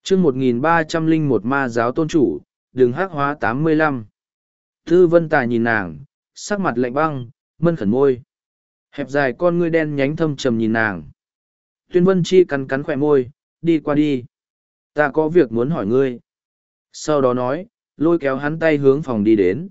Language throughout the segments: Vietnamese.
chương 1301 ma giáo tôn chủ, đường hắc hóa 85. Tư Vân Tà nhìn nàng, sắc mặt lạnh băng, mân khẩn môi. Hẹp dài con ngươi đen nhánh thâm trầm nhìn nàng. Tuyên Vân Chi cắn cắn khỏe môi, đi qua đi. Ta có việc muốn hỏi ngươi. Sau đó nói, lôi kéo hắn tay hướng phòng đi đến.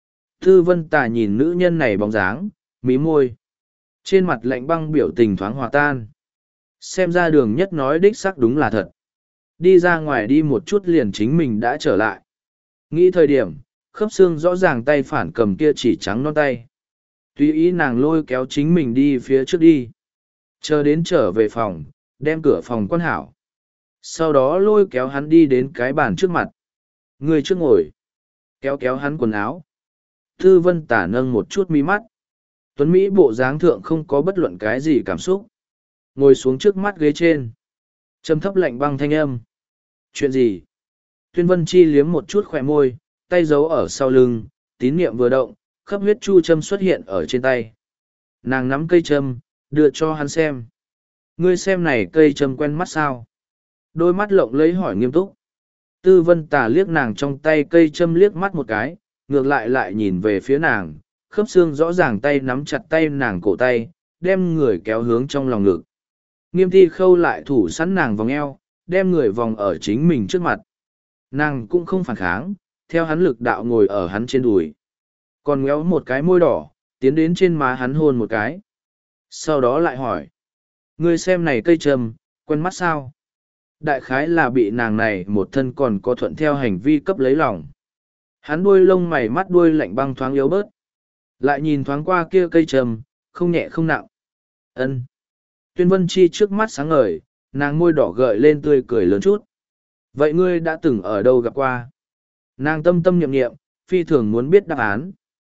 Tư Vân Tà nhìn nữ nhân này bóng dáng, mí môi. Trên mặt lạnh băng biểu tình thoáng hòa tan. Xem ra đường nhất nói đích xác đúng là thật. Đi ra ngoài đi một chút liền chính mình đã trở lại. Nghĩ thời điểm, khớp xương rõ ràng tay phản cầm kia chỉ trắng non tay. Tùy ý nàng lôi kéo chính mình đi phía trước đi. Chờ đến trở về phòng, đem cửa phòng quan hảo. Sau đó lôi kéo hắn đi đến cái bàn trước mặt. Người trước ngồi. Kéo kéo hắn quần áo. Tư Vân Tả nâng một chút mí mắt. Tuấn Mỹ bộ dáng thượng không có bất luận cái gì cảm xúc. Ngồi xuống trước mắt ghế trên. Trầm thấp lạnh băng thanh âm. Chuyện gì? Tuyên Vân Chi liếm một chút khỏe môi, tay giấu ở sau lưng, tín niệm vừa động, khắp huyết chu châm xuất hiện ở trên tay. Nàng nắm cây châm, đưa cho hắn xem. Ngươi xem này cây châm quen mắt sao? Đôi mắt lộng lấy hỏi nghiêm túc. Tư Vân Tà liếc nàng trong tay cây châm liếc mắt một cái, ngược lại nhìn về phía nàng, khớp xương rõ ràng tay nắm chặt tay nàng cổ tay, đem người kéo hướng trong lòng ngực. Nghiêm Thi Khâu lại thủ sẵn nàng vòng eo, đem người vòng ở chính mình trước mặt. Nàng cũng không phản kháng, theo hắn lực đạo ngồi ở hắn trên đùi. Còn ngéo một cái môi đỏ, tiến đến trên má hắn hôn một cái. Sau đó lại hỏi. Ngươi xem này cây trầm, quen mắt sao? Đại khái là bị nàng này một thân còn có thuận theo hành vi cấp lấy lòng. Hắn đuôi lông mày mắt đuôi lạnh băng thoáng yếu bớt. Lại nhìn thoáng qua kia cây trầm, không nhẹ không nặng. Ân. Tuyên Vân Chi trước mắt sáng ngời, nàng môi đỏ gợi lên tươi cười lớn chút. Vậy ngươi đã từng ở đâu gặp qua? Nàng tâm tâm niệm niệm, phi thường muốn biết đáp án.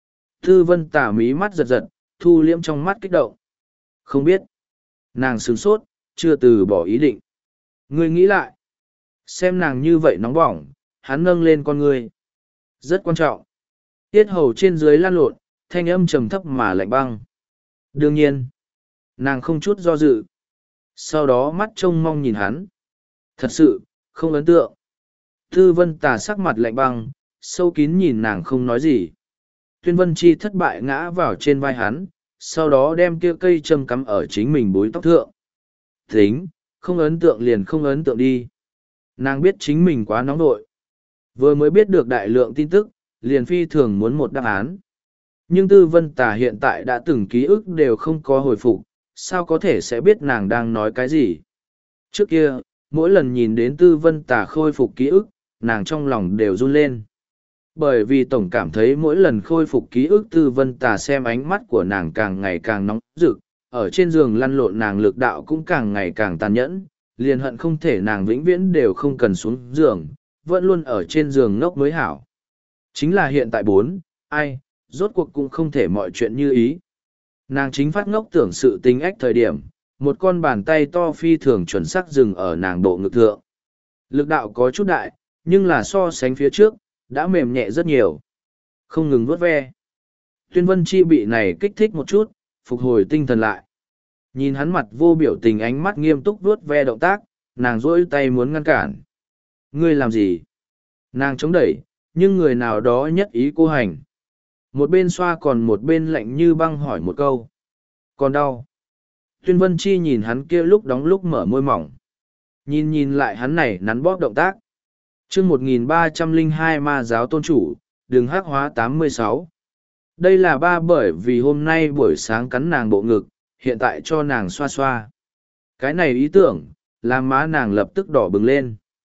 Tư Vân Tả mí mắt giật giật, thu liễm trong mắt kích động. Không biết. Nàng sửng sốt, chưa từ bỏ ý định. Ngươi nghĩ lại. Xem nàng như vậy nóng bỏng, hắn nâng lên con ngươi. Rất quan trọng. Tiết hầu trên dưới lan lộn, thanh âm trầm thấp mà lạnh băng. Đương nhiên. Nàng không chút do dự. Sau đó mắt trông mong nhìn hắn. Thật sự, không ấn tượng. Tư Vân Tà sắc mặt lạnh băng, sâu kín nhìn nàng không nói gì. Tuyên Vân Chi thất bại ngã vào trên vai hắn, sau đó đem kia cây châm cắm ở chính mình búi tóc thượng. Tính, không ấn tượng liền không ấn tượng đi. Nàng biết chính mình quá nóng vội. Vừa mới biết được đại lượng tin tức, liền phi thường muốn một đáp án. Nhưng Tư Vân Tà hiện tại đã từng ký ức đều không có hồi phục, sao có thể sẽ biết nàng đang nói cái gì. Trước kia, mỗi lần nhìn đến Tư Vân Tà khôi phục ký ức, nàng trong lòng đều run lên. Bởi vì tổng cảm thấy mỗi lần khôi phục ký ức Tư Vân Tà xem ánh mắt của nàng càng ngày càng nóng rực, ở trên giường lăn lộn nàng lực đạo cũng càng ngày càng tàn nhẫn, liền hận không thể nàng vĩnh viễn đều không cần xuống giường, vẫn luôn ở trên giường ngốc mới hảo. Chính là hiện tại ai, rốt cuộc cũng không thể mọi chuyện như ý. Nàng chính phát ngốc tưởng sự tính ách thời điểm, một con bàn tay to phi thường chuẩn xác dừng ở nàng bộ ngực thượng. Lực đạo có chút đại, nhưng là so sánh phía trước, đã mềm nhẹ rất nhiều. Không ngừng vuốt ve. Tuyên Vân Chi bị này kích thích một chút, phục hồi tinh thần lại. Nhìn hắn mặt vô biểu tình ánh mắt nghiêm túc vuốt ve động tác, nàng rỗi tay muốn ngăn cản. Ngươi làm gì? Nàng chống đẩy, nhưng người nào đó nhất ý cô hành. Một bên xoa còn một bên lạnh như băng hỏi một câu. Còn đau. Tuyên Vân Chi nhìn hắn kia lúc đóng lúc mở môi mỏng. Nhìn lại hắn này nắn bóp động tác. chương 1302 ma giáo tôn chủ, đường hắc hóa 86. Đây là bởi vì hôm nay buổi sáng cắn nàng bộ ngực, hiện tại cho nàng xoa xoa. Cái này ý tưởng, làm má nàng lập tức đỏ bừng lên.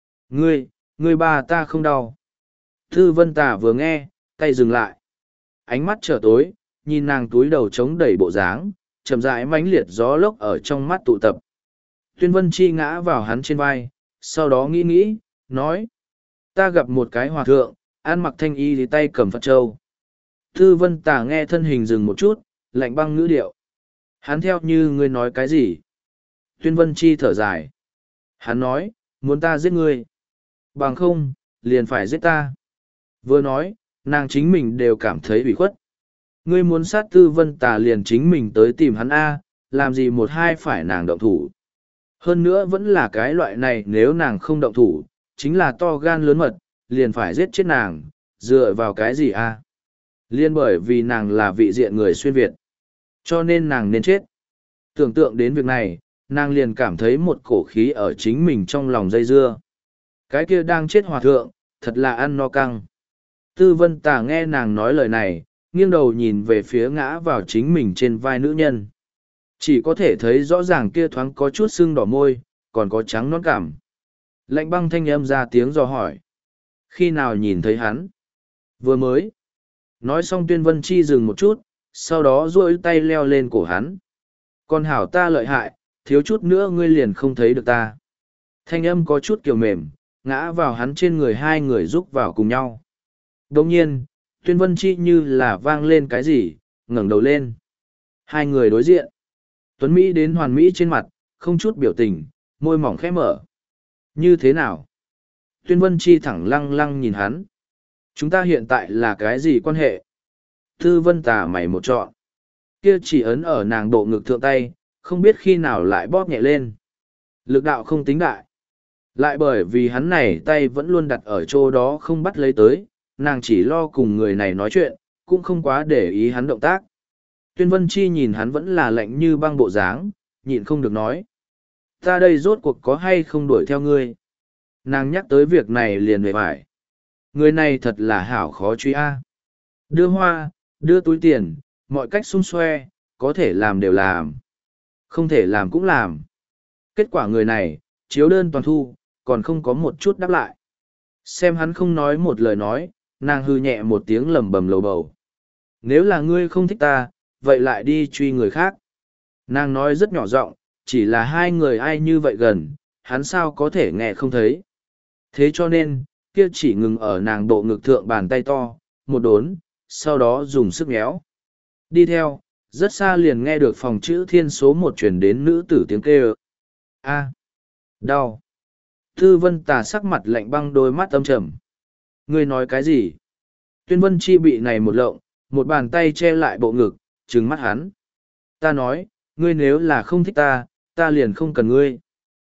Ngươi ba ta không đau. Tư Vân Tà vừa nghe, tay dừng lại. Ánh mắt trở tối, nhìn nàng túi đầu chống đẩy bộ dáng, chậm rãi mãnh liệt gió lốc ở trong mắt tụ tập. Tuyên Vân Chi ngã vào hắn trên vai, sau đó nghĩ, nói. Ta gặp một cái hòa thượng, ăn mặc thanh y thì tay cầm Phật Châu. Tư Vân Tà nghe thân hình dừng một chút, lạnh băng ngữ điệu. Hắn theo như ngươi nói cái gì? Tuyên Vân Chi thở dài. Hắn nói, muốn ta giết ngươi. Bằng không, liền phải giết ta. Vừa nói, nàng chính mình đều cảm thấy ủy khuất. Ngươi muốn sát Tư Vân Tà liền chính mình tới tìm hắn A, làm gì một hai phải nàng động thủ. Hơn nữa vẫn là cái loại này nếu nàng không động thủ, chính là to gan lớn mật, liền phải giết chết nàng, dựa vào cái gì a? Liên bởi vì nàng là vị diện người xuyên Việt, cho nên nàng nên chết. Tưởng tượng đến việc này, nàng liền cảm thấy một cổ khí ở chính mình trong lòng dây dưa. Cái kia đang chết hòa thượng, thật là ăn no căng. Tư Vân Tà nghe nàng nói lời này, nghiêng đầu nhìn về phía ngã vào chính mình trên vai nữ nhân. Chỉ có thể thấy rõ ràng kia thoáng có chút sưng đỏ môi, còn có trắng nõn cảm. Lạnh băng thanh âm ra tiếng dò hỏi. Khi nào nhìn thấy hắn? Vừa mới. Nói xong Tuyên Vân Chi dừng một chút, sau đó duỗi tay leo lên cổ hắn. Còn hảo ta lợi hại, thiếu chút nữa ngươi liền không thấy được ta. Thanh âm có chút kiểu mềm, ngã vào hắn trên người, hai người rúc vào cùng nhau. Đồng nhiên, Tuyên Vân Chi như là vang lên cái gì, ngẩng đầu lên. Hai người đối diện. Tuấn Mỹ đến hoàn mỹ trên mặt, không chút biểu tình, môi mỏng khẽ mở. Như thế nào? Tuyên Vân Chi thẳng lăng lăng nhìn hắn. Chúng ta hiện tại là cái gì quan hệ? Tư Vân Tà mày một trọn. Kia chỉ ấn ở nàng độ ngực thượng tay, không biết khi nào lại bóp nhẹ lên. Lực đạo không tính đại. Lại bởi vì hắn này tay vẫn luôn đặt ở chỗ đó không bắt lấy tới, nàng chỉ lo cùng người này nói chuyện, cũng không quá để ý hắn động tác. Tuyên Vân Chi nhìn hắn vẫn là lạnh như băng bộ dáng, nhịn không được nói. Ta đây rốt cuộc có hay không đuổi theo ngươi? Nàng nhắc tới việc này liền về phải. Người này thật là hảo khó truy a. Đưa hoa, đưa túi tiền, mọi cách xung xoe, có thể làm đều làm. Không thể làm cũng làm. Kết quả người này, chiếu đơn toàn thu, còn không có một chút đáp lại. Xem hắn không nói một lời nói, nàng hư nhẹ một tiếng lầm bầm lầu bầu. Nếu là ngươi không thích ta, vậy lại đi truy người khác. Nàng nói rất nhỏ giọng, chỉ là hai người ai như vậy gần, hắn sao có thể nghe không thấy. Thế cho nên, kia chỉ ngừng ở nàng độ ngực thượng bàn tay to, một đốn, sau đó dùng sức nhéo. Đi theo, rất xa liền nghe được phòng chữ thiên số một chuyển đến nữ tử tiếng kêu. A. Đau. Tư Vân Tà sắc mặt lạnh băng, đôi mắt âm trầm. Ngươi nói cái gì? Tuyên Vân Chi bị này một lộng, một bàn tay che lại bộ ngực, trừng mắt hắn. Ta nói, ngươi nếu là không thích ta, ta liền không cần ngươi.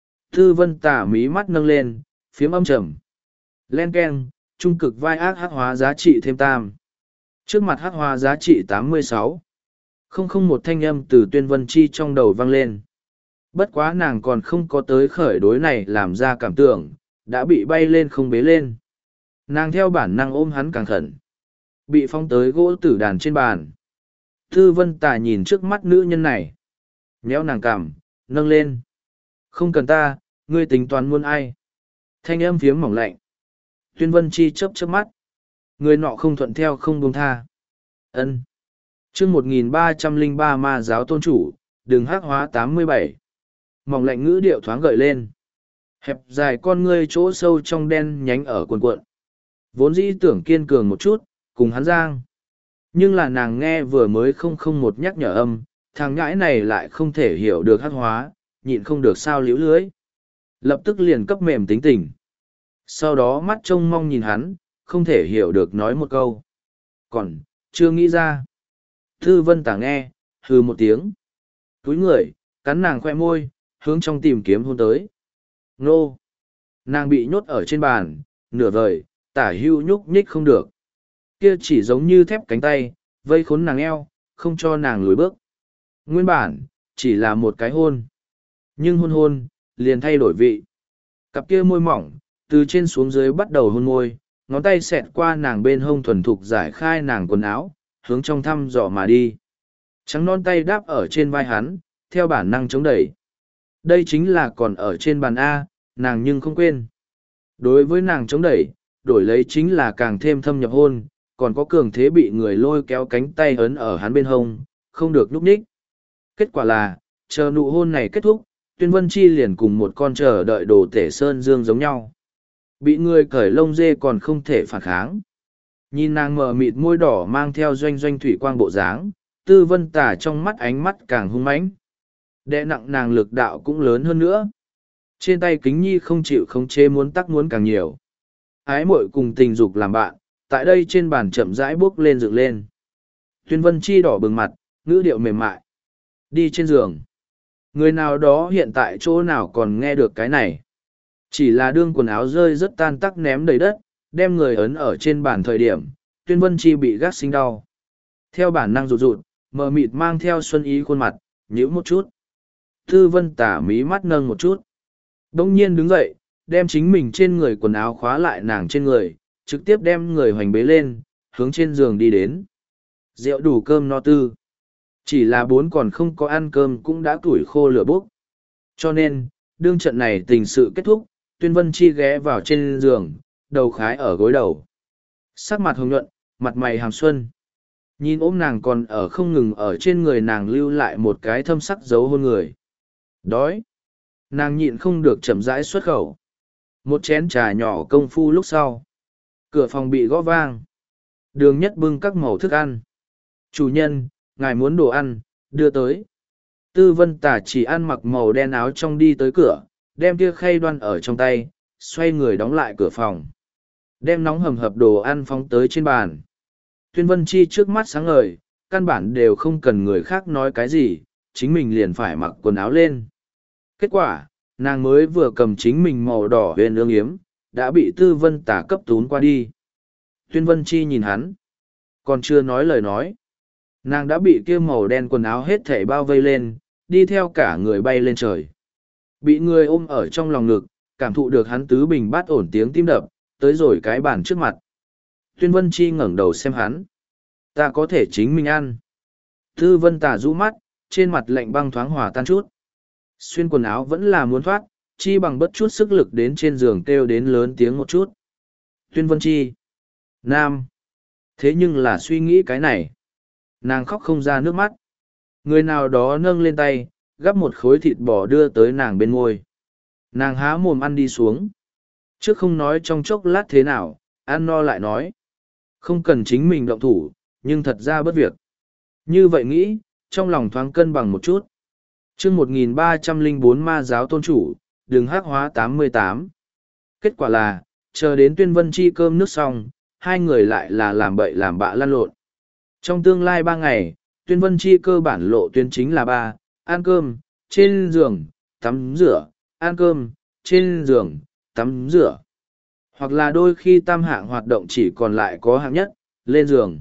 Tư Vân Tà mí mắt nâng lên, phiếm âm trầm. Len keng, trung cực vai ác hắc hóa giá trị thêm tam. Trước mặt hắc hóa giá trị 86. Không một thanh âm từ Tuyên Vân Chi trong đầu vang lên. Bất quá nàng còn không có tới khởi đối này làm ra cảm tưởng, đã bị bay lên không bế lên. Nàng theo bản năng ôm hắn càng khẩn. Bị phong tới gỗ tử đàn trên bàn. Tư Vân Tà nhìn trước mắt nữ nhân này. Nhéo nàng cằm, nâng lên. Không cần ta, ngươi tính toán muốn ai. Thanh âm phiếm mỏng lạnh. Tuyên Vân Chi chớp chớp mắt. Người nọ không thuận theo không buông tha. Ân. Chương 1303 ma giáo tôn chủ, đường hắc hóa 87. Mỏng lạnh ngữ điệu thoáng gợi lên. Hẹp dài con ngươi chỗ sâu trong đen nhánh ở cuộn cuộn. Vốn dĩ tưởng kiên cường một chút, cùng hắn giang. Nhưng là nàng nghe vừa mới không một nhắc nhở âm, thằng ngãi này lại không thể hiểu được hắc hóa, nhịn không được sao liễu lưới. Lập tức liền cấp mềm tính tình. Sau đó mắt trông mong nhìn hắn, không thể hiểu được nói một câu. Còn, chưa nghĩ ra. Thư Vân Tà nghe, hừ một tiếng. Túi người, cắn nàng khoe môi, hướng trong tìm kiếm hôn tới. Nô! Nàng bị nhốt ở trên bàn, nửa vời, tả hưu nhúc nhích không được. Kia chỉ giống như thép cánh tay, vây khốn nàng eo, không cho nàng lùi bước. Nguyên bản, chỉ là một cái hôn. Nhưng hôn, liền thay đổi vị. Cặp kia môi mỏng, từ trên xuống dưới bắt đầu hôn môi, ngón tay xẹt qua nàng bên hông thuần thục giải khai nàng quần áo, hướng trong thăm dò mà đi. Trắng non tay đáp ở trên vai hắn, theo bản năng chống đẩy. Đây chính là còn ở trên bàn A, nàng nhưng không quên. Đối với nàng chống đẩy, đổi lấy chính là càng thêm thâm nhập hôn, còn có cường thế bị người lôi kéo cánh tay ấn ở hắn bên hông, không được núp nhích. Kết quả là, chờ nụ hôn này kết thúc, Tuyên Vân Chi liền cùng một con chờ đợi đồ tể sơn dương giống nhau. Bị người cởi lông dê còn không thể phản kháng. Nhìn nàng mờ mịt môi đỏ mang theo doanh doanh thủy quang bộ dáng, Tư Vân Tà trong mắt ánh mắt càng hung mãnh. Đè nặng nàng lực đạo cũng lớn hơn nữa. Trên tay kính nhi không chịu khống chế muốn tắc muốn càng nhiều. Ái muội cùng tình dục làm bạn, tại đây trên bàn chậm rãi bước lên dựng lên. Tuyên Vân Chi đỏ bừng mặt, ngữ điệu mềm mại. Đi trên giường. Người nào đó hiện tại chỗ nào còn nghe được cái này. Chỉ là đương quần áo rơi rất tan tắc ném đầy đất, đem người ấn ở trên bàn thời điểm, Tuyên Vân Chi bị gác sinh đau. Theo bản năng rụt rụt, mờ mịt mang theo xuân ý khuôn mặt, nhíu một chút. Tư Vân Tả mí mắt nâng một chút. Đông nhiên đứng dậy, đem chính mình trên người quần áo khóa lại nàng trên người, trực tiếp đem người hoành bế lên, hướng trên giường đi đến. Rượu đủ cơm no tư. Chỉ là bốn còn không có ăn cơm cũng đã tuổi khô lửa bốc. Cho nên, đương trận này tình sự kết thúc, Tuyên Vân Chi ghé vào trên giường, đầu khái ở gối đầu. Sắc mặt hồng nhuận, mặt mày hàm xuân. Nhìn ôm nàng còn ở không ngừng ở trên người nàng lưu lại một cái thâm sắc dấu hôn người. Đói. Nàng nhịn không được chậm rãi xuất khẩu. Một chén trà nhỏ công phu lúc sau. Cửa phòng bị gõ vang. Đường Nhất bưng các mẩu thức ăn. Chủ nhân, ngài muốn đồ ăn, đưa tới. Tư Vân Tả chỉ ăn mặc màu đen áo trong đi tới cửa, đem kia khay đoan ở trong tay, xoay người đóng lại cửa phòng. Đem nóng hầm hập đồ ăn phóng tới trên bàn. Tuyên Vân Chi trước mắt sáng ngời, căn bản đều không cần người khác nói cái gì, chính mình liền phải mặc quần áo lên. Kết quả, nàng mới vừa cầm chính mình màu đỏ huyền ương yếm, đã bị Tư Vân Tả cấp tún qua đi. Tuyên Vân Chi nhìn hắn, còn chưa nói lời nói. Nàng đã bị kia màu đen quần áo hết thảy bao vây lên, đi theo cả người bay lên trời. Bị người ôm ở trong lòng ngực, cảm thụ được hắn tứ bình bát ổn tiếng tim đập, tới rồi cái bàn trước mặt. Tuyên Vân Chi ngẩng đầu xem hắn. Ta có thể chính mình ăn. Tư Vân Tả rũ mắt, trên mặt lạnh băng thoáng hòa tan chút. Xuyên quần áo vẫn là muốn thoát, chi bằng bất chút sức lực đến trên giường kêu đến lớn tiếng một chút. Tuyên Vân Chi. Nam. Thế nhưng là suy nghĩ cái này. Nàng khóc không ra nước mắt. Người nào đó nâng lên tay, gắp một khối thịt bò đưa tới nàng bên môi. Nàng há mồm ăn đi xuống. Trước không nói trong chốc lát thế nào, ăn no lại nói. Không cần chính mình động thủ, nhưng thật ra bất việc. Như vậy nghĩ, trong lòng thoáng cân bằng một chút. chương 1304 ma giáo tôn chủ, đường hắc hóa 88. Kết quả là, chờ đến Tuyên Vân Chi cơm nước xong, hai người lại là làm bậy làm bạ lăn lộn. Trong tương lai 3 ngày, Tuyên Vân Chi cơ bản lộ tuyên chính là 3, ăn cơm, trên giường, tắm rửa, ăn cơm, trên giường, tắm rửa. Hoặc là đôi khi tam hạng hoạt động chỉ còn lại có hạng nhất, lên giường.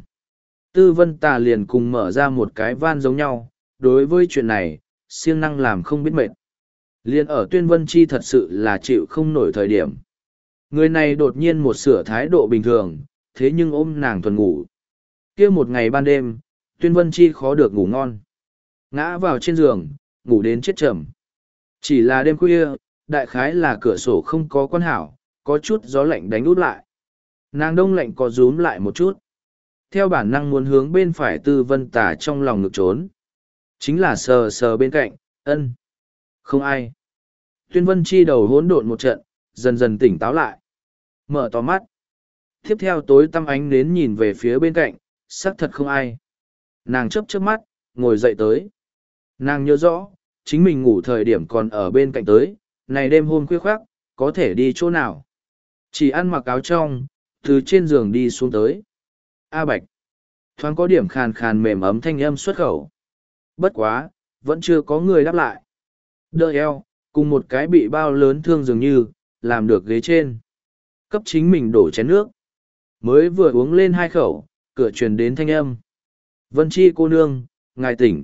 Tư Vân Tà liền cùng mở ra một cái van giống nhau, đối với chuyện này, siêng năng làm không biết mệt. Liên ở Tuyên Vân Chi thật sự là chịu không nổi thời điểm. Người này đột nhiên một sửa thái độ bình thường, thế nhưng ôm nàng thuần ngủ. Kia một ngày ban đêm, Tuyên Vân Chi khó được ngủ ngon. Ngã vào trên giường, ngủ đến chết chậm. Chỉ là đêm khuya, đại khái là cửa sổ không có quan hảo, có chút gió lạnh đánh út lại. Nàng đông lạnh có rúm lại một chút. Theo bản năng muốn hướng bên phải Tư Vân Tả trong lòng ngực trốn. Chính là sờ sờ bên cạnh, ân. Không ai. Tuyên Vân Chi đầu hỗn độn một trận, dần dần tỉnh táo lại. Mở to mắt. Tiếp theo tối tăm ánh nến nhìn về phía bên cạnh, xác thật không ai. Nàng chớp chớp mắt, ngồi dậy tới. Nàng nhớ rõ, chính mình ngủ thời điểm còn ở bên cạnh tới, này đêm hôm khuya khoác, có thể đi chỗ nào. Chỉ ăn mặc áo trong, từ trên giường đi xuống tới. A Bạch. Thoáng có điểm khàn khàn mềm ấm thanh âm xuất khẩu. Bất quá, vẫn chưa có người đáp lại. Đỡ eo, cùng một cái bị bao lớn thương dường như, làm được ghế trên. Cấp chính mình đổ chén nước. Mới vừa uống lên 2 khẩu, cửa truyền đến thanh âm. Vân Chi cô nương, ngài tỉnh.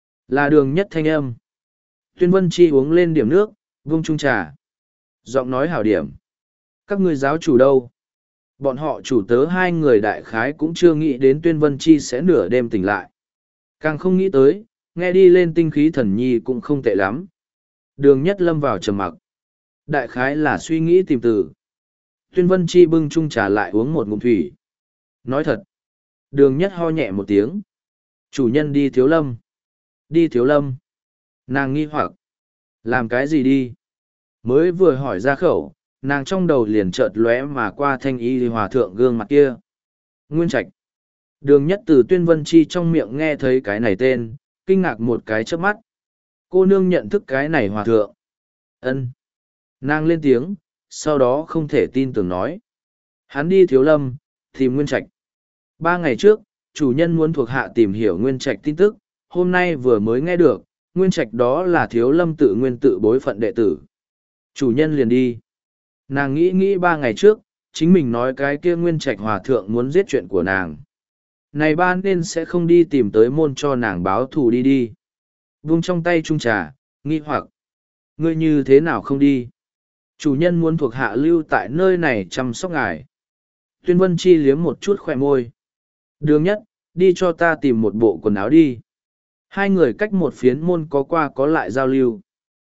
Là Đường Nhất thanh âm. Tuyên Vân Chi uống lên điểm nước, vung chung trà. Giọng nói hảo điểm. Các ngươi giáo chủ đâu? Bọn họ chủ tớ 2 người đại khái cũng chưa nghĩ đến Tuyên Vân Chi sẽ nửa đêm tỉnh lại. Càng không nghĩ tới, nghe đi lên tinh khí thần nhi cũng không tệ lắm. Đường Nhất lâm vào trầm mặc. Đại khái là suy nghĩ tìm từ. Tuyên Vân Chi bưng chung trà lại uống một ngụm thủy. Nói thật. Đường Nhất ho nhẹ một tiếng. Chủ nhân đi Thiếu Lâm. Đi Thiếu Lâm. Nàng nghi hoặc. Làm cái gì đi? Mới vừa hỏi ra khẩu, nàng trong đầu liền chợt lóe mà qua thanh y hòa thượng gương mặt kia. Nguyên Trạch. Đường Nhất từ Tuyên Vân Chi trong miệng nghe thấy cái này tên, kinh ngạc một cái chớp mắt. Cô nương nhận thức cái này hòa thượng. Ân. Nàng lên tiếng, sau đó không thể tin tưởng nói. Hắn đi Thiếu Lâm, tìm Nguyên Trạch. 3 ngày trước, chủ nhân muốn thuộc hạ tìm hiểu Nguyên Trạch tin tức, hôm nay vừa mới nghe được, Nguyên Trạch đó là Thiếu Lâm tự nguyên tự bối phận đệ tử. Chủ nhân liền đi. Nàng nghĩ 3 ngày trước, chính mình nói cái kia Nguyên Trạch Hòa Thượng muốn giết chuyện của nàng. Này ba nên sẽ không đi tìm tới môn cho nàng báo thù đi. Vung trong tay chung trà, nghi hoặc. Ngươi như thế nào không đi? Chủ nhân muốn thuộc hạ lưu tại nơi này chăm sóc ngài. Tuyên Vân Chi liếm một chút khỏe môi. Đường nhất, đi cho ta tìm một bộ quần áo đi. Hai người cách một phiến môn có qua có lại giao lưu.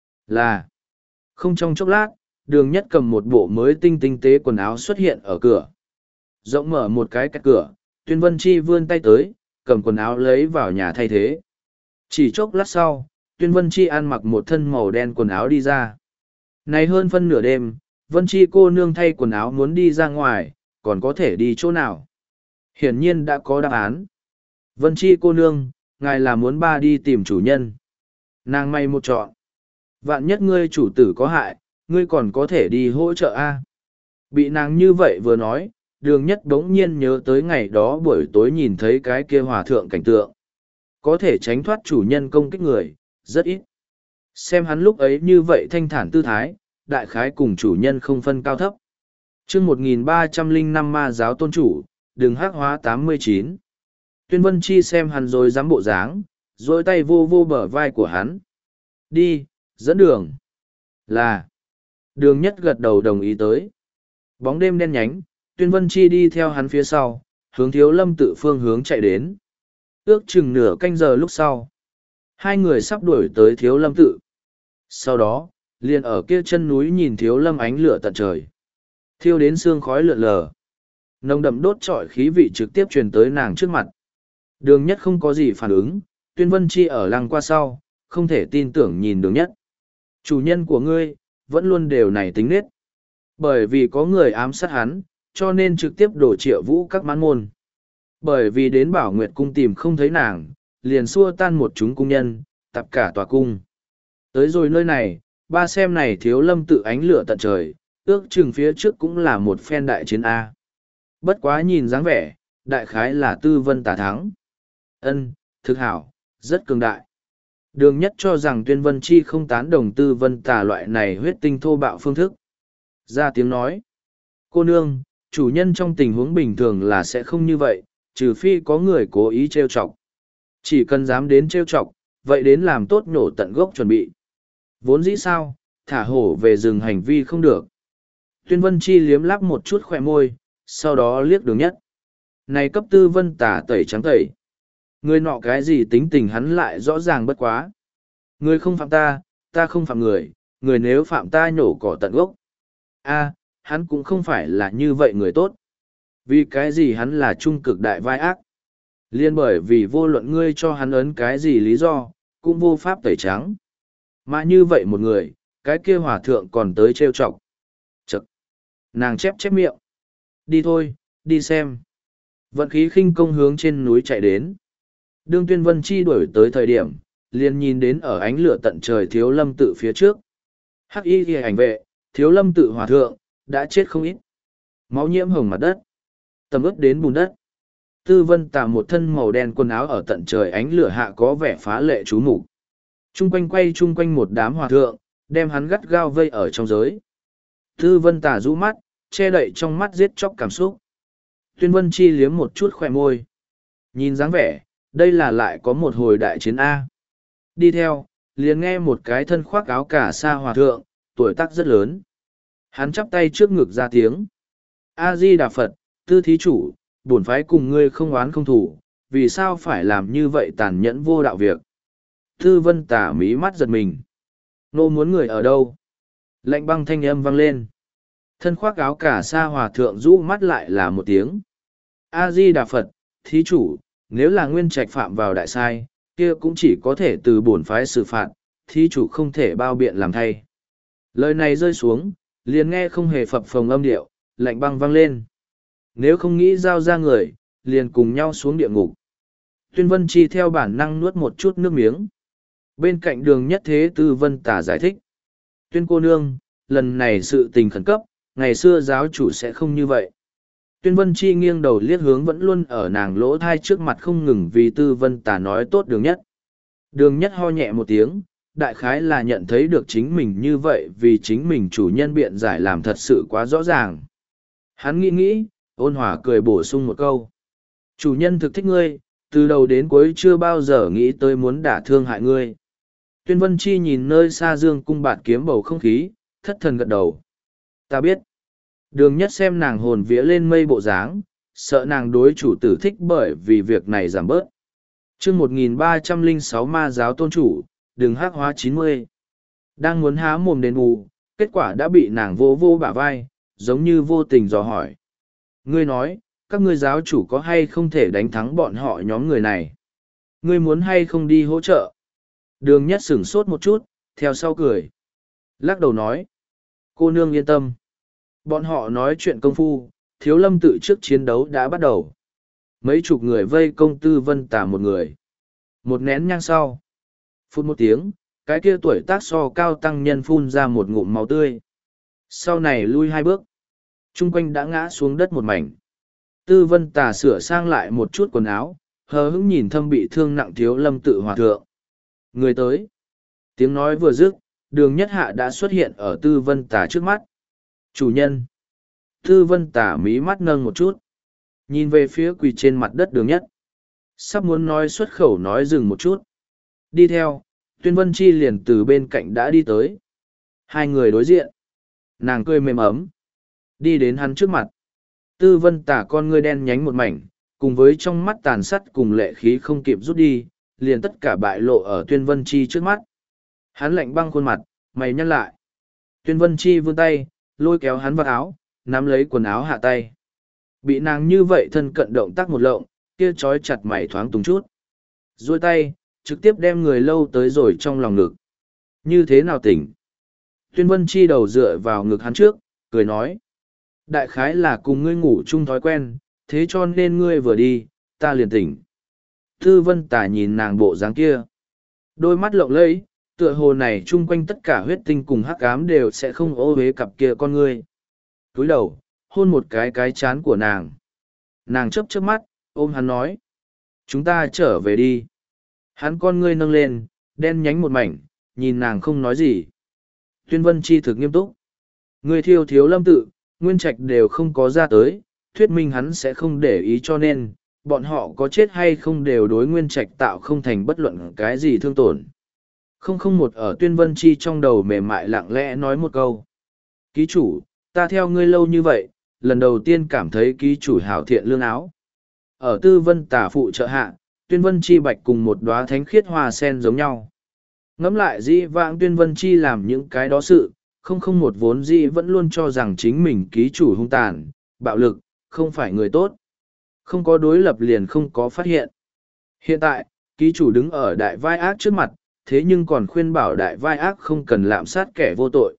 Là. Không trong chốc lát, đường nhất cầm một bộ mới tinh tế quần áo xuất hiện ở cửa. Rộng mở một cái cạnh cửa, Tuyên Vân Chi vươn tay tới, cầm quần áo lấy vào nhà thay thế. Chỉ chốc lát sau, Tuyên Vân Chi ăn mặc một thân màu đen quần áo đi ra. Này hơn phân nửa đêm, Vân Chi cô nương thay quần áo muốn đi ra ngoài, còn có thể đi chỗ nào? Hiển nhiên đã có đáp án. Vân Chi cô nương, ngài là muốn ba đi tìm chủ nhân. Nàng may một chọn. Vạn nhất ngươi chủ tử có hại, ngươi còn có thể đi hỗ trợ a. Bị nàng như vậy vừa nói, đường nhất đống nhiên nhớ tới ngày đó buổi tối nhìn thấy cái kia hòa thượng cảnh tượng. Có thể tránh thoát chủ nhân công kích người, rất ít. Xem hắn lúc ấy như vậy thanh thản tư thái, đại khái cùng chủ nhân không phân cao thấp. chương 1305 ma giáo tôn chủ, đường hắc hóa 89. Tuyên Vân Chi xem hắn rồi dám bộ dáng, rồi tay vô bờ vai của hắn. Đi, dẫn đường. Là. Đường nhất gật đầu đồng ý tới. Bóng đêm đen nhánh, Tuyên Vân Chi đi theo hắn phía sau, hướng Thiếu Lâm tự phương hướng chạy đến. Ước chừng nửa canh giờ lúc sau. Hai người sắp đuổi tới Thiếu Lâm tự. Sau đó, liền ở kia chân núi nhìn Thiếu Lâm ánh lửa tận trời. Thiêu đến sương khói lượn lờ. Nồng đậm đốt trọi khí vị trực tiếp truyền tới nàng trước mặt. Đường nhất không có gì phản ứng, Tuyên Vân Chi ở lăng qua sau, không thể tin tưởng nhìn đường nhất. Chủ nhân của ngươi, vẫn luôn đều này tính nết. Bởi vì có người ám sát hắn, cho nên trực tiếp đổ Triệu Vũ các mãn môn. Bởi vì đến Bảo Nguyệt cung tìm không thấy nàng, liền xua tan một chúng cung nhân, tập cả tòa cung. Tới rồi nơi này, ba xem này Thiếu Lâm tự ánh lửa tận trời, ước chừng phía trước cũng là một phen đại chiến A. Bất quá nhìn dáng vẻ, đại khái là Tư Vân Tà thắng. Ân, thực hảo, rất cường đại. Đường nhất cho rằng Tuyên Vân Chi không tán đồng Tư Vân Tà loại này huyết tinh thô bạo phương thức. Ra tiếng nói. Cô nương, chủ nhân trong tình huống bình thường là sẽ không như vậy, trừ phi có người cố ý trêu chọc. Chỉ cần dám đến trêu chọc, vậy đến làm tốt nhổ tận gốc chuẩn bị. Vốn dĩ sao, thả hổ về rừng hành vi không được. Tuyên Vân Chi liếm lắp một chút khỏe môi, sau đó liếc đường nhất. Này cấp Tư Vân Tà tẩy trắng tẩy. Người nọ cái gì tính tình hắn lại rõ ràng bất quá. Người không phạm ta, ta không phạm người, người nếu phạm ta nhổ cỏ tận gốc. A, hắn cũng không phải là như vậy người tốt. Vì cái gì hắn là trung cực đại vai ác. Liên bởi vì vô luận ngươi cho hắn ấn cái gì lý do, cũng vô pháp tẩy trắng. Mà như vậy một người, cái kia hòa thượng còn tới trêu chọc. Chậc. Nàng chép miệng. Đi thôi, đi xem. Vận khí khinh công hướng trên núi chạy đến. Đương Tuyên Vân Chi đuổi tới thời điểm, liền nhìn đến ở ánh lửa tận trời Thiếu Lâm tự phía trước. Hắc y ghi ảnh vệ, Thiếu Lâm tự hòa thượng, đã chết không ít. Máu nhiễm hồng mặt đất. Tầm ướt đến bùn đất. Tư Vân Tà một thân màu đen quần áo ở tận trời ánh lửa hạ có vẻ phá lệ chú mục. Trung quanh một đám hòa thượng, đem hắn gắt gao vây ở trong giới. Tư Vân Tà rũ mắt, che đậy trong mắt giết chóc cảm xúc. Tuyên Vân Chi liếm một chút khỏe môi. Nhìn dáng vẻ, đây là lại có một hồi đại chiến A. Đi theo, liền nghe một cái thân khoác áo cả sa hòa thượng, tuổi tác rất lớn. Hắn chắp tay trước ngực ra tiếng. A-di-đà Phật, Tư thí chủ, bổn phái cùng ngươi không oán không thủ, vì sao phải làm như vậy tàn nhẫn vô đạo việc. Tư Vân Tà mí mắt giật mình. Nô muốn người ở đâu? Lạnh băng thanh âm vang lên. Thân khoác áo cả sa hòa thượng rũ mắt lại là một tiếng. A-di-đà Phật, thí chủ, nếu là nguyên trạch phạm vào đại sai, kia cũng chỉ có thể từ bổn phái xử phạt, thí chủ không thể bao biện làm thay. Lời này rơi xuống, liền nghe không hề phập phồng âm điệu, lạnh băng vang lên. Nếu không nghĩ giao ra người, liền cùng nhau xuống địa ngục. Tuyên Vân Chi theo bản năng nuốt một chút nước miếng. Bên cạnh đường nhất thế Tư Vân Tà giải thích. Tuyên cô nương, lần này sự tình khẩn cấp, ngày xưa giáo chủ sẽ không như vậy. Tuyên Vân Chi nghiêng đầu liếc hướng vẫn luôn ở nàng lỗ thai trước mặt không ngừng vì Tư Vân Tà nói tốt đường nhất. Đường nhất ho nhẹ một tiếng, đại khái là nhận thấy được chính mình như vậy vì chính mình chủ nhân biện giải làm thật sự quá rõ ràng. Hắn nghĩ, ôn hòa cười bổ sung một câu. Chủ nhân thực thích ngươi, từ đầu đến cuối chưa bao giờ nghĩ tới muốn đả thương hại ngươi. Tuyên Vân Chi nhìn nơi xa dương cung bạt kiếm bầu không khí, thất thần gật đầu. Ta biết. Đường Nhất xem nàng hồn vía lên mây bộ dáng, sợ nàng đối chủ tử thích bởi vì việc này giảm bớt. Chương 1306 ma giáo tôn chủ, đừng hắc hóa 90. Đang muốn há mồm đền bù, kết quả đã bị nàng vô vô bả vai, giống như vô tình dò hỏi. Ngươi nói, các ngươi giáo chủ có hay không thể đánh thắng bọn họ nhóm người này? Ngươi muốn hay không đi hỗ trợ? Đường Nhất sửng sốt một chút, theo sau cười. Lắc đầu nói. Cô nương yên tâm. Bọn họ nói chuyện công phu, Thiếu Lâm tự trước chiến đấu đã bắt đầu. Mấy chục người vây công Tư Vân Tà một người. Một nén nhang sau. Phút một tiếng, cái kia tuổi tác so cao tăng nhân phun ra một ngụm máu tươi. Sau này lui hai bước. Trung quanh đã ngã xuống đất một mảnh. Tư Vân Tà sửa sang lại một chút quần áo, hờ hững nhìn thâm bị thương nặng Thiếu Lâm tự hòa thượng. Người tới. Tiếng nói vừa dứt, Đường Nhất Hạ đã xuất hiện ở Tư Vân Tà trước mắt. Chủ nhân. Tư Vân Tà mí mắt nâng một chút. Nhìn về phía quỳ trên mặt đất Đường Nhất. Sắp muốn nói xuất khẩu nói dừng một chút. Đi theo, Tuyên Vân Chi liền từ bên cạnh đã đi tới. Hai người đối diện. Nàng cười mềm ấm. Đi đến hắn trước mặt. Tư Vân Tà con ngươi đen nhánh một mảnh, cùng với trong mắt tàn sắt cùng lệ khí không kịp rút đi, liền tất cả bại lộ ở Tuyên Vân Chi trước mắt. Hắn lạnh băng khuôn mặt, mày nhăn lại. Tuyên Vân Chi vươn tay, lôi kéo hắn vào áo, nắm lấy quần áo hạ tay. Bị nàng như vậy thân cận động tác một lộng, kia trói chặt mày thoáng túng chút. Duỗi tay, trực tiếp đem người lâu tới rồi trong lòng ngực. Như thế nào tỉnh? Tuyên Vân Chi đầu dựa vào ngực hắn trước, cười nói. Đại khái là cùng ngươi ngủ chung thói quen, thế cho nên ngươi vừa đi, ta liền tỉnh. Tư Vân Tà nhìn nàng bộ dáng kia. Đôi mắt lộng lẫy, tựa hồ này chung quanh tất cả huyết tinh cùng hắc ám đều sẽ không ô uế cặp kia con ngươi. Túi đầu, hôn một cái chán của nàng. Nàng chớp chớp mắt, ôm hắn nói. Chúng ta trở về đi. Hắn con ngươi nâng lên, đen nhánh một mảnh, nhìn nàng không nói gì. Tuyên Vân Chi thực nghiêm túc. Ngươi thiêu Thiếu Lâm tự, Nguyên Trạch đều không có ra tới, thuyết minh hắn sẽ không để ý cho nên, bọn họ có chết hay không đều đối Nguyên Trạch tạo không thành bất luận cái gì thương tổn. Không một ở Tuyên Vân Chi trong đầu mềm mại lặng lẽ nói một câu. Ký chủ, ta theo ngươi lâu như vậy, lần đầu tiên cảm thấy ký chủ hảo thiện lương áo. Ở Tư Vân Tả phụ trợ hạ, Tuyên Vân Chi bạch cùng một đóa thánh khiết hoa sen giống nhau. Ngẫm lại dĩ vãng Tuyên Vân Chi làm những cái đó sự, không một vốn dĩ vẫn luôn cho rằng chính mình ký chủ hung tàn, bạo lực, không phải người tốt. Không có đối lập liền không có phát hiện. Hiện tại, ký chủ đứng ở đại vai ác trước mặt, thế nhưng còn khuyên bảo đại vai ác không cần lạm sát kẻ vô tội.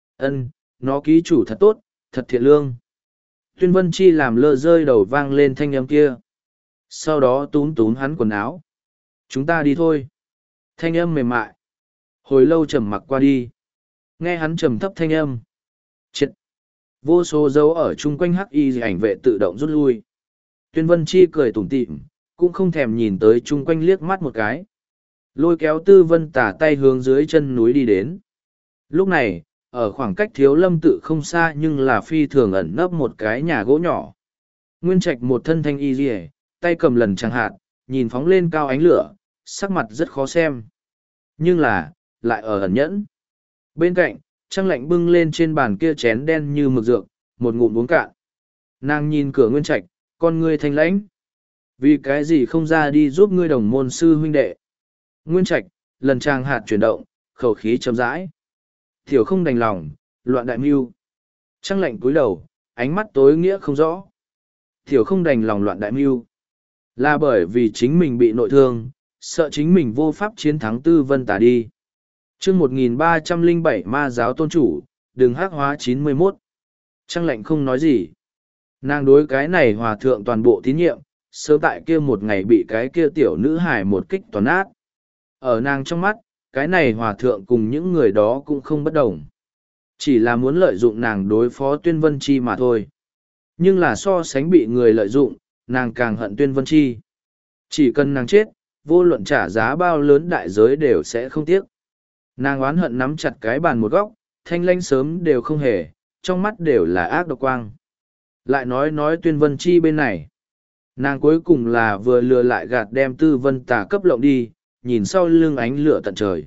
Nó ký chủ thật tốt, thật thiện lương. Tuyên Vân Chi làm lơ rơi đầu vang lên thanh âm kia. Sau đó túm túm hắn quần áo. Chúng ta đi thôi. Thanh âm mềm mại. Hồi lâu trầm mặc qua đi. Nghe hắn trầm thấp thanh âm. Chết. Vô số dấu ở chung quanh hắc y ảnh vệ tự động rút lui. Tuyên Vân Chi cười tủm tỉm, cũng không thèm nhìn tới chung quanh liếc mắt một cái. Lôi kéo Tư Vân Tả tay hướng dưới chân núi đi đến. Lúc này, ở khoảng cách Thiếu Lâm tự không xa nhưng là phi thường ẩn nấp một cái nhà gỗ nhỏ. Nguyên Trạch một thân thanh y rìa, tay cầm lần chẳng hạt, nhìn phóng lên cao ánh lửa, sắc mặt rất khó xem. Nhưng là, lại ở ẩn nhẫn. Bên cạnh, Trăng Lạnh bưng lên trên bàn kia chén đen như mực dược, một ngụm uống cạn. Nàng nhìn cửa Nguyên Trạch, con ngươi thanh lãnh. Vì cái gì không ra đi giúp ngươi đồng môn sư huynh đệ? Nguyên Trạch, lần trang hạt chuyển động, khẩu khí chậm rãi. Thiểu không đành lòng, loạn đại mưu. Trăng Lạnh cúi đầu, ánh mắt tối nghĩa không rõ. Thiểu không đành lòng loạn đại mưu. Là bởi vì chính mình bị nội thương, sợ chính mình vô pháp chiến thắng Tư Vân Tả đi. Chương 1307 ma giáo tôn chủ, đường hắc hóa 91. Trăng Lạnh không nói gì. Nàng đối cái này hòa thượng toàn bộ tín nhiệm, sớm tại kia một ngày bị cái kia tiểu nữ hải một kích toàn át. Ở nàng trong mắt, cái này hòa thượng cùng những người đó cũng không bất đồng. Chỉ là muốn lợi dụng nàng đối phó Tuyên Vân Chi mà thôi. Nhưng là so sánh bị người lợi dụng, nàng càng hận Tuyên Vân Chi. Chỉ cần nàng chết, vô luận trả giá bao lớn đại giới đều sẽ không tiếc. Nàng oán hận nắm chặt cái bàn một góc, thanh lãnh sớm đều không hề, trong mắt đều là ác độc quang. Lại nói Tuyên Vân Chi bên này. Nàng cuối cùng là vừa lừa lại gạt đem Tư Vân Tà cấp lộng đi, nhìn sau lưng ánh lửa tận trời.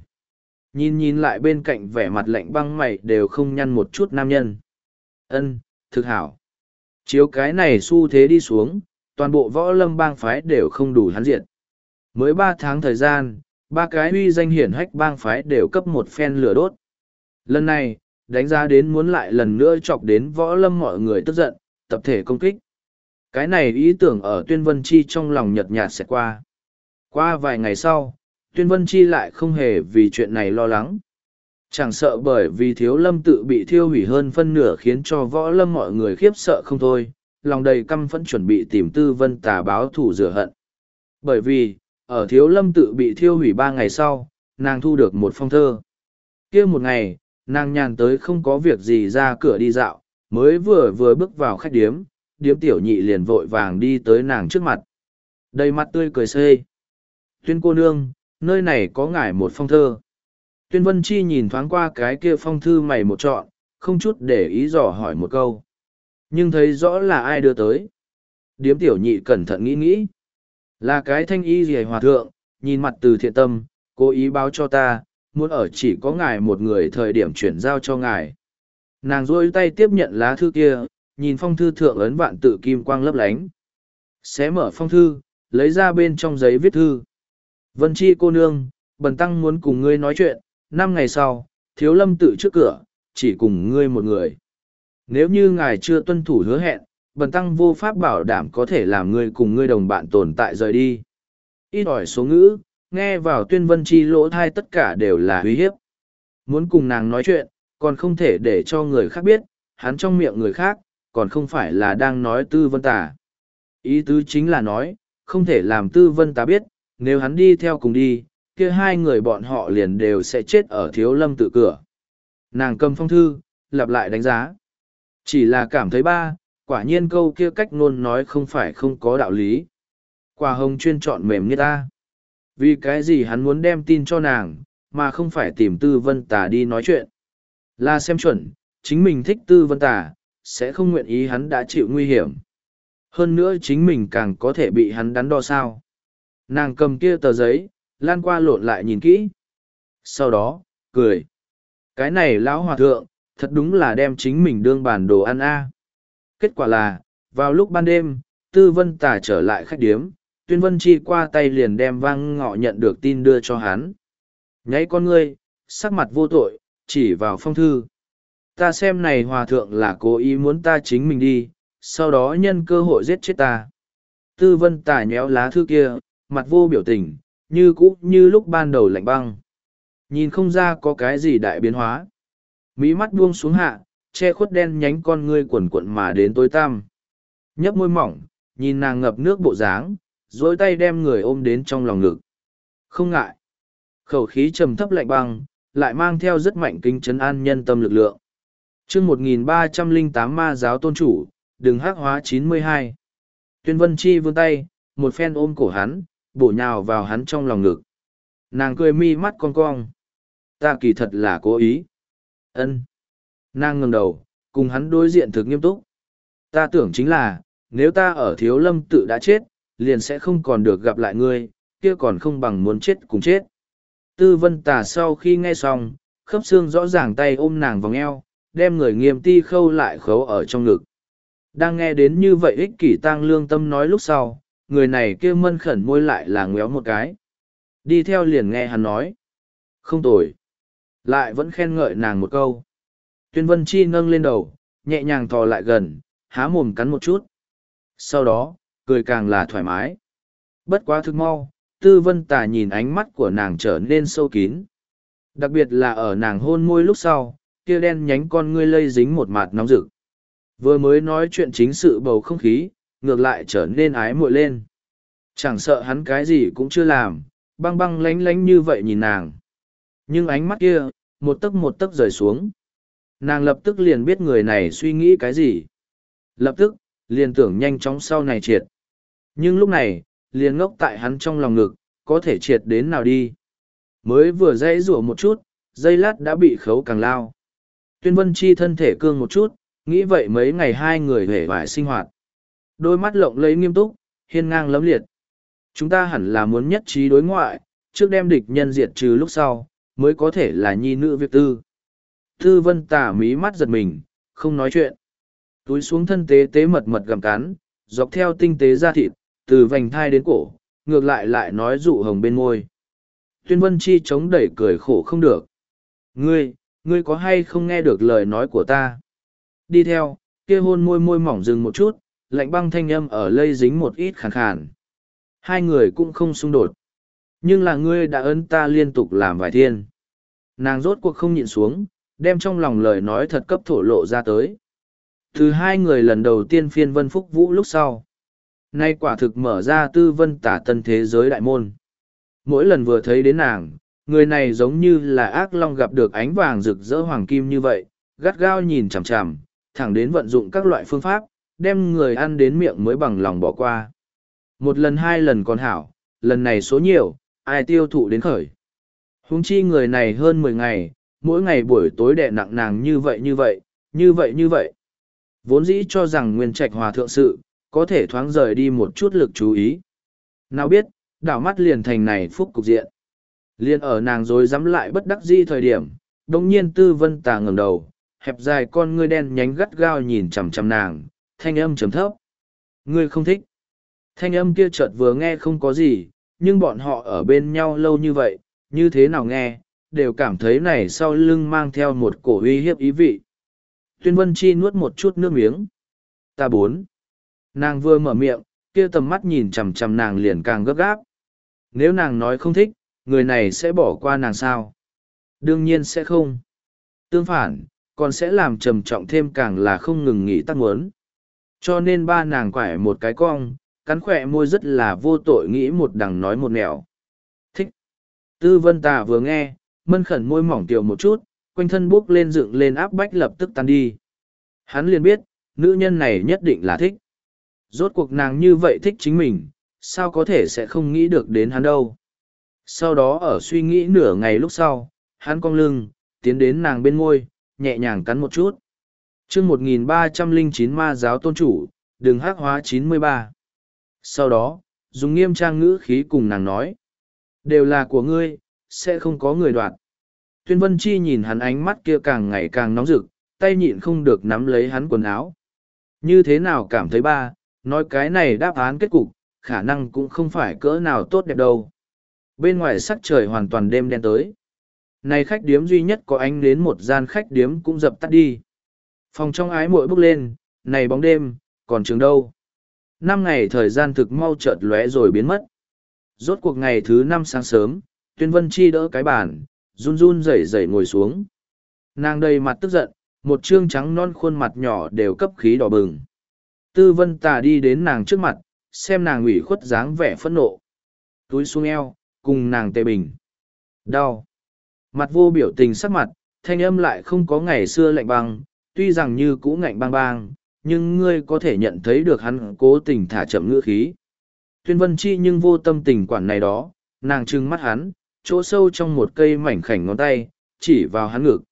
Nhìn lại bên cạnh vẻ mặt lạnh băng mày đều không nhăn một chút nam nhân. Ân, thực hảo. Chiếu cái này xu thế đi xuống, toàn bộ võ lâm bang phái đều không đủ hắn diệt. Mới 3 tháng thời gian, 3 cái uy danh hiển hách bang phái đều cấp một phen lửa đốt. Lần này, đánh giá đến muốn lại lần nữa chọc đến võ lâm mọi người tức giận, tập thể công kích. Cái này ý tưởng ở Tuyên Vân Chi trong lòng nhợt nhạt sẽ qua. Qua vài ngày sau, Tuyên Vân Chi lại không hề vì chuyện này lo lắng. Chẳng sợ bởi vì Thiếu Lâm tự bị thiêu hủy hơn phân nửa khiến cho võ lâm mọi người khiếp sợ không thôi, lòng đầy căm phẫn chuẩn bị tìm Tư Vân Tà báo thù rửa hận. Bởi vì, ở Thiếu Lâm tự bị thiêu hủy 3 ngày sau, nàng thu được một phong thơ. Kia một ngày, nàng nhàn tới không có việc gì ra cửa đi dạo, mới vừa bước vào khách điếm, điếm tiểu nhị liền vội vàng đi tới nàng trước mặt. Đầy mặt tươi cười xê. Tuyên cô nương, nơi này có ngài một phong thơ. Tuyên Vân Chi nhìn thoáng qua cái kia phong thư mày một trọn, không chút để ý dò hỏi một câu. Nhưng thấy rõ là ai đưa tới. Điếm tiểu nhị cẩn thận nghĩ. Là cái thanh y rìa hòa thượng, nhìn mặt từ thiện tâm, cố ý báo cho ta, muốn ở chỉ có ngài một người thời điểm chuyển giao cho ngài. Nàng rôi tay tiếp nhận lá thư kia, nhìn phong thư thượng ấn vạn tự kim quang lấp lánh. Xé mở phong thư, lấy ra bên trong giấy viết thư. Vân Chi cô nương, bần tăng muốn cùng ngươi nói chuyện, 5 ngày sau, Thiếu Lâm tự trước cửa, chỉ cùng ngươi một người. Nếu như ngài chưa tuân thủ hứa hẹn, bần tăng vô pháp bảo đảm có thể làm ngươi cùng ngươi đồng bạn tồn tại rời đi. Ít ỏi số ngữ, nghe vào Tuyên Vân Chi lỗ thai tất cả đều là uy hiếp. Muốn cùng nàng nói chuyện, còn không thể để cho người khác biết, hắn trong miệng người khác, còn không phải là đang nói Tư Vân Tà. Ý tứ chính là nói, không thể làm Tư Vân Tà biết, nếu hắn đi theo cùng đi, kia 2 người bọn họ liền đều sẽ chết ở Thiếu Lâm tự cửa. Nàng cầm phong thư, lặp lại đánh giá. Chỉ là cảm thấy quả nhiên câu kia cách ngôn nói không phải không có đạo lý. Quả hồng chuyên chọn mềm như ta. Vì cái gì hắn muốn đem tin cho nàng, mà không phải tìm Tư Vân Tà đi nói chuyện. Là xem chuẩn, chính mình thích Tư Vân Tà, sẽ không nguyện ý hắn đã chịu nguy hiểm. Hơn nữa chính mình càng có thể bị hắn đắn đo sao. Nàng cầm kia tờ giấy, lan qua lộn lại nhìn kỹ. Sau đó, cười. Cái này lão hòa thượng, thật đúng là đem chính mình đương bản đồ ăn a. Kết quả là, vào lúc ban đêm, Tư Vân Tà trở lại khách điếm, Tuyên Vân Chi qua tay liền đem Vang Ngọ nhận được tin đưa cho hắn. Nháy con ngươi, sắc mặt vô tội, chỉ vào phong thư. Ta xem này hòa thượng là cố ý muốn ta chính mình đi, sau đó nhân cơ hội giết chết ta. Tư Vân Tà nhéo lá thư kia, mặt vô biểu tình, như cũ như lúc ban đầu lạnh băng. Nhìn không ra có cái gì đại biến hóa. Mí mắt buông xuống hạ, che khuất đen nhánh con ngươi quần quận mà đến tối tăm. Nhấp môi mỏng, nhìn nàng ngập nước bộ dáng, dối tay đem người ôm đến trong lòng ngực. Không ngại. Khẩu khí trầm thấp lạnh băng, lại mang theo rất mạnh kinh trấn an nhân tâm lực lượng. chương 1308 ma giáo tôn chủ, đừng hắc hóa 92. Tuyên Vân Chi vươn tay, một phen ôm cổ hắn, bổ nhào vào hắn trong lòng ngực. Nàng cười mi mắt cong cong. Ta kỳ thật là cố ý. Ân. Nàng ngẩng đầu, cùng hắn đối diện thực nghiêm túc. Ta tưởng chính là, nếu ta ở Thiếu Lâm tự đã chết, liền sẽ không còn được gặp lại ngươi, kia còn không bằng muốn chết cùng chết. Tư Vân Tà sau khi nghe xong, khớp xương rõ ràng tay ôm nàng vòng eo, đem người nghiêm ti khâu lại khấu ở trong ngực. Đang nghe đến như vậy ích kỷ tang lương tâm nói lúc sau, người này kia mân khẩn môi lại là ngéo một cái. Đi theo liền nghe hắn nói. Không tồi. Lại vẫn khen ngợi nàng một câu. Tuyên Vân Chi nâng lên đầu, nhẹ nhàng thò lại gần, há mồm cắn một chút. Sau đó, cười càng là thoải mái. Bất quá thực mau, Tư Vân Tà nhìn ánh mắt của nàng trở nên sâu kín. Đặc biệt là ở nàng hôn môi lúc sau, kia đen nhánh con ngươi lây dính một mạt nóng rực. Vừa mới nói chuyện chính sự bầu không khí, ngược lại trở nên ái muội lên. Chẳng sợ hắn cái gì cũng chưa làm, băng băng lánh lánh như vậy nhìn nàng. Nhưng ánh mắt kia, một tấc rời xuống. Nàng lập tức liền biết người này suy nghĩ cái gì. Lập tức, liền tưởng nhanh chóng sau này triệt. Nhưng lúc này, liền ngốc tại hắn trong lòng ngực, có thể triệt đến nào đi. Mới vừa dãy rủa một chút, giây lát đã bị khấu càng lao. Tuyên Vân Chi thân thể cương một chút, nghĩ vậy mấy ngày hai người hề vải sinh hoạt. Đôi mắt lộng lẫy nghiêm túc, hiên ngang lấm liệt. Chúng ta hẳn là muốn nhất trí đối ngoại, trước đem địch nhân diệt trừ lúc sau, mới có thể là nhi nữ việc tư. Tư Vân Tà mí mắt giật mình, không nói chuyện. Túi xuống thân tế tế mật mật gặm cắn, dọc theo tinh tế da thịt, từ vành thai đến cổ, ngược lại nói dụ hồng bên môi. Tuyên Vân Chi chống đẩy cười khổ không được. Ngươi có hay không nghe được lời nói của ta? Đi theo, kia hôn môi môi mỏng dừng một chút, lạnh băng thanh âm ở lây dính một ít khàn khàn. Hai người cũng không xung đột. Nhưng là ngươi đã ấn ta liên tục làm vài thiên. Nàng rốt cuộc không nhịn xuống, đem trong lòng lời nói thật cấp thổ lộ ra tới. Từ hai người lần đầu tiên phiên Vân Phúc Vũ lúc sau. Nay quả thực mở ra Tư Vân Tả tân thế giới đại môn. Mỗi lần vừa thấy đến nàng, người này giống như là ác long gặp được ánh vàng rực rỡ hoàng kim như vậy, gắt gao nhìn chằm chằm, thẳng đến vận dụng các loại phương pháp, đem người ăn đến miệng mới bằng lòng bỏ qua. Một lần hai lần còn hảo, lần này số nhiều, ai tiêu thụ đến khởi. Huống chi người này hơn 10 ngày, mỗi ngày buổi tối đè nặng nàng như vậy. Vốn dĩ cho rằng Nguyên Trạch Hòa thượng sự, có thể thoáng rời đi một chút lực chú ý. Nào biết, đảo mắt liền thành này phúc cục diện. Liên ở nàng rồi dám lại bất đắc dĩ thời điểm, đồng nhiên Tư Vân Tà ngẩng đầu, hẹp dài con ngươi đen nhánh gắt gao nhìn chằm chằm nàng, thanh âm trầm thấp. Ngươi không thích. Thanh âm kia chợt vừa nghe không có gì, nhưng bọn họ ở bên nhau lâu như vậy, như thế nào nghe, đều cảm thấy này sau lưng mang theo một cổ uy hiếp ý vị. Tuyên Vân Chi nuốt một chút nước miếng. Ta bốn. Nàng vừa mở miệng, kia tầm mắt nhìn chằm chằm nàng liền càng gấp gáp. Nếu nàng nói không thích, người này sẽ bỏ qua nàng sao? Đương nhiên sẽ không. Tương phản, còn sẽ làm trầm trọng thêm càng là không ngừng nghỉ tắc muốn. Cho nên ba nàng quải một cái cong, cắn khỏe môi rất là vô tội nghĩ một đằng nói một nẻo. Thích. Tư Vân Tà vừa nghe, mân khẩn môi mỏng tiểu một chút, quanh thân buốc lên dựng lên áp bách lập tức tan đi. Hắn liền biết, nữ nhân này nhất định là thích. Rốt cuộc nàng như vậy thích chính mình, sao có thể sẽ không nghĩ được đến hắn đâu. Sau đó ở suy nghĩ nửa ngày lúc sau, hắn cong lưng, tiến đến nàng bên môi, nhẹ nhàng cắn một chút. chương 1309 ma giáo tôn chủ, đường hắc hóa 93. Sau đó, dùng nghiêm trang ngữ khí cùng nàng nói. Đều là của ngươi, sẽ không có người đoạt. Tuyên Vân Chi nhìn hắn ánh mắt kia càng ngày càng nóng rực, tay nhịn không được nắm lấy hắn quần áo. Như thế nào cảm thấy ba, nói cái này đáp án kết cục, khả năng cũng không phải cỡ nào tốt đẹp đâu. Bên ngoài sắc trời hoàn toàn đêm đen tới. Này khách điếm duy nhất có ánh đến một gian khách điếm cũng dập tắt đi. Phòng trong ái muội bước lên, này bóng đêm, còn trường đâu. 5 ngày thời gian thực mau chợt lóe rồi biến mất. Rốt cuộc ngày thứ 5 sáng sớm, Tuyên Vân Chi đỡ cái bàn, run run rẩy rẩy ngồi xuống. Nàng đầy mặt tức giận, một trương trắng non khuôn mặt nhỏ đều cấp khí đỏ bừng. Tư Vân Tà đi đến nàng trước mặt, xem nàng ủy khuất dáng vẻ phẫn nộ. Túi xuống eo, cùng nàng tê bình. Đau. Mặt vô biểu tình sắc mặt, thanh âm lại không có ngày xưa lạnh băng, tuy rằng như cũ ngạnh bang bang, nhưng ngươi có thể nhận thấy được hắn cố tình thả chậm ngữ khí. Tuyên Vân Chi nhưng vô tâm tình quản này đó, nàng trừng mắt hắn, chỗ sâu trong một cây mảnh khảnh ngón tay, chỉ vào hắn ngực.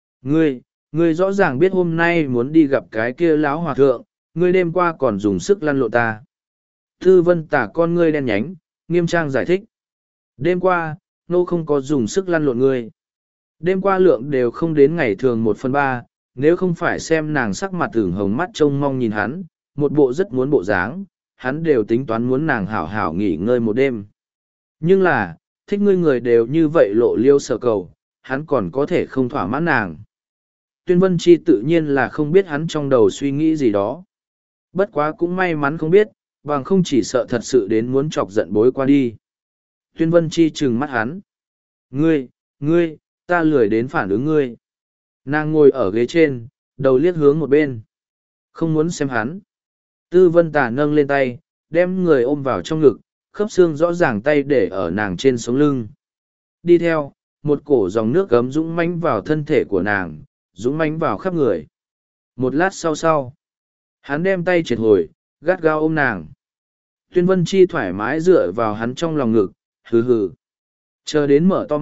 Ngươi rõ ràng biết hôm nay muốn đi gặp cái kia lão hòa thượng, ngươi đêm qua còn dùng sức lăn lộn ta. Tư Vân Tả con ngươi đen nhánh, nghiêm trang giải thích. Đêm qua, nô không có dùng sức lăn lộn ngươi. Đêm qua lượng đều không đến ngày thường 1/3, nếu không phải xem nàng sắc mặt ửng hồng mắt trông mong nhìn hắn, một bộ rất muốn bộ dáng, hắn đều tính toán muốn nàng hảo hảo nghỉ ngơi một đêm. Nhưng là, thích ngươi người đều như vậy lộ liêu sở cầu, hắn còn có thể không thỏa mãn nàng. Tuyên Vân Chi tự nhiên là không biết hắn trong đầu suy nghĩ gì đó. Bất quá cũng may mắn không biết, bằng không chỉ sợ thật sự đến muốn chọc giận bối qua đi. Tuyên Vân Chi trừng mắt hắn. Ngươi, ta lười đến phản ứng ngươi. Nàng ngồi ở ghế trên, đầu liếc hướng một bên. Không muốn xem hắn. Tư Vân Tà nâng lên tay, đem người ôm vào trong ngực, khớp xương rõ ràng tay để ở nàng trên sống lưng. Đi theo, một cổ dòng nước gấm dũng mãnh vào thân thể của nàng, dũng mãnh vào khắp người. Một lát sau, hắn đem tay triệt hồi, gắt gao ôm nàng. Tuyên Vân Chi thoải mái dựa vào hắn trong lòng ngực, hừ hừ. Chờ đến mở to mắt,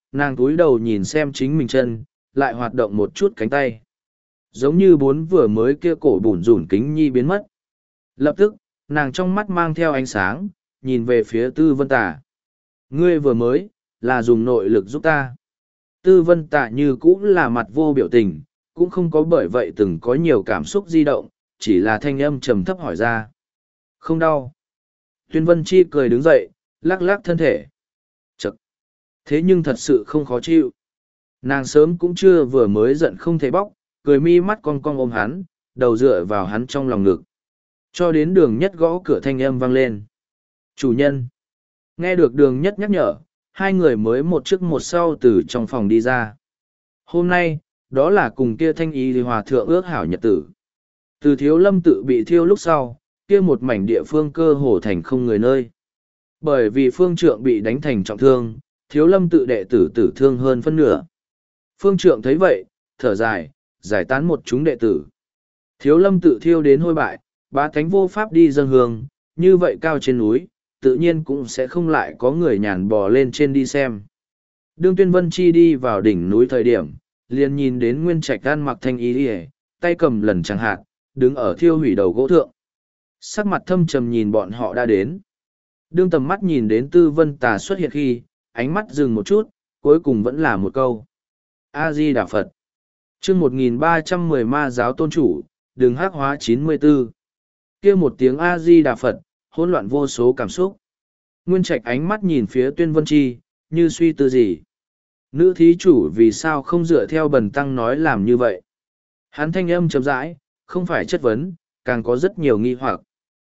nàng cúi đầu nhìn xem chính mình chân, lại hoạt động một chút cánh tay. Giống như bốn vừa mới kia cổ bủn rủn kính nhi biến mất. Lập tức, nàng trong mắt mang theo ánh sáng, nhìn về phía Tư Vân Tà. Ngươi vừa mới, là dùng nội lực giúp ta. Tư Vân Tà như cũ là mặt vô biểu tình, cũng không có bởi vậy từng có nhiều cảm xúc di động, chỉ là thanh âm trầm thấp hỏi ra. Không đau. Tuyên Vân Chi cười đứng dậy, lắc lắc thân thể. Chậc. Thế nhưng thật sự không khó chịu. Nàng sớm cũng chưa vừa mới giận không thể bóc, cười mi mắt cong cong ôm hắn, đầu dựa vào hắn trong lòng ngực. Cho đến Đường Nhất gõ cửa thanh âm vang lên. Chủ nhân. Nghe được Đường Nhất nhắc nhở, hai người mới một trước một sau từ trong phòng đi ra. Hôm nay, đó là cùng kia Thanh Y Hòa Thượng ước hảo nhật tử. Từ Thiếu Lâm tự bị thiêu lúc sau, kia một mảnh địa phương cơ hồ thành không người nơi. Bởi vì phương trượng bị đánh thành trọng thương, Thiếu Lâm tự đệ tử tử thương hơn phân nửa. Phương trượng thấy vậy, thở dài, giải tán một chúng đệ tử. Thiếu Lâm tự thiêu đến hôi bại, bá tánh vô pháp đi dâng hương, như vậy cao trên núi, tự nhiên cũng sẽ không lại có người nhàn bò lên trên đi xem. Đương Tuyên Vân Chi đi vào đỉnh núi thời điểm, liền nhìn đến Nguyên Trạch ăn mặc thanh y liễu, tay cầm lần chẳng hạt, đứng ở thiêu hủy đầu gỗ thượng. Sắc mặt thâm trầm nhìn bọn họ đã đến. Đương tầm mắt nhìn đến Tư Vân Tà xuất hiện khi, ánh mắt dừng một chút, cuối cùng vẫn là một câu. A-di Đà Phật. Chương 1310 Ma giáo tôn chủ, đường hắc hóa 94. Kia một tiếng A-di Đà Phật, hỗn loạn vô số cảm xúc. Nguyên Trạch ánh mắt nhìn phía Tuyên Vân Chi, như suy tư gì. Nữ thí chủ vì sao không dựa theo bần tăng nói làm như vậy? Hắn thanh âm chậm rãi, không phải chất vấn, càng có rất nhiều nghi hoặc.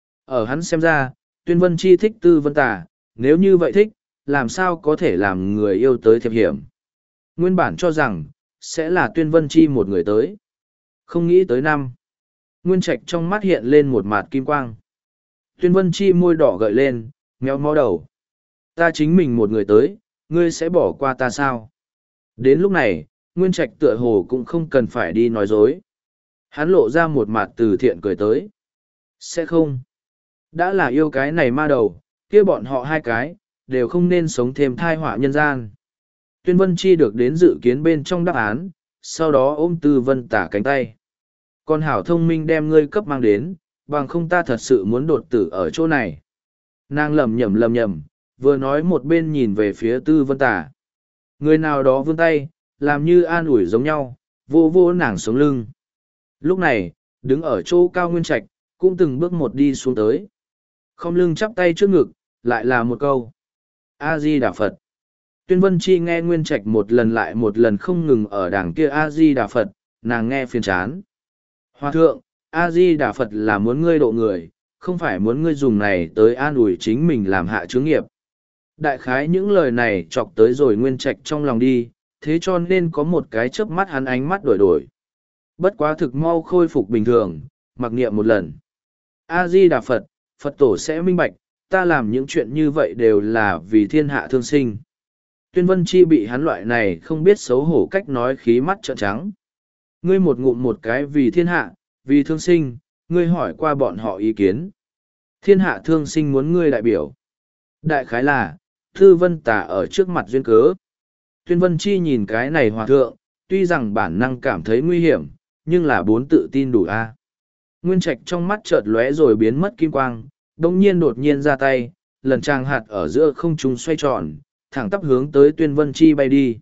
Ở hắn xem ra, Tuyên Vân Chi thích Tư Vân Tà, nếu như vậy thích, làm sao có thể làm người yêu tới thiệp hiểm? Nguyên bản cho rằng, sẽ là Tuyên Vân Chi một người tới. Không nghĩ tới năm. Nguyên Trạch trong mắt hiện lên một mạt kim quang. Tuyên Vân Chi môi đỏ gợi lên, méo mó đầu. Ta chính mình một người tới, ngươi sẽ bỏ qua ta sao? Đến lúc này, Nguyên Trạch tựa hồ cũng không cần phải đi nói dối. Hắn lộ ra một mặt từ thiện cười tới. Sẽ không. Đã là yêu cái này ma đầu, kia bọn họ hai cái, đều không nên sống thêm thai họa nhân gian. Tuyên Vân Chi được đến dự kiến bên trong đáp án, sau đó ôm Tư Vân Tả cánh tay. Con hảo thông minh đem ngươi cấp mang đến, bằng không ta thật sự muốn đột tử ở chỗ này. Nàng lầm nhầm, vừa nói một bên nhìn về phía Tư Vân Tả. Người nào đó vươn tay, làm như an ủi giống nhau, vô vô nàng sống lưng. Lúc này, đứng ở chỗ cao Nguyên Trạch, cũng từng bước một đi xuống tới. Không lưng chắp tay trước ngực, lại là một câu. A-di Đà Phật. Tuyên Vân Chi nghe Nguyên Trạch một lần lại một lần không ngừng ở đàng kia A-di Đà Phật, nàng nghe phiền chán. Hòa thượng, A-di Đà Phật là muốn ngươi độ người, không phải muốn ngươi dùng này tới an ủi chính mình làm hạ chướng nghiệp. Đại khái những lời này chọc tới rồi Nguyên Trạch trong lòng đi, thế cho nên có một cái chớp mắt hắn ánh mắt đổi đổi. Bất quá thực mau khôi phục bình thường, mặc niệm một lần. A-di Đà Phật, Phật tổ sẽ minh bạch, ta làm những chuyện như vậy đều là vì thiên hạ thương sinh. Tuyên Vân Chi bị hắn loại này không biết xấu hổ cách nói khí mắt trợn trắng. Ngươi một ngụm một cái vì thiên hạ, vì thương sinh, ngươi hỏi qua bọn họ ý kiến. Thiên hạ thương sinh muốn ngươi đại biểu. Đại khái là, Tư Vân Tà ở trước mặt duyên cớ. Tuyên Vân Chi nhìn cái này hòa thượng, tuy rằng bản năng cảm thấy nguy hiểm, nhưng là bốn tự tin đủ a. Nguyên Trạch trong mắt chợt lóe rồi biến mất kim quang, đồng nhiên đột nhiên ra tay, lần tràng hạt ở giữa không trung xoay tròn, thẳng tắp hướng tới Tuyên Vân Chi bay đi.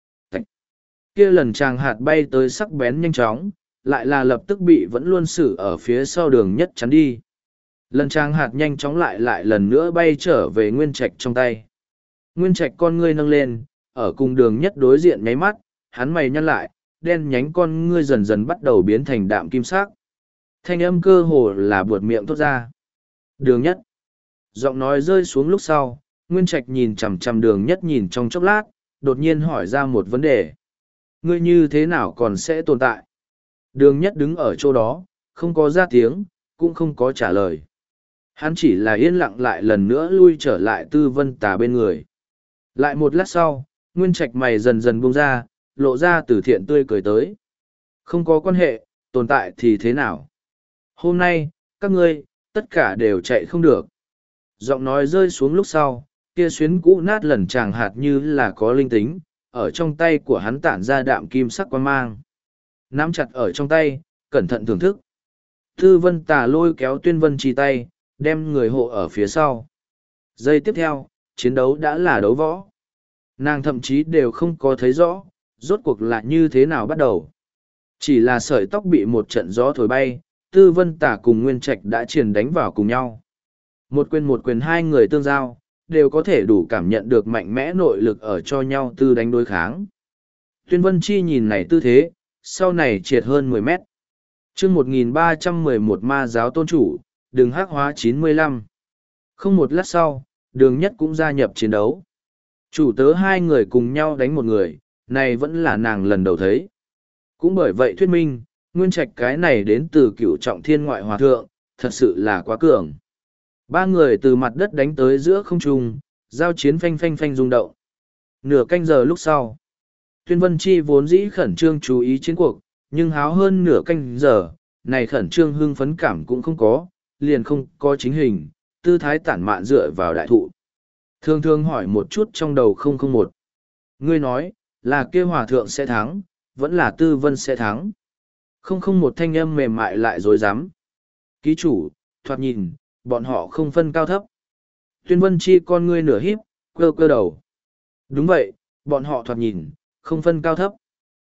Kia lần tràng hạt bay tới sắc bén nhanh chóng, lại là lập tức bị vẫn luôn xử ở phía sau Đường Nhất chắn đi. Lần tràng hạt nhanh chóng lại lần nữa bay trở về Nguyên Trạch trong tay. Nguyên Trạch con ngươi nâng lên, ở cùng Đường Nhất đối diện nháy mắt, hắn mày nhăn lại, đen nhánh con ngươi dần dần bắt đầu biến thành đạm kim sắc. Thanh âm cơ hồ là buột miệng thốt ra. Đường Nhất. Giọng nói rơi xuống lúc sau, Nguyên Trạch nhìn chằm chằm Đường Nhất nhìn trong chốc lát, đột nhiên hỏi ra một vấn đề. Ngươi như thế nào còn sẽ tồn tại? Đường Nhất đứng ở chỗ đó, không có ra tiếng, cũng không có trả lời. Hắn chỉ là yên lặng lại lần nữa lui trở lại Tư Vân Tà bên người. Lại một lát sau, Nguyên Trạch mày dần dần buông ra, lộ ra từ thiện tươi cười tới. Không có quan hệ, tồn tại thì thế nào? Hôm nay, các ngươi, tất cả đều chạy không được. Giọng nói rơi xuống lúc sau, kia xuyến cũ nát lần chàng hạt như là có linh tính, ở trong tay của hắn tản ra đạm kim sắc quang mang. Nắm chặt ở trong tay, cẩn thận thưởng thức. Tư Vân Tà lôi kéo Tuyên Vân Chi tay, đem người hộ ở phía sau. Giây tiếp theo, chiến đấu đã là đấu võ. Nàng thậm chí đều không có thấy rõ, rốt cuộc là như thế nào bắt đầu. Chỉ là sợi tóc bị một trận gió thổi bay, Tư Vân Tà cùng Nguyên Trạch đã triền đánh vào cùng nhau. Một quyền hai người tương giao, đều có thể đủ cảm nhận được mạnh mẽ nội lực ở cho nhau tư đánh đối kháng. Tuyên Vân Chi nhìn này tư thế, sau này triệt hơn 10 mét. chương 1311 ma giáo tôn chủ, đường hắc hóa 95. Không một lát sau, đường nhất cũng gia nhập chiến đấu. Chủ tớ hai người cùng nhau đánh một người, này vẫn là nàng lần đầu thấy. Cũng bởi vậy thuyết minh, Nguyên Trạch cái này đến từ cửu trọng thiên ngoại hòa thượng, thật sự là quá cường. Ba người từ mặt đất đánh tới giữa không trung, giao chiến phanh phanh phanh rung động. Nửa canh giờ lúc sau, Tuyên Vân Chi vốn dĩ khẩn trương chú ý chiến cuộc, nhưng háo hơn nửa canh giờ, này khẩn trương hưng phấn cảm cũng không có, liền không có chính hình, tư thái tản mạn dựa vào đại thụ. Thường thường hỏi một chút trong đầu 001. Ngươi nói, là kia hòa thượng sẽ thắng, vẫn là Tư Vân sẽ thắng. 001 thanh âm mềm mại lại dối rắm. Ký chủ, thoạt nhìn, bọn họ không phân cao thấp. Tuyên Vân Chi con ngươi nửa híp, cơ cơ đầu. Đúng vậy, bọn họ thoạt nhìn, không phân cao thấp.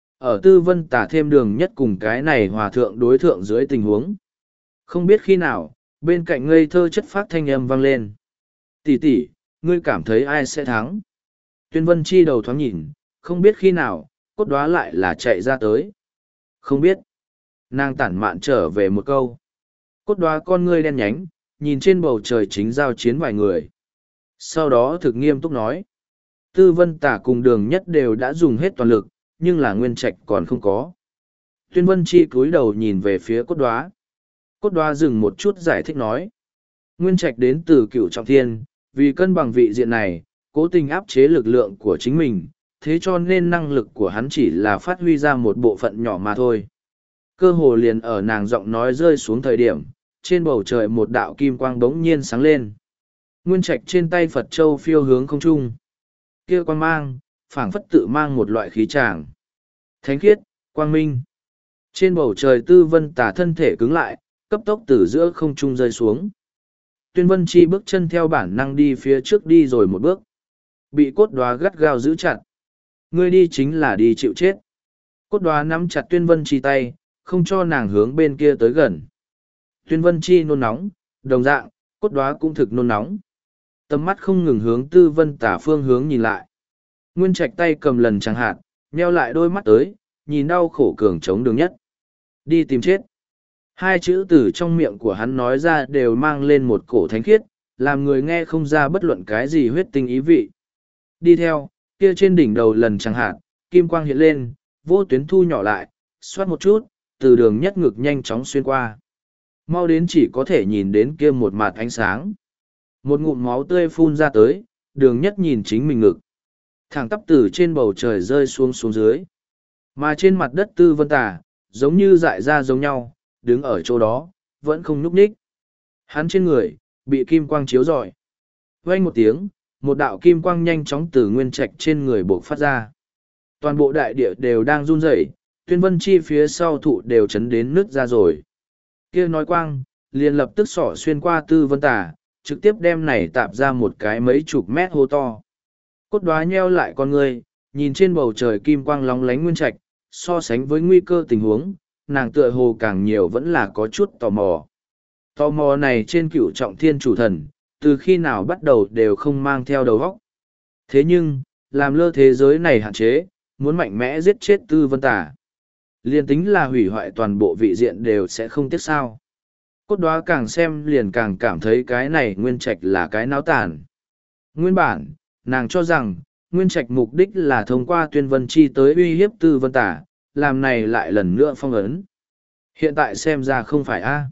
Ở Tư Vân Tả thêm đường nhất cùng cái này hòa thượng đối thượng dưới tình huống. Không biết khi nào, bên cạnh ngây thơ chất phát thanh âm vang lên. Tỷ tỷ, ngươi cảm thấy ai sẽ thắng? Tuyên Vân Chi đầu thoáng nhìn, không biết khi nào, cốt đoá lại là chạy ra tới. Không biết. Nàng tản mạn trở về một câu. Cốt đoá con ngươi đen nhánh, nhìn trên bầu trời chính giao chiến vài người. Sau đó thực nghiêm túc nói. Tư Vân Tả cùng đường nhất đều đã dùng hết toàn lực, nhưng là Nguyên Trạch còn không có. Tuyên Vân Chi cúi đầu nhìn về phía cốt đoá. Cốt đoá dừng một chút giải thích nói. Nguyên Trạch đến từ cửu trọng thiên, vì cân bằng vị diện này, cố tình áp chế lực lượng của chính mình, thế cho nên năng lực của hắn chỉ là phát huy ra một bộ phận nhỏ mà thôi. Cơ hồ liền ở nàng giọng nói rơi xuống thời điểm, trên bầu trời một đạo kim quang bỗng nhiên sáng lên. Nguyên Trạch trên tay Phật Châu phiêu hướng không trung. Kia quang mang, phảng phất tự mang một loại khí tràng. Thánh khiết, quang minh. Trên bầu trời Tư Vân Tả thân thể cứng lại, cấp tốc từ giữa không trung rơi xuống. Tuyên Vân Chi bước chân theo bản năng đi phía trước đi rồi một bước. Bị cốt đoá gắt gao giữ chặt. Ngươi đi chính là đi chịu chết. Cốt đoá nắm chặt Tuyên Vân Chi tay, không cho nàng hướng bên kia tới gần. Tuyên Vân Chi nôn nóng, đồng dạng, cốt đoá cũng thực nôn nóng. Tầm mắt không ngừng hướng Tư Vân Tả phương hướng nhìn lại. Nguyên Trạch tay cầm lần chẳng hạn, nheo lại đôi mắt tới, nhìn đau khổ cường chống đường nhất. Đi tìm chết. Hai chữ từ trong miệng của hắn nói ra đều mang lên một cổ thánh khiết, làm người nghe không ra bất luận cái gì huyết tinh ý vị. Đi theo, kia trên đỉnh đầu lần chẳng hạn, kim quang hiện lên, vô tuyến thu nhỏ lại, xoát một chút, từ đường nhất ngực nhanh chóng xuyên qua. Mau đến chỉ có thể nhìn đến kia một mặt ánh sáng. Một ngụm máu tươi phun ra tới, đường nhất nhìn chính mình ngực. Thẳng tắp từ trên bầu trời rơi xuống xuống dưới. Mà trên mặt đất Tư Vân Tả, giống như dại ra giống nhau, đứng ở chỗ đó, vẫn không nhúc nhích. Hắn trên người, bị kim quang chiếu rọi. Vang một tiếng, một đạo kim quang nhanh chóng từ Nguyên Trạch trên người bộc phát ra. Toàn bộ đại địa đều đang run rẩy, Tuyên Vân Chi phía sau thụ đều chấn đến nứt ra rồi. Kia nói quang, liền lập tức xỏ xuyên qua Tư Vân Tả, trực tiếp đem này tạp ra một cái mấy chục mét hô to. Cốt đoá nheo lại con người, nhìn trên bầu trời kim quang lóng lánh Nguyên Trạch, so sánh với nguy cơ tình huống, nàng tựa hồ càng nhiều vẫn là có chút tò mò. Tò mò này trên cửu trọng thiên chủ thần, từ khi nào bắt đầu đều không mang theo đầu óc. Thế nhưng, làm lơ thế giới này hạn chế, muốn mạnh mẽ giết chết Tư Vân Tả. Liên tính là hủy hoại toàn bộ vị diện đều sẽ không tiếc sao. Cốt đoá càng xem liền càng cảm thấy cái này Nguyên Trạch là cái náo tàn. Nguyên bản, nàng cho rằng, Nguyên Trạch mục đích là thông qua Tuyên Vân Chi tới uy hiếp Tư Vân Tả, làm này lại lần nữa phong ấn. Hiện tại xem ra không phải A.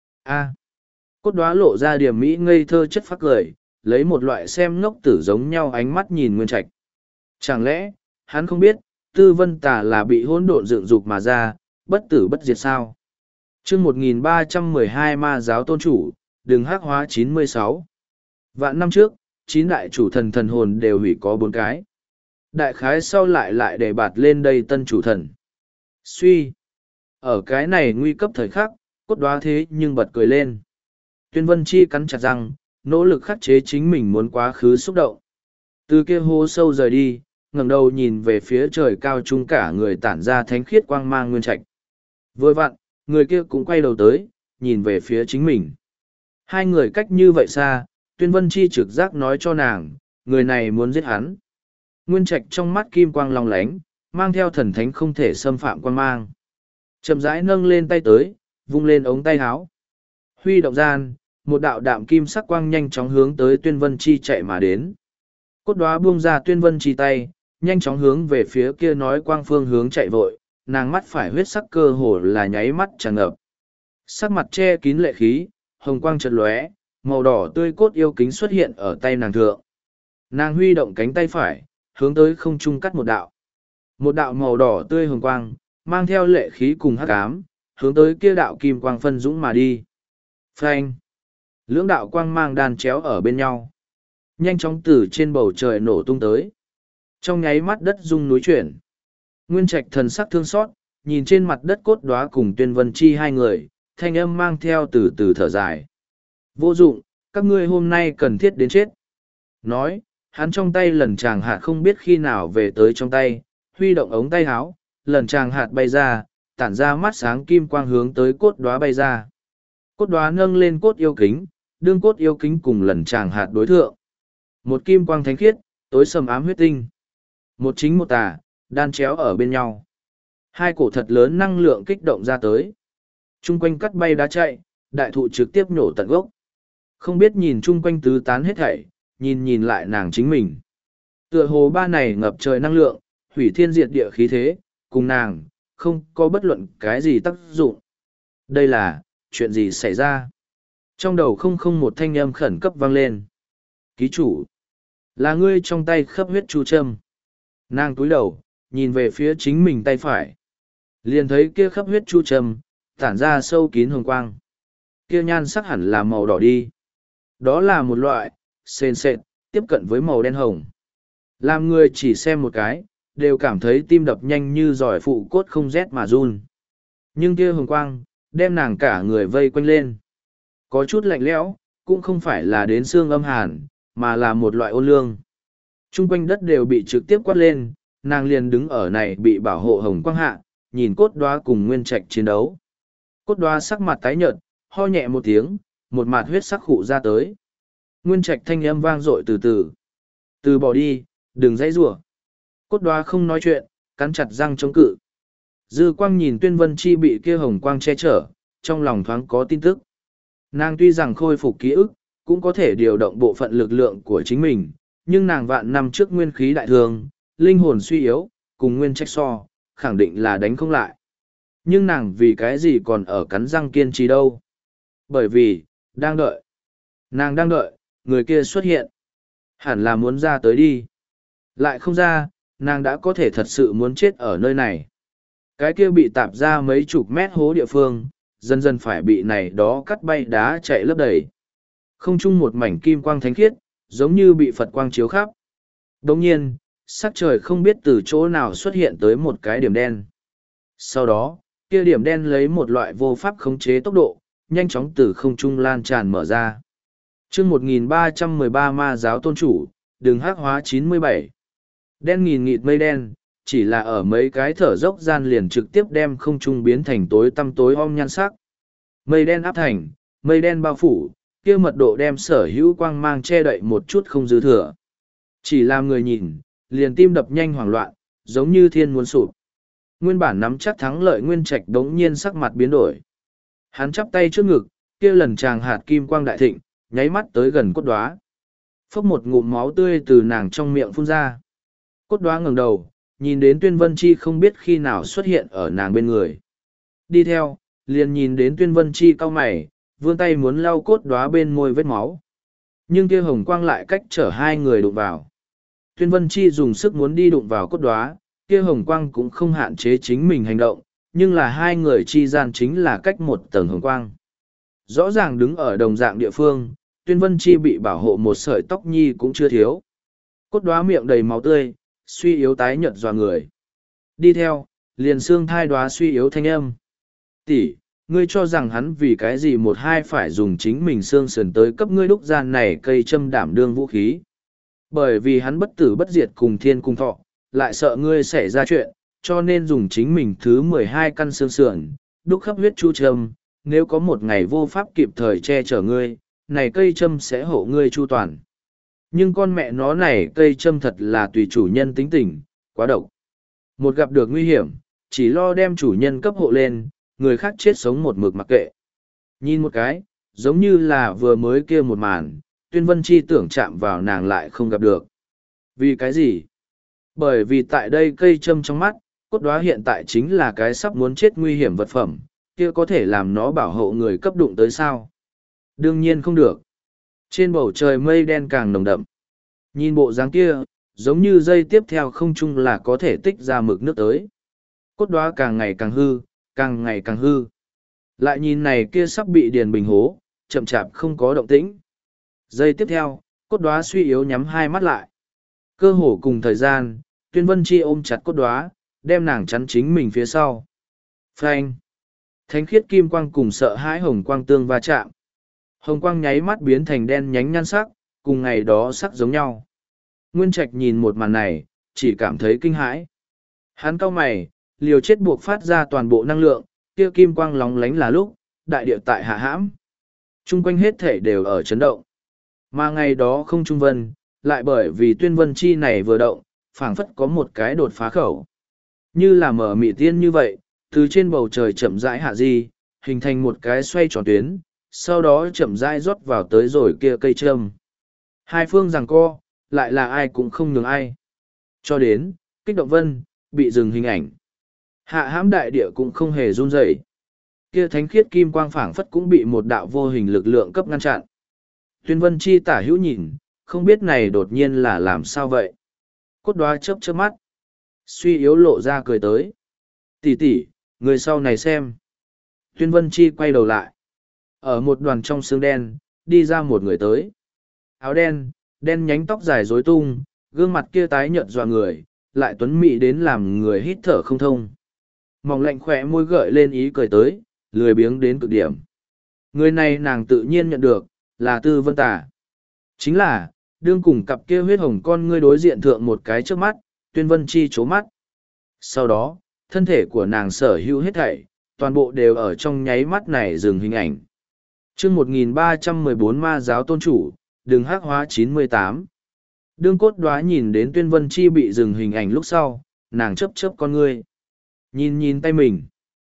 A. Cốt đoá lộ ra điểm mỹ ngây thơ chất phát cười, lấy một loại xem ngốc tử giống nhau ánh mắt nhìn Nguyên Trạch. Chẳng lẽ, hắn không biết, Tư Vân Tả là bị hỗn độn dựng dục mà ra, bất tử bất diệt sao? chương 1312 ma giáo tôn chủ, đường hắc hóa 96. Vạn năm trước, 9 đại chủ thần thần hồn đều hủy có 4 cái. Đại khái sau lại lại để bạt lên đây tân chủ thần. Suy. Ở cái này nguy cấp thời khắc, cốt đoá thế nhưng bật cười lên. Tuyên Vân Chi cắn chặt răng, nỗ lực khắc chế chính mình muốn quá khứ xúc động. Từ kia hố sâu rời đi, ngẩng đầu nhìn về phía trời cao trung cả người tản ra thánh khiết quang mang Nguyên Trạch. Vừa vặn, người kia cũng quay đầu tới, nhìn về phía chính mình. Hai người cách như vậy xa, Tuyên Vân Chi trực giác nói cho nàng, người này muốn giết hắn. Nguyên Trạch trong mắt kim quang long lánh, mang theo thần thánh không thể xâm phạm quang mang. Chậm rãi nâng lên tay tới, vung lên ống tay áo. Huy động gian, một đạo đạm kim sắc quang nhanh chóng hướng tới Tuyên Vân Chi chạy mà đến. Cốt đoá buông ra Tuyên Vân Chi tay, nhanh chóng hướng về phía kia nói quang phương hướng chạy vội, nàng mắt phải huyết sắc cơ hồ là nháy mắt tràn ngập. Sắc mặt che kín lệ khí, hồng quang chợt lóe, màu đỏ tươi cốt yêu kính xuất hiện ở tay nàng thượng. Nàng huy động cánh tay phải, hướng tới không trung cắt một đạo. Một đạo màu đỏ tươi hồng quang, mang theo lệ khí cùng hắc ám, hướng tới kia đạo kim quang phân dũng mà đi. Phanh! Lưỡng đạo quang mang đan chéo ở bên nhau. Nhanh chóng từ trên bầu trời nổ tung tới. Trong nháy mắt đất rung núi chuyển. Nguyên Trạch thần sắc thương xót, nhìn trên mặt đất cốt đoá cùng Tuyên Vân Chi hai người, thanh âm mang theo từ từ thở dài. Vô dụng, các ngươi hôm nay cần thiết đến chết. Nói, hắn trong tay lần tràng hạt không biết khi nào về tới trong tay, huy động ống tay áo, lần tràng hạt bay ra, tản ra mắt sáng kim quang hướng tới cốt đoá bay ra. Cốt đoá nâng lên cốt yêu kính, đương cốt yêu kính cùng lần tràng hạt đối thượng. Một kim quang thánh khiết, tối sầm ám huyết tinh. Một chính một tà, đan chéo ở bên nhau. Hai cổ thật lớn năng lượng kích động ra tới. Trung quanh cắt bay đá chạy, đại thụ trực tiếp nổ tận gốc. Không biết nhìn chung quanh tứ tán hết thảy, nhìn lại nàng chính mình. Tựa hồ ba này ngập trời năng lượng, hủy thiên diệt địa khí thế, cùng nàng, không có bất luận cái gì tác dụng. Đây là, chuyện gì xảy ra? Trong đầu không một thanh âm khẩn cấp vang lên. Ký chủ, là ngươi trong tay khắp huyết chu châm. Nàng túi đầu, nhìn về phía chính mình tay phải. Liền thấy kia khắp huyết chu châm, tản ra sâu kín hồng quang. Kia nhan sắc hẳn là màu đỏ đi. Đó là một loại, sền sệt, tiếp cận với màu đen hồng. Làm người chỉ xem một cái, đều cảm thấy tim đập nhanh như giỏi phụ cốt không rét mà run. Nhưng kia hồng quang, đem nàng cả người vây quanh lên. Có chút lạnh lẽo, cũng không phải là đến xương âm hàn, mà là một loại ôn lương. Trung quanh đất đều bị trực tiếp quát lên, nàng liền đứng ở này bị bảo hộ hồng quang hạ, nhìn cốt đoá cùng Nguyên Trạch chiến đấu. Cốt đoá sắc mặt tái nhợt, ho nhẹ một tiếng, một mạt huyết sắc khụ ra tới. Nguyên Trạch thanh âm vang dội từ từ. Từ bỏ đi, đừng dãy rủa. Cốt đoá không nói chuyện, cắn chặt răng chống cự. Dư quang nhìn Tuyên Vân Chi bị kia hồng quang che chở, trong lòng thoáng có tin tức. Nàng tuy rằng khôi phục ký ức, cũng có thể điều động bộ phận lực lượng của chính mình, nhưng nàng vạn năm trước nguyên khí đại thương, linh hồn suy yếu, cùng Nguyên Trạch so, khẳng định là đánh không lại. Nhưng nàng vì cái gì còn ở cắn răng kiên trì đâu? Bởi vì, đang đợi. Nàng đang đợi, người kia xuất hiện. Hẳn là muốn ra tới đi. Lại không ra, nàng đã có thể thật sự muốn chết ở nơi này. Cái kia bị tạp ra mấy chục mét hố địa phương, dần dần phải bị này đó cắt bay đá chạy lấp đầy. Không chung một mảnh kim quang thánh khiết, giống như bị Phật quang chiếu khắp. Đồng nhiên, sắc trời không biết từ chỗ nào xuất hiện tới một cái điểm đen. Sau đó, kia điểm đen lấy một loại vô pháp khống chế tốc độ, nhanh chóng từ không trung lan tràn mở ra. chương 1313 ma giáo tôn chủ, đường hắc hóa 97. Đen nghìn nghịt mây đen, chỉ là ở mấy cái thở dốc gian liền trực tiếp đem không trung biến thành tối tăm tối om nhan sắc. Mây đen áp thành, mây đen bao phủ, kia mật độ đem sở hữu quang mang che đậy một chút không dư thừa. Chỉ làm người nhìn, liền tim đập nhanh hoảng loạn, giống như thiên muốn sụp. Nguyên bản nắm chắc thắng lợi Nguyên Trạch đống nhiên sắc mặt biến đổi. Hắn chắp tay trước ngực, kia lần chàng hạt kim quang đại thịnh, nháy mắt tới gần cốt đoá. Phốc một ngụm máu tươi từ nàng trong miệng phun ra. Cốt đoá ngẩng đầu, nhìn đến Tuyên Vân Chi không biết khi nào xuất hiện ở nàng bên người. Đi theo, liền nhìn đến Tuyên Vân Chi cau mày, vươn tay muốn lau cốt đoá bên môi vết máu. Nhưng kia hồng quang lại cách chở hai người đụng vào. Tuyên Vân Chi dùng sức muốn đi đụng vào cốt đoá, kia hồng quang cũng không hạn chế chính mình hành động, nhưng là hai người chi gian chính là cách một tầng hồng quang. Rõ ràng đứng ở đồng dạng địa phương, Tuyên Vân Chi bị bảo hộ một sợi tóc nhi cũng chưa thiếu. Cốt đoá miệng đầy máu tươi, suy yếu tái nhợt dọa người. Đi theo, liền xương thai đoá suy yếu thanh âm. Tỷ, ngươi cho rằng hắn vì cái gì một hai phải dùng chính mình xương sườn tới cấp ngươi đúc gian này cây châm đảm đương vũ khí. Bởi vì hắn bất tử bất diệt cùng thiên cùng thọ, lại sợ ngươi xảy ra chuyện, cho nên dùng chính mình thứ 12 căn xương sườn, đúc khắp huyết chu châm, nếu có một ngày vô pháp kịp thời che chở ngươi, này cây châm sẽ hộ ngươi chu toàn. Nhưng con mẹ nó này cây châm thật là tùy chủ nhân tính tình, quá độc. Một gặp được nguy hiểm, chỉ lo đem chủ nhân cấp hộ lên, người khác chết sống một mực mặc kệ. Nhìn một cái, giống như là vừa mới kia một màn, Tuyên Vân Chi tưởng chạm vào nàng lại không gặp được. Vì cái gì? Bởi vì tại đây cây châm trong mắt, cốt đóa hiện tại chính là cái sắp muốn chết nguy hiểm vật phẩm, kia có thể làm nó bảo hộ người cấp đụng tới sao? Đương nhiên không được. Trên bầu trời mây đen càng nồng đậm. Nhìn bộ dáng kia, giống như dây tiếp theo không chung là có thể tích ra mực nước tới. Cốt đóa càng ngày càng hư, càng ngày càng hư. Lại nhìn này kia sắp bị điền bình hố, chậm chạp không có động tĩnh. Giây tiếp theo, cốt đóa suy yếu nhắm hai mắt lại. Cơ hồ cùng thời gian, Tuyên Vân Chi ôm chặt cốt đóa, đem nàng chắn chính mình phía sau. Phanh! Thánh khiết kim quang cùng sợ hãi hồng quang tương va chạm. Hồng quang nháy mắt biến thành đen nhánh nhan sắc, cùng ngày đó sắc giống nhau. Nguyên Trạch nhìn một màn này, chỉ cảm thấy kinh hãi. Hắn cau mày, liều chết buộc phát ra toàn bộ năng lượng, kia kim quang lóng lánh là lúc, đại địa tại hạ hãm. Trung quanh hết thể đều ở chấn động. Mà ngày đó không trung vân, lại bởi vì Tuyên Vân Chi này vừa động, phảng phất có một cái đột phá khẩu. Như là mở mị tiên như vậy, từ trên bầu trời chậm rãi hạ di, hình thành một cái xoay tròn tuyến, sau đó chậm rãi rót vào tới rồi kia cây châm. Hai phương giằng co, lại là ai cũng không nhường ai. Cho đến, kích động vân, bị dừng hình ảnh. Hạ hãm đại địa cũng không hề run rẩy. Kia thánh khiết kim quang phảng phất cũng bị một đạo vô hình lực lượng cấp ngăn chặn. Tuyên Vân Chi tả hữu nhìn, không biết này đột nhiên là làm sao vậy. Cốt đóa chớp chớp mắt, suy yếu lộ ra cười tới. Tỷ tỷ, người sau này xem. Tuyên Vân Chi quay đầu lại. Ở một đoàn trong xương đen, đi ra một người tới. Áo đen, đen nhánh tóc dài rối tung, gương mặt kia tái nhợt dọa người, lại tuấn mị đến làm người hít thở không thông. Mỏng lạnh khỏe môi gợi lên ý cười tới, lười biếng đến cực điểm. Người này nàng tự nhiên nhận được, là Tư Vân Tà. Chính là, đương cùng cặp kia huyết hồng con ngươi đối diện thượng một cái trước mắt, Tuyên Vân Chi chố mắt. Sau đó, thân thể của nàng sở hữu hết thảy, toàn bộ đều ở trong nháy mắt này dừng hình ảnh. Chương 1314 Ma giáo tôn chủ, đường hắc hóa 98. Đương cốt đóa nhìn đến Tuyên Vân Chi bị dừng hình ảnh lúc sau, nàng chớp chớp con ngươi. Nhìn tay mình.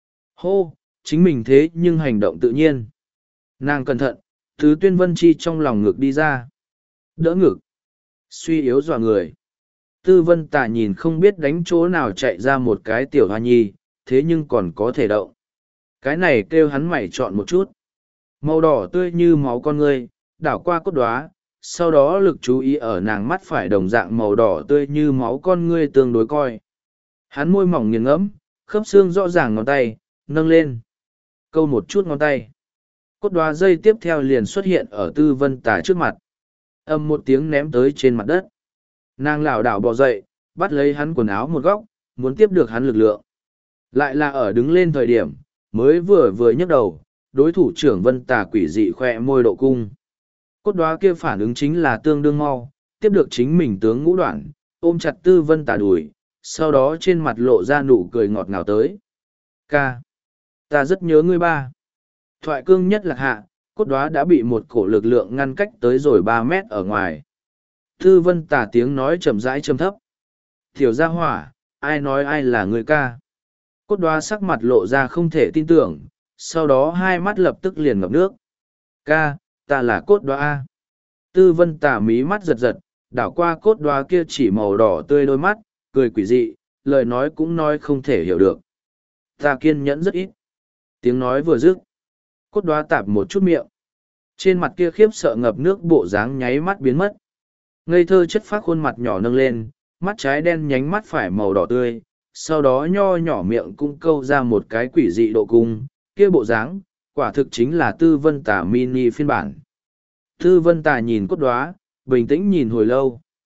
Hô, chính mình thế nhưng hành động tự nhiên. Nàng cẩn thận, thứ Tuyên Vân Chi trong lòng ngực đi ra. Đỡ ngực. Suy yếu dọa người. Tư Vân Tà nhìn không biết đánh chỗ nào chạy ra một cái tiểu hoa nhi, thế nhưng còn có thể động. Cái này kêu hắn mày chọn một chút. Màu đỏ tươi như máu con ngươi, đảo qua cốt đóa, sau đó lực chú ý ở nàng mắt phải đồng dạng màu đỏ tươi như máu con ngươi tương đối coi. Hắn môi mỏng nghiền ngẫm, khớp xương rõ ràng ngón tay, nâng lên. Câu một chút ngón tay. Cốt đóa dây tiếp theo liền xuất hiện ở Tư Vân Tà trước mặt. Âm một tiếng ném tới trên mặt đất. Nàng lảo đảo bò dậy, bắt lấy hắn quần áo một góc, muốn tiếp được hắn lực lượng. Lại là ở đứng lên thời điểm, mới vừa nhấc đầu, đối thủ trưởng Vân Tà quỷ dị khoe môi độ cung. Cốt đóa kia phản ứng chính là tương đương mau, tiếp được chính mình tướng ngũ đoạn, ôm chặt Tư Vân Tà đùi, sau đó trên mặt lộ ra nụ cười ngọt ngào tới. Ca, ta rất nhớ ngươi ba. Thoại cương nhất lạc hạ, cốt đóa đã bị một cổ lực lượng ngăn cách tới rồi 3 mét ở ngoài. Tư Vân Tà tiếng nói chậm rãi trầm thấp. Tiểu gia hỏa, ai nói ai là người ca. Cốt đóa sắc mặt lộ ra không thể tin tưởng, sau đó hai mắt lập tức liền ngập nước. Ca, ta là cốt đóa A. Tư Vân Tà mí mắt giật giật, đảo qua cốt đóa kia chỉ màu đỏ tươi đôi mắt, cười quỷ dị, lời nói cũng nói không thể hiểu được. Ta kiên nhẫn rất ít. Tiếng nói vừa dứt, cốt đóa tạp một chút miệng. Trên mặt kia khiếp sợ ngập nước bộ dáng nháy mắt biến mất. Ngây thơ chất phác khuôn mặt nhỏ nâng lên, mắt trái đen nhánh mắt phải màu đỏ tươi, sau đó nho nhỏ miệng cũng câu ra một cái quỷ dị độ cung, kia bộ dáng, quả thực chính là Tư Vân Tà mini phiên bản. Tư Vân Tà nhìn cốt đóa, bình tĩnh nhìn hồi lâu.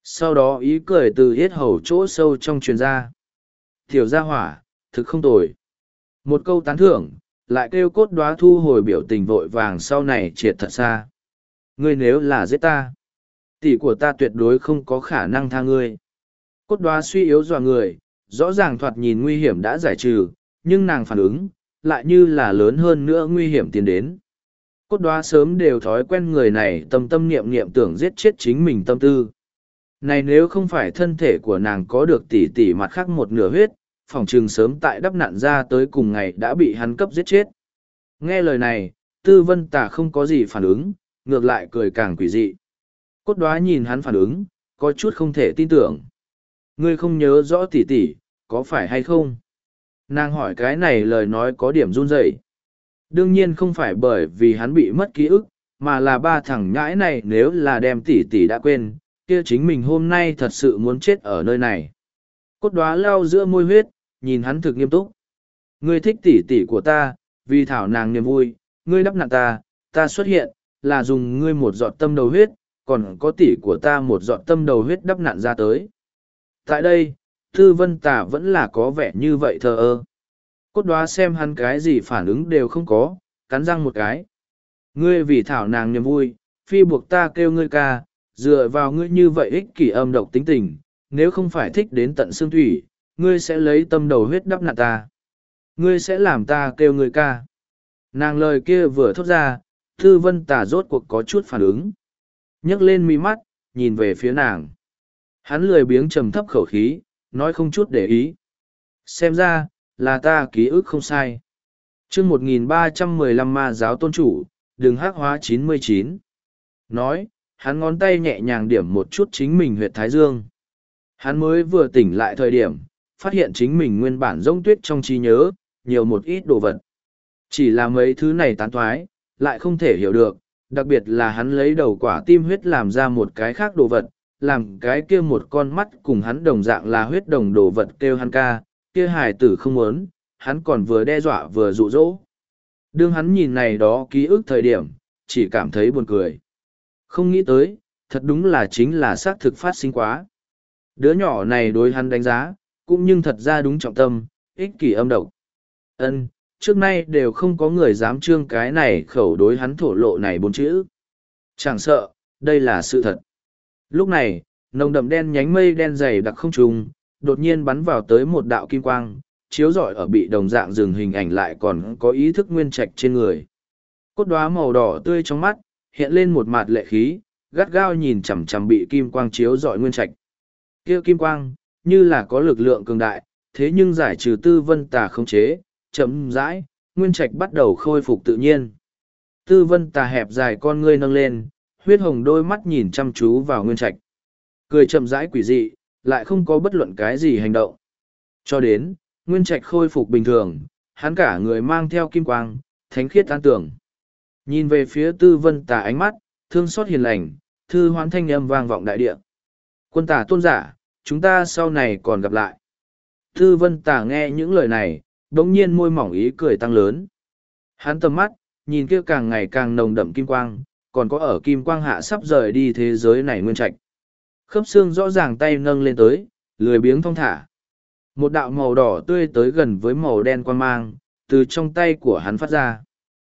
sau đó ý cười từ yết hầu chỗ sâu trong truyền ra. Tiểu gia hỏa, thực không tồi. Một câu tán thưởng, lại kêu Cốt Đóa thu hồi biểu tình vội vàng sau này triệt thật xa. Ngươi nếu là giết ta, tỷ của ta tuyệt đối không có khả năng tha ngươi. Cốt Đóa suy yếu dọa người, rõ ràng thoạt nhìn nguy hiểm đã giải trừ, nhưng nàng phản ứng, lại như là lớn hơn nữa nguy hiểm tiến đến. Cốt Đóa sớm đều thói quen người này tâm tâm niệm niệm tưởng giết chết chính mình tâm tư. Này nếu không phải thân thể của nàng có được tỷ tỷ mặt khác một nửa huyết, phỏng chừng sớm tại đắp nặn ra tới cùng ngày đã bị hắn cấp giết chết. Nghe lời này, Tư Vân Tà không có gì phản ứng, ngược lại cười càng quỷ dị. Cốt Đóa nhìn hắn phản ứng, có chút không thể tin tưởng. Ngươi không nhớ rõ tỷ tỷ, có phải hay không? Nàng hỏi cái này lời nói có điểm run rẩy. Đương nhiên không phải bởi vì hắn bị mất ký ức, mà là ba thằng nhãi này nếu là đem tỷ tỷ đã quên, kia chính mình hôm nay thật sự muốn chết ở nơi này. Cốt Đóa lau giữa môi huyết, nhìn hắn thực nghiêm túc. Ngươi thích tỷ tỷ của ta, vì thảo nàng niềm vui, ngươi đắp nặn ta, ta xuất hiện, là dùng ngươi một giọt tâm đầu huyết, còn có tỷ của ta một giọt tâm đầu huyết đắp nặn ra tới. Tại đây, Tư Vân Tà vẫn là có vẻ như vậy thờ ơ. Cốt Đóa xem hắn cái gì phản ứng đều không có, cắn răng một cái. Ngươi vì thảo nàng niềm vui, phi buộc ta kêu ngươi ca, dựa vào ngươi như vậy ích kỷ âm độc tính tình, nếu không phải thích đến tận xương thủy, ngươi sẽ lấy tâm đầu huyết đắp nặn ta. Ngươi sẽ làm ta kêu ngươi ca. Nàng lời kia vừa thốt ra, Tư Vân Tà rốt cuộc có chút phản ứng. Nhấc lên mi mắt, nhìn về phía nàng. Hắn lười biếng trầm thấp khẩu khí, nói không chút để ý. Xem ra, là ta ký ức không sai. chương 1315 ma giáo tôn chủ, đừng hắc hóa 99. Nói, hắn ngón tay nhẹ nhàng điểm một chút chính mình huyệt thái dương. Hắn mới vừa tỉnh lại thời điểm, phát hiện chính mình nguyên bản rỗng tuyết trong trí nhớ, nhiều một ít đồ vật. Chỉ là mấy thứ này tán thoái, lại không thể hiểu được, đặc biệt là hắn lấy đầu quả tim huyết làm ra một cái khác đồ vật, làm cái kia một con mắt cùng hắn đồng dạng là huyết đồng đồ vật kêu hắn ca, kia hài tử không muốn, hắn còn vừa đe dọa vừa dụ dỗ. Đương hắn nhìn này đó ký ức thời điểm, chỉ cảm thấy buồn cười. Không nghĩ tới, thật đúng là chính là xác thực phát sinh quá. Đứa nhỏ này đối hắn đánh giá, cũng nhưng thật ra đúng trọng tâm, ích kỷ âm độc. Ân, trước nay đều không có người dám trương cái này khẩu đối hắn thổ lộ này bốn chữ. Chẳng sợ, đây là sự thật. Lúc này, nồng đậm đen nhánh mây đen dày đặc không trùng, đột nhiên bắn vào tới một đạo kim quang, chiếu rọi ở bị đồng dạng dừng hình ảnh lại còn có ý thức nguyên trạch trên người. Cốt Đóa màu đỏ tươi trong mắt, hiện lên một mạt lệ khí, gắt gao nhìn chằm chằm bị kim quang chiếu rọi nguyên trạch. Kia kim quang, như là có lực lượng cường đại, thế nhưng giải trừ Tư Vân Tà không chế, chậm rãi, nguyên trạch bắt đầu khôi phục tự nhiên. Tư Vân Tà hẹp dài con ngươi nâng lên, huyết hồng đôi mắt nhìn chăm chú vào nguyên trạch. Cười chậm rãi quỷ dị, lại không có bất luận cái gì hành động. Cho đến, nguyên trạch khôi phục bình thường, hắn cả người mang theo kim quang, thánh khiết an tưởng. Nhìn về phía Tư Vân Tà ánh mắt, thương xót hiền lành, thư hoán thanh âm vang vọng đại địa. Quân Tà tôn giả, chúng ta sau này còn gặp lại. Tư Vân Tà nghe những lời này, đống nhiên môi mỏng ý cười tăng lớn. Hắn tầm mắt, nhìn kia càng ngày càng nồng đậm kim quang, còn có ở kim quang hạ sắp rời đi thế giới này nguyên trạch. Khớp xương rõ ràng tay nâng lên tới, lười biếng thong thả. Một đạo màu đỏ tươi tới gần với màu đen quang mang, từ trong tay của hắn phát ra.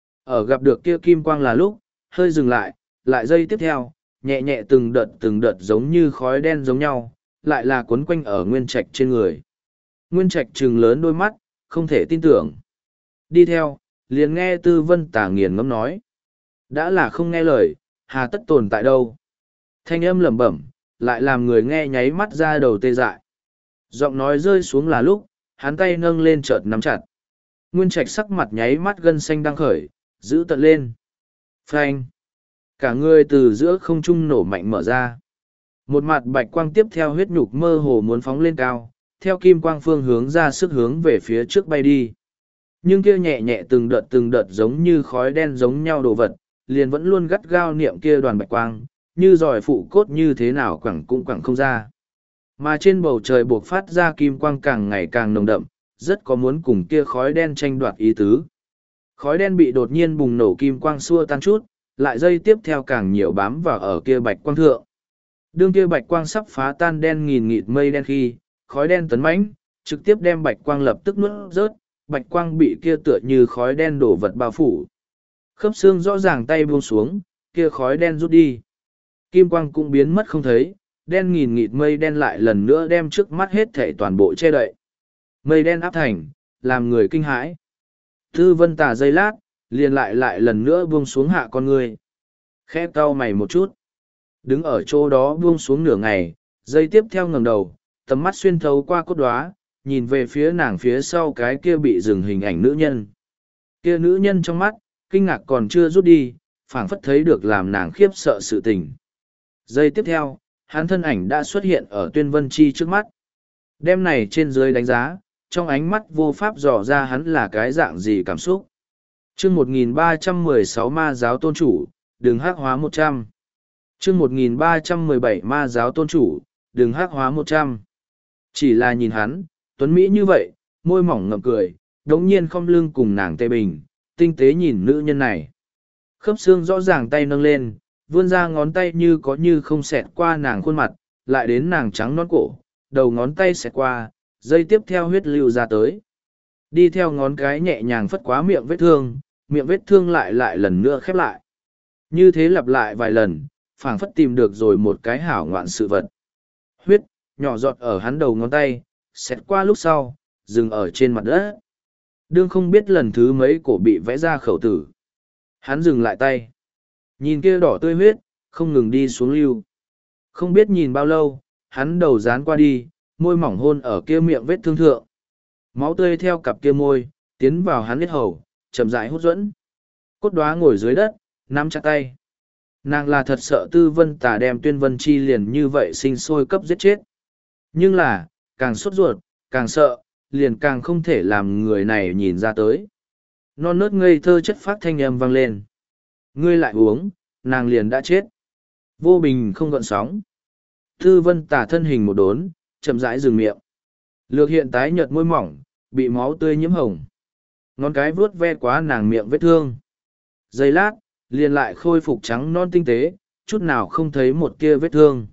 Ở gặp được kia kim quang là lúc, hơi dừng lại, lại giây tiếp theo, nhẹ nhẹ từng đợt giống như khói đen giống nhau, lại là cuốn quanh ở nguyên trạch trên người. Nguyên trạch trừng lớn đôi mắt, không thể tin tưởng. Đi theo, liền nghe Tư Vân Tà nghiền ngẫm nói. Đã là không nghe lời, hà tất tồn tại đâu. Thanh âm lẩm bẩm, lại làm người nghe nháy mắt ra đầu tê dại. Giọng nói rơi xuống là lúc, hắn tay nâng lên chợt nắm chặt. Nguyên trạch sắc mặt nháy mắt gân xanh đang khởi, giữ tận lên. Phanh. Cả người từ giữa không trung nổ mạnh mở ra. Một mặt bạch quang tiếp theo huyết nhục mơ hồ muốn phóng lên cao, theo kim quang phương hướng ra sức hướng về phía trước bay đi. Nhưng kia nhẹ nhẹ từng đợt giống như khói đen giống nhau đồ vật, liền vẫn luôn gắt gao niệm kia đoàn bạch quang, như giỏi phụ cốt như thế nào quẳng cũng quẳng không ra. Mà trên bầu trời buộc phát ra kim quang càng ngày càng nồng đậm, rất có muốn cùng kia khói đen tranh đoạt ý tứ. Khói đen bị đột nhiên bùng nổ kim quang xua tan chút, lại dây tiếp theo càng nhiều bám vào ở kia bạch quang thượng. Đương kia bạch quang sắp phá tan đen nghìn nghịt mây đen khi, khói đen tấn mãnh, trực tiếp đem bạch quang lập tức nuốt rớt, bạch quang bị kia tựa như khói đen đổ vật bao phủ. Khớp xương rõ ràng tay buông xuống, kia khói đen rút đi. Kim quang cũng biến mất không thấy, đen nghìn nghịt mây đen lại lần nữa đem trước mắt hết thảy toàn bộ che đậy. Mây đen áp thành, làm người kinh hãi. Tư Vân Tà giây lát, liền lại lần nữa buông xuống hạ con người. Khẽ cau mày một chút. Đứng ở chỗ đó buông xuống nửa ngày, giây tiếp theo ngẩng đầu, tầm mắt xuyên thấu qua cốt đóa, nhìn về phía nàng phía sau cái kia bị dừng hình ảnh nữ nhân. Kia nữ nhân trong mắt, kinh ngạc còn chưa rút đi, phảng phất thấy được làm nàng khiếp sợ sự tình. Giây tiếp theo, hắn thân ảnh đã xuất hiện ở Tuyên Vân Chi trước mắt. Đêm này trên dưới đánh giá, trong ánh mắt vô pháp dò ra hắn là cái dạng gì cảm xúc. Chương 1316 Ma giáo tôn chủ, đừng hắc hóa 100. Chương 1317 Ma giáo tôn chủ, đừng hắc hóa 100. Chỉ là nhìn hắn, tuấn Mỹ như vậy, môi mỏng ngậm cười, đống nhiên không lưng cùng nàng tê bình, tinh tế nhìn nữ nhân này. Khớp xương rõ ràng tay nâng lên, vươn ra ngón tay như có như không xẹt qua nàng khuôn mặt, lại đến nàng trắng nón cổ, đầu ngón tay xẹt qua, dây tiếp theo huyết lưu ra tới. Đi theo ngón cái nhẹ nhàng phất quá miệng vết thương lại lần nữa khép lại. Như thế lặp lại vài lần, phảng phất tìm được rồi một cái hảo ngoạn sự vật. Huyết, nhỏ giọt ở hắn đầu ngón tay, xẹt qua lúc sau, dừng ở trên mặt đất. Đương không biết lần thứ mấy cổ bị vẽ ra khẩu tử. Hắn dừng lại tay. Nhìn kia đỏ tươi huyết, không ngừng đi xuống lưu. Không biết nhìn bao lâu, hắn đầu dán qua đi, môi mỏng hôn ở kia miệng vết thương thượng. Máu tươi theo cặp kia môi, tiến vào hắn huyết hầu, chậm rãi hút dẫn. Cốt đóa ngồi dưới đất, nắm chặt tay. Nàng là thật sợ Tư Vân Tà đem Tuyên Vân Chi liền như vậy sinh sôi cấp giết chết. Nhưng là, càng sốt ruột, càng sợ, liền càng không thể làm người này nhìn ra tới. Non nớt ngây thơ chất phát thanh âm vang lên. Ngươi lại uống, nàng liền đã chết. Vô bình không gợn sóng. Tư Vân Tà thân hình một đốn, chậm rãi dừng miệng. Lược hiện tái nhợt môi mỏng, bị máu tươi nhiễm hồng. Ngón cái vuốt ve quá nàng miệng vết thương. Giây lát, liền lại khôi phục trắng non tinh tế, chút nào không thấy một tia vết thương.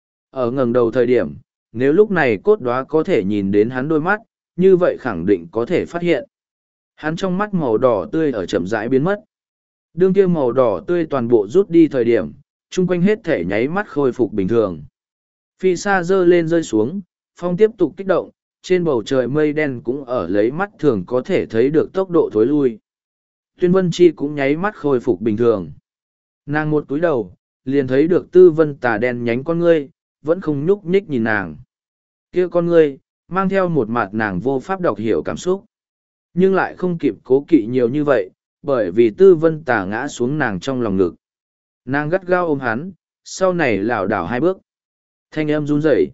Ở ngẩng đầu thời điểm, nếu lúc này cốt đóa có thể nhìn đến hắn đôi mắt, như vậy khẳng định có thể phát hiện. Hắn trong mắt màu đỏ tươi ở chậm rãi biến mất. Đương kia màu đỏ tươi toàn bộ rút đi thời điểm, chung quanh hết thể nháy mắt khôi phục bình thường. Phi xa dơ lên rơi xuống, phong tiếp tục kích động, trên bầu trời mây đen cũng ở lấy mắt thường có thể thấy được tốc độ thối lui. Tuyên Vân Chi cũng nháy mắt khôi phục bình thường. Nàng một cúi đầu, liền thấy được Tư Vân Tà đen nhánh con ngươi, vẫn không nhúc nhích nhìn nàng. Kia con ngươi, mang theo một mặt nàng vô pháp đọc hiểu cảm xúc. Nhưng lại không kịp cố kỵ nhiều như vậy, bởi vì Tư Vân Tà ngã xuống nàng trong lòng ngực. Nàng gắt gao ôm hắn, sau này lảo đảo hai bước. Thanh âm run rẩy.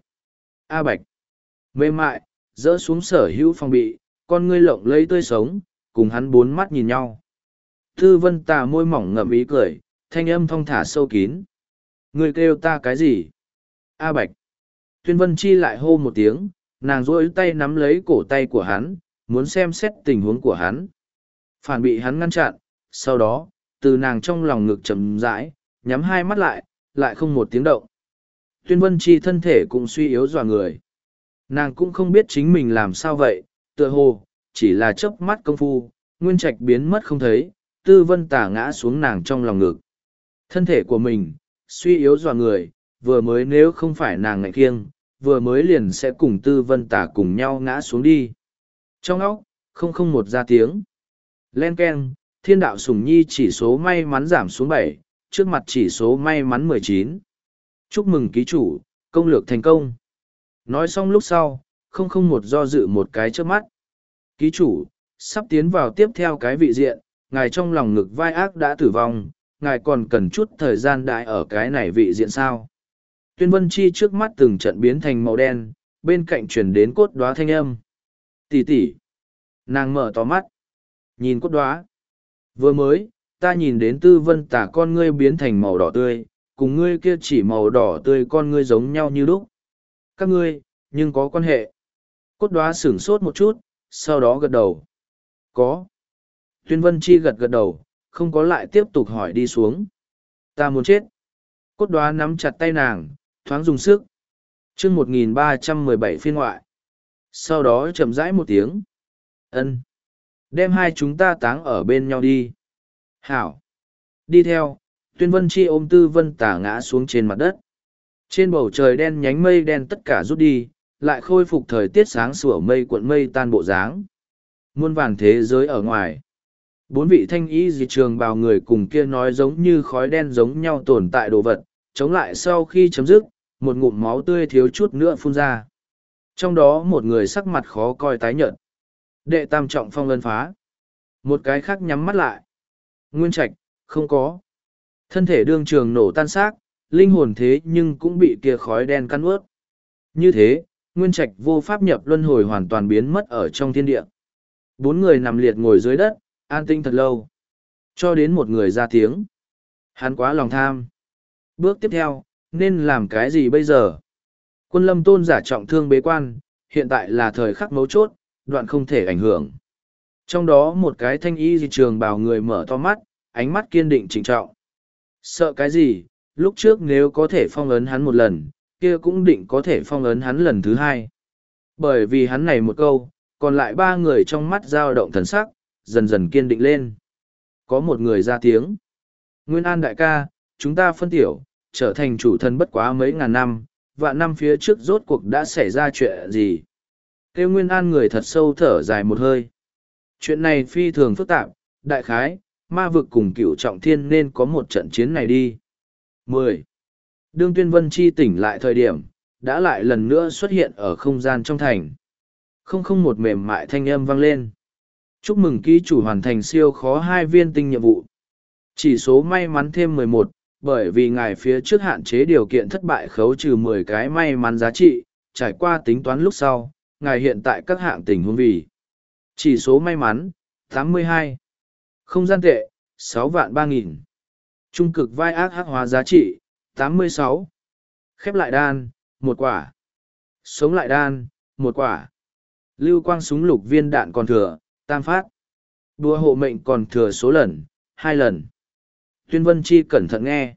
A Bạch. Mềm mại, dỡ xuống sở hữu phòng bị, con ngươi lộng lẫy tươi sống, cùng hắn bốn mắt nhìn nhau. Tư Vân Tà môi mỏng ngậm ý cười, thanh âm thong thả sâu kín. Ngươi kêu ta cái gì? A Bạch. Tuyên Vân Chi lại hô một tiếng, nàng duỗi tay nắm lấy cổ tay của hắn, muốn xem xét tình huống của hắn. Phản bị hắn ngăn chặn, sau đó, từ nàng trong lòng ngực chậm rãi, nhắm hai mắt lại không một tiếng động. Tuyên Vân Chi thân thể cũng suy yếu dọa người. Nàng cũng không biết chính mình làm sao vậy, tựa hồ, chỉ là chớp mắt công phu, Nguyên Trạch biến mất không thấy, Tư Vân Tà ngã xuống nàng trong lòng ngực. Thân thể của mình, suy yếu dọa người, vừa mới nếu không phải nàng ngại kiêng, vừa mới liền sẽ cùng Tư Vân Tà cùng nhau ngã xuống đi. Trong óc, không một ra tiếng. Len keng, thiên đạo sủng nhi chỉ số may mắn giảm xuống 7, trước mặt chỉ số may mắn 19. Chúc mừng ký chủ, công lược thành công. Nói xong lúc sau, không một do dự một cái trước mắt. Ký chủ, sắp tiến vào tiếp theo cái vị diện, ngài trong lòng ngực vai ác đã tử vong, ngài còn cần chút thời gian đại ở cái này vị diện sao. Tuyên Vân Chi trước mắt từng trận biến thành màu đen, bên cạnh chuyển đến cốt đóa thanh âm. Tỷ tỷ. Nàng mở to mắt. Nhìn cốt đóa. Vừa mới, ta nhìn đến Tư Vân Tà con ngươi biến thành màu đỏ tươi, cùng ngươi kia chỉ màu đỏ tươi con ngươi giống nhau như lúc. Các ngươi, nhưng có quan hệ. Cốt đóa sửng sốt một chút, sau đó gật đầu. Có. Tuyên Vân Chi gật đầu, không có lại tiếp tục hỏi đi xuống. Ta muốn chết. Cốt đóa nắm chặt tay nàng, thoáng dùng sức. Chương 1317 phiên ngoại. Sau đó chậm rãi một tiếng. Ân. Đem hai chúng ta táng ở bên nhau đi. Hảo. Đi theo, Tuyên Vân Chi ôm Tư Vân Tà ngã xuống trên mặt đất. Trên bầu trời đen nhánh mây đen tất cả rút đi, lại khôi phục thời tiết sáng sủa mây cuộn mây tan bộ dáng. Muôn vàn thế giới ở ngoài. Bốn vị thanh y dị trường bào người cùng kia nói giống như khói đen giống nhau tồn tại đồ vật, chống lại sau khi chấm dứt, một ngụm máu tươi thiếu chút nữa phun ra. Trong đó một người sắc mặt khó coi tái nhợt. Đệ tam trọng phong ấn phá. Một cái khác nhắm mắt lại. Nguyên Trạch, không có. Thân thể đương trường nổ tan xác, linh hồn thế nhưng cũng bị kia khói đen căn ướt. Như thế, Nguyên Trạch vô pháp nhập luân hồi hoàn toàn biến mất ở trong thiên địa. Bốn người nằm liệt ngồi dưới đất, an tinh thật lâu. Cho đến một người ra tiếng. Hắn quá lòng tham. Bước tiếp theo, nên làm cái gì bây giờ? Quân Lâm Tôn giả trọng thương bế quan, hiện tại là thời khắc mấu chốt, đoạn không thể ảnh hưởng. Trong đó một cái thanh y dị trường bào người mở to mắt, ánh mắt kiên định trịnh trọng. Sợ cái gì, lúc trước nếu có thể phong ấn hắn một lần, kia cũng định có thể phong ấn hắn lần thứ hai. Bởi vì hắn này một câu, còn lại ba người trong mắt dao động thần sắc, dần dần kiên định lên. Có một người ra tiếng. Nguyên An đại ca, chúng ta phân tiểu, trở thành chủ thần bất quá mấy ngàn năm, vạn năm phía trước rốt cuộc đã xảy ra chuyện gì. Kêu Nguyên An người thật sâu thở dài một hơi. Chuyện này phi thường phức tạp, đại khái, ma vực cùng cựu trọng thiên nên có một trận chiến này đi. 10. Đương Tuyên Vân Chi tỉnh lại thời điểm, đã lại lần nữa xuất hiện ở không gian trong thành. Không một mềm mại thanh âm vang lên. Chúc mừng ký chủ hoàn thành siêu khó 2 viên tinh nhiệm vụ. Chỉ số may mắn thêm 11, bởi vì ngài phía trước hạn chế điều kiện thất bại khấu trừ 10 cái may mắn giá trị, trải qua tính toán lúc sau, ngài hiện tại các hạng tình huống vì. Chỉ số may mắn, 82. Không gian tệ, 6 vạn 3.000. Trung cực vai ác hắc hóa giá trị, 86. Khép lại đan, 1 quả. Sống lại đan, 1 quả. Lưu quang súng lục viên đạn còn thừa, tam phát. Đùa hộ mệnh còn thừa số lần, 2 lần. Tuyên Vân Chi cẩn thận nghe.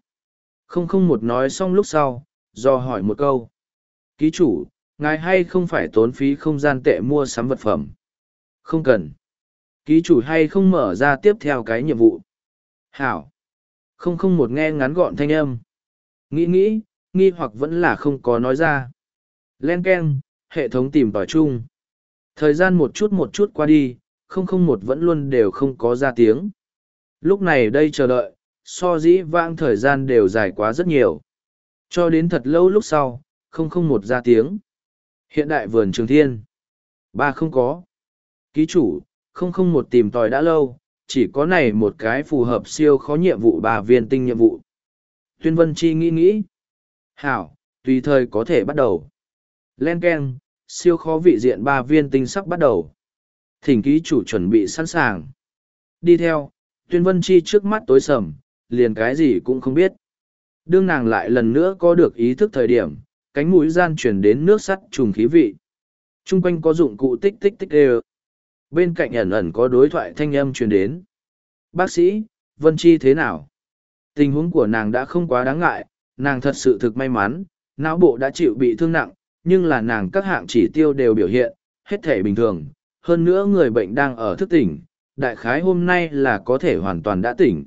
001 nói xong lúc sau, do hỏi một câu. Ký chủ, ngài hay không phải tốn phí không gian tệ mua sắm vật phẩm? Không cần. Ký chủ hay không mở ra tiếp theo cái nhiệm vụ? Hảo. 001 nghe ngắn gọn thanh âm. Nghĩ, nghi hoặc vẫn là không có nói ra. Len keng, hệ thống tìm tòi chung. Thời gian một chút qua đi, 001 vẫn luôn đều không có ra tiếng. Lúc này đây chờ đợi, so dĩ vãng thời gian đều dài quá rất nhiều. Cho đến thật lâu lúc sau, 001 ra tiếng. Hiện đại vườn trường thiên. Ba không có. Ký chủ, 001 tìm tòi đã lâu, chỉ có này một cái phù hợp siêu khó nhiệm vụ 3 viên tinh nhiệm vụ. Tuyên Vân Chi nghĩ. Hảo, tùy thời có thể bắt đầu. Len keng, siêu khó vị diện 3 viên tinh sắp bắt đầu. Thỉnh ký chủ chuẩn bị sẵn sàng. Đi theo, Tuyên Vân Chi trước mắt tối sầm, liền cái gì cũng không biết. Đương nàng lại lần nữa có được ý thức thời điểm, cánh mũi gian chuyển đến nước sắt trùng khí vị. Trung quanh có dụng cụ tích tích tích đều. Bên cạnh ẩn ẩn có đối thoại thanh âm truyền đến. Bác sĩ, Vân Chi thế nào? Tình huống của nàng đã không quá đáng ngại, nàng thật sự thực may mắn, não bộ đã chịu bị thương nặng, nhưng là nàng các hạng chỉ tiêu đều biểu hiện, hết thể bình thường. Hơn nữa người bệnh đang ở thức tỉnh, đại khái hôm nay là có thể hoàn toàn đã tỉnh.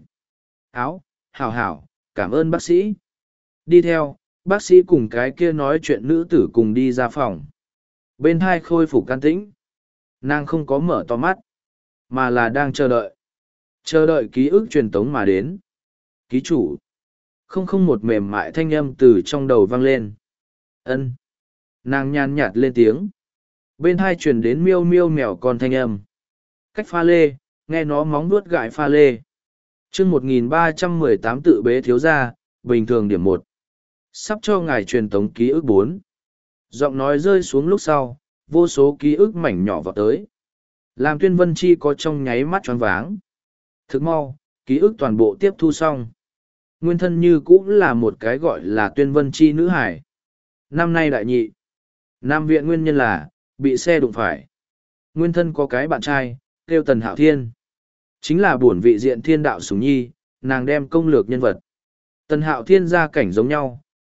Hảo, cảm ơn bác sĩ. Đi theo, bác sĩ cùng cái kia nói chuyện nữ tử cùng đi ra phòng. Bên hai khôi phục can tĩnh. Nàng không có mở to mắt, mà là đang chờ đợi. Chờ đợi ký ức truyền tống mà đến. Ký chủ. 001 mềm mại thanh âm từ trong đầu vang lên. Ân. Nàng nhàn nhạt lên tiếng. Bên hai truyền đến miêu miêu mèo con thanh âm. Cách pha lê, nghe nó móng vuốt gãi pha lê. Chương 1318 tự bế thiếu gia, bình thường điểm 1. Sắp cho ngài truyền tống ký ức 4. Giọng nói rơi xuống lúc sau, vô số ký ức mảnh nhỏ vào tới. Làm Tuyên Vân Chi có trong nháy mắt choáng váng. Thực mau, ký ức toàn bộ tiếp thu xong. Nguyên thân như cũng là một cái gọi là Tuyên Vân Chi nữ hải. Năm nay đại nhị. Nam viện nguyên nhân là, bị xe đụng phải. Nguyên thân có cái bạn trai, kêu Tần Hạo Thiên. Chính là bổn vị diện thiên đạo sủng nhi, nàng đem công lược nhân vật. Tần Hạo Thiên gia cảnh giống nhau,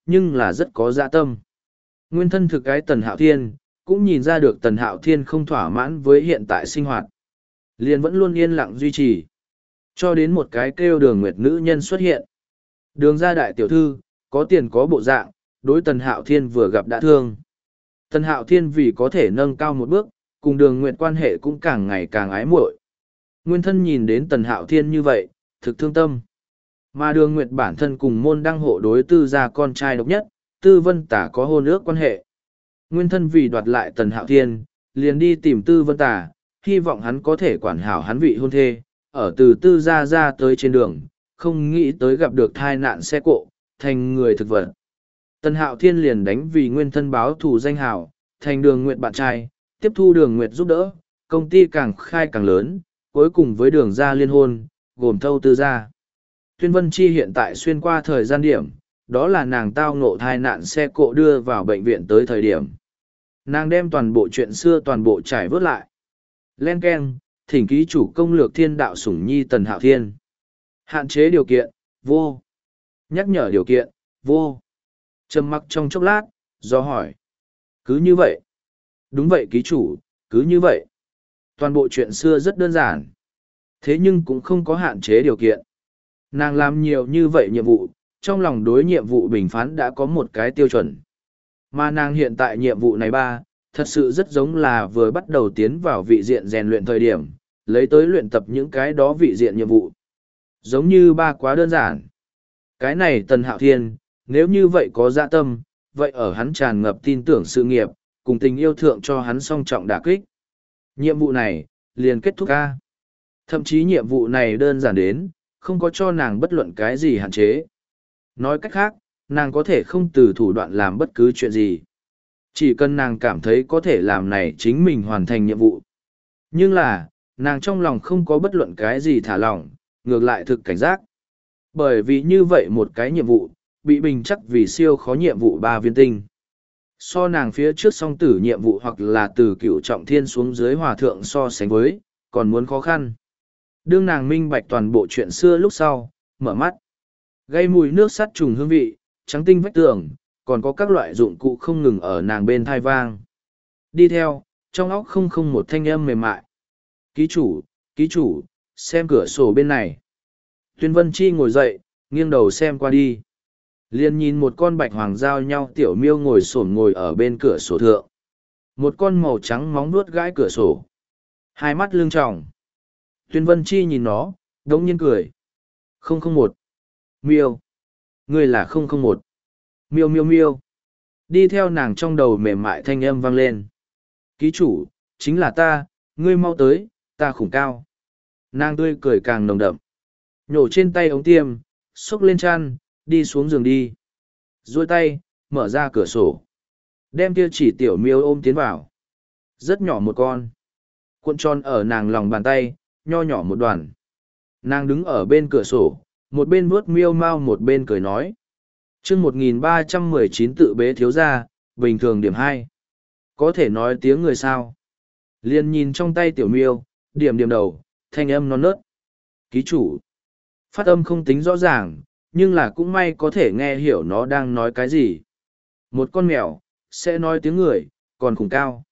nhưng là rất có dạ tâm. Nguyên thân thực cái Tần Hạo Thiên, cũng nhìn ra được Tần Hạo Thiên không thỏa mãn với hiện tại sinh hoạt. Liền vẫn luôn yên lặng duy trì. Cho đến một cái kêu Đường Nguyệt nữ nhân xuất hiện. Đường gia đại tiểu thư, có tiền có bộ dạng, đối Tần Hạo Thiên vừa gặp đã thương. Tần Hạo Thiên vì có thể nâng cao một bước, cùng Đường Nguyệt quan hệ cũng càng ngày càng ái muội. Nguyên thân nhìn đến Tần Hạo Thiên như vậy, thực thương tâm. Mà Đường Nguyệt bản thân cùng môn đăng hộ đối Tư gia con trai độc nhất, Tư Vân Tả có hôn ước quan hệ. Nguyên thân vì đoạt lại Tần Hạo Thiên, liền đi tìm Tư Vân Tả, hy vọng hắn có thể quản hảo hắn vị hôn thê, ở từ Tư gia ra tới trên đường, không nghĩ tới gặp được tai nạn xe cộ, thành người thực vật. Tần Hạo Thiên liền đánh vì nguyên thân báo thù danh hào, thành Đường Nguyệt bạn trai, tiếp thu Đường Nguyệt giúp đỡ, công ty càng khai càng lớn, cuối cùng với Đường gia liên hôn, gồm thâu Tư gia. Tuyên Vân Chi hiện tại xuyên qua thời gian điểm, đó là nàng tao ngộ tai nạn xe cộ đưa vào bệnh viện tới thời điểm. Nàng đem toàn bộ chuyện xưa toàn bộ trải vớt lại. Len Ken, thỉnh ký chủ công lược thiên đạo sủng nhi Tần Hạo Thiên. Hạn chế điều kiện, vô. Nhắc nhở điều kiện, vô. Trầm mặc trong chốc lát, do hỏi. Cứ như vậy. Đúng vậy ký chủ, cứ như vậy. Toàn bộ chuyện xưa rất đơn giản. Thế nhưng cũng không có hạn chế điều kiện. Nàng làm nhiều như vậy nhiệm vụ, trong lòng đối nhiệm vụ bình phán đã có một cái tiêu chuẩn. Mà nàng hiện tại nhiệm vụ này thật sự rất giống là vừa bắt đầu tiến vào vị diện rèn luyện thời điểm, lấy tới luyện tập những cái đó vị diện nhiệm vụ. Giống như quá đơn giản. Cái này Tần Hạo Thiên, nếu như vậy có dạ tâm, vậy ở hắn tràn ngập tin tưởng sự nghiệp, cùng tình yêu thượng cho hắn song trọng đả kích. Nhiệm vụ này, liền kết thúc ca. Thậm chí nhiệm vụ này đơn giản đến, không có cho nàng bất luận cái gì hạn chế. Nói cách khác, nàng có thể không từ thủ đoạn làm bất cứ chuyện gì. Chỉ cần nàng cảm thấy có thể làm này chính mình hoàn thành nhiệm vụ. Nhưng là, nàng trong lòng không có bất luận cái gì thả lỏng, ngược lại thực cảnh giác. Bởi vì như vậy một cái nhiệm vụ, bị bình chắc vì siêu khó nhiệm vụ 3 viên tinh. So nàng phía trước song tử nhiệm vụ hoặc là từ cựu trọng thiên xuống dưới hòa thượng so sánh với, còn muốn khó khăn. Đương nàng minh bạch toàn bộ chuyện xưa lúc sau, mở mắt. Gây mùi nước sắt trùng hương vị, trắng tinh vách tường, còn có các loại dụng cụ không ngừng ở nàng bên thai vang. Đi theo, trong óc không một thanh âm mềm mại. Ký chủ, xem cửa sổ bên này. Tuyên Vân Chi ngồi dậy, nghiêng đầu xem qua đi. Liền nhìn một con bạch hoàng giao nhau tiểu miêu ngồi xổm ngồi ở bên cửa sổ thượng. Một con màu trắng móng nuốt gãi cửa sổ. Hai mắt lưng tròng. Tuyên Vân Chi nhìn nó, đống nhiên cười. 001. Miêu. Ngươi là 001. Miêu miêu miêu. Đi theo nàng trong đầu mềm mại thanh âm vang lên. Ký chủ, chính là ta, ngươi mau tới, ta khủng cao. Nàng tươi cười càng nồng đậm. Nhổ trên tay ống tiêm, xúc lên chăn, đi xuống giường đi. Duỗi tay, mở ra cửa sổ. Đem kia chỉ tiểu miêu ôm tiến vào. Rất nhỏ một con. Cuộn tròn ở nàng lòng bàn tay, nho nhỏ một đoàn. Nàng đứng ở bên cửa sổ, một bên vuốt miêu mau một bên cười nói. chương 1319 tự bế thiếu gia, bình thường điểm 2. Có thể nói tiếng người sao. Liền nhìn trong tay tiểu miêu, điểm đầu, thanh âm non nớt. Ký chủ. Phát âm không tính rõ ràng, nhưng là cũng may có thể nghe hiểu nó đang nói cái gì. Một con mèo, sẽ nói tiếng người, còn khủng cao.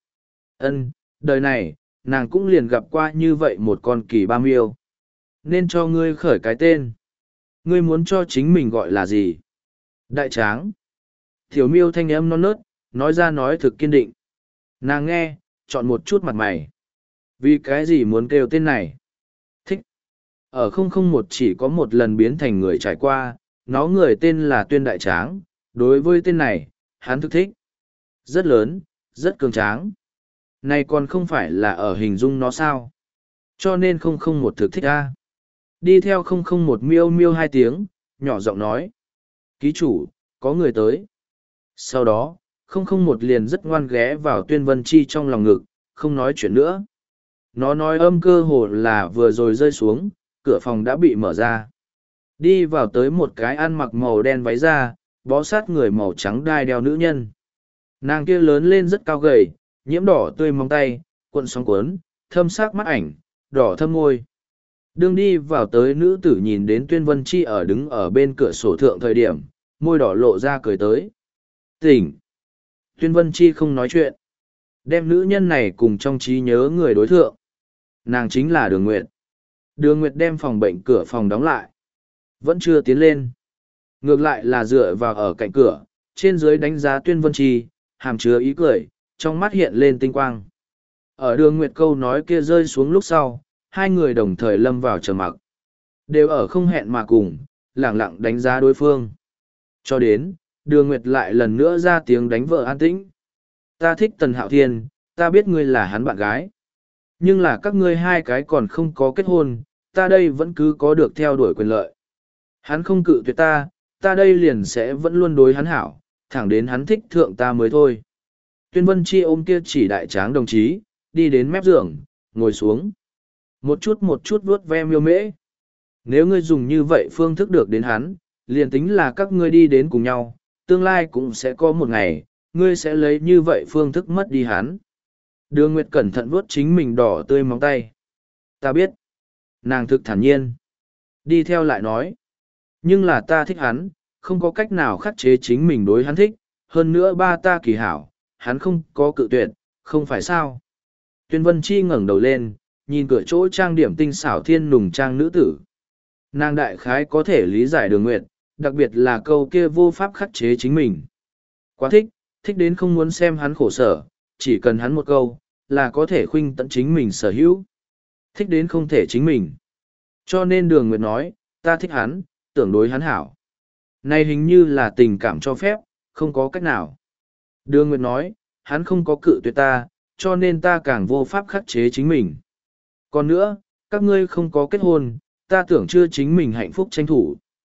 Đời này, nàng cũng liền gặp qua như vậy một con kỳ ba miêu. Nên cho ngươi khởi cái tên. Ngươi muốn cho chính mình gọi là gì? Đại tráng. Tiểu miêu thanh âm non nớt, nói ra nói thực kiên định. Nàng nghe, chọn một chút mặt mày. Vì cái gì muốn kêu tên này? Thích. Ở 001 chỉ có một lần biến thành người trải qua, nó người tên là Tuyên Đại Tráng. Đối với tên này, hắn thực thích. Rất lớn, rất cường tráng. Này còn không phải là ở hình dung nó sao? Cho nên 001 thực thích a. Đi theo 001 miêu miêu 2 tiếng, nhỏ giọng nói. Ký chủ, có người tới. Sau đó, 001 liền rất ngoan ghé vào Tuyên Vân Chi trong lòng ngực, không nói chuyện nữa. Nó nói âm cơ hồ là vừa rồi rơi xuống, cửa phòng đã bị mở ra. Đi vào tới một cái ăn mặc màu đen váy da, bó sát người màu trắng đai đeo nữ nhân. Nàng kia lớn lên rất cao gầy, nhiễm đỏ tươi móng tay, cuộn sóng cuốn, thâm sắc mắt ảnh, đỏ thâm môi. Đương đi vào tới nữ tử nhìn đến Tuyên Vân Chi ở đứng ở bên cửa sổ thượng thời điểm, môi đỏ lộ ra cười tới. Tỉnh! Tuyên Vân Chi không nói chuyện. Đem nữ nhân này cùng trong trí nhớ người đối thượng. Nàng chính là Đường Nguyệt. Đường Nguyệt đem phòng bệnh cửa phòng đóng lại. Vẫn chưa tiến lên. Ngược lại là dựa vào ở cạnh cửa, trên dưới đánh giá Tuyên Vân Chi, hàm chứa ý cười, trong mắt hiện lên tinh quang. Ở Đường Nguyệt câu nói kia rơi xuống lúc sau, hai người đồng thời lâm vào trầm mặc. Đều ở không hẹn mà cùng, lẳng lặng đánh giá đối phương. Cho đến, Đường Nguyệt lại lần nữa ra tiếng đánh vợ an tĩnh. Ta thích Tần Hạo Thiên, ta biết ngươi là hắn bạn gái. Nhưng là các ngươi hai cái còn không có kết hôn, ta đây vẫn cứ có được theo đuổi quyền lợi. Hắn không cự tuyệt ta, ta đây liền sẽ vẫn luôn đối hắn hảo, thẳng đến hắn thích thượng ta mới thôi. Tuyên Vân Chi ôm kia chỉ đại tráng đồng chí, đi đến mép giường, ngồi xuống. Một chút vuốt ve miêu mễ. Nếu ngươi dùng như vậy phương thức được đến hắn, liền tính là các ngươi đi đến cùng nhau, tương lai cũng sẽ có một ngày, ngươi sẽ lấy như vậy phương thức mất đi hắn. Đường Nguyệt cẩn thận vuốt chính mình đỏ tươi móng tay. Ta biết. Nàng thực thản nhiên. Đi theo lại nói. Nhưng là ta thích hắn, không có cách nào khắc chế chính mình đối hắn thích, hơn nữa ba ta kỳ hảo, hắn không có cự tuyệt, không phải sao. Tuyên Vân Chi ngẩng đầu lên, nhìn cửa chỗ trang điểm tinh xảo thiên nùng trang nữ tử. Nàng đại khái có thể lý giải Đường Nguyệt, đặc biệt là câu kia vô pháp khắc chế chính mình. Quá thích, thích đến không muốn xem hắn khổ sở, chỉ cần hắn một câu, là có thể khuynh tận chính mình sở hữu. Thích đến không thể chính mình. Cho nên Đường Nguyệt nói, ta thích hắn, tưởng đối hắn hảo. Này hình như là tình cảm cho phép, không có cách nào. Đường Nguyệt nói, hắn không có cự tuyệt ta, cho nên ta càng vô pháp khắc chế chính mình. Còn nữa, các ngươi không có kết hôn, ta tưởng chưa chính mình hạnh phúc tranh thủ.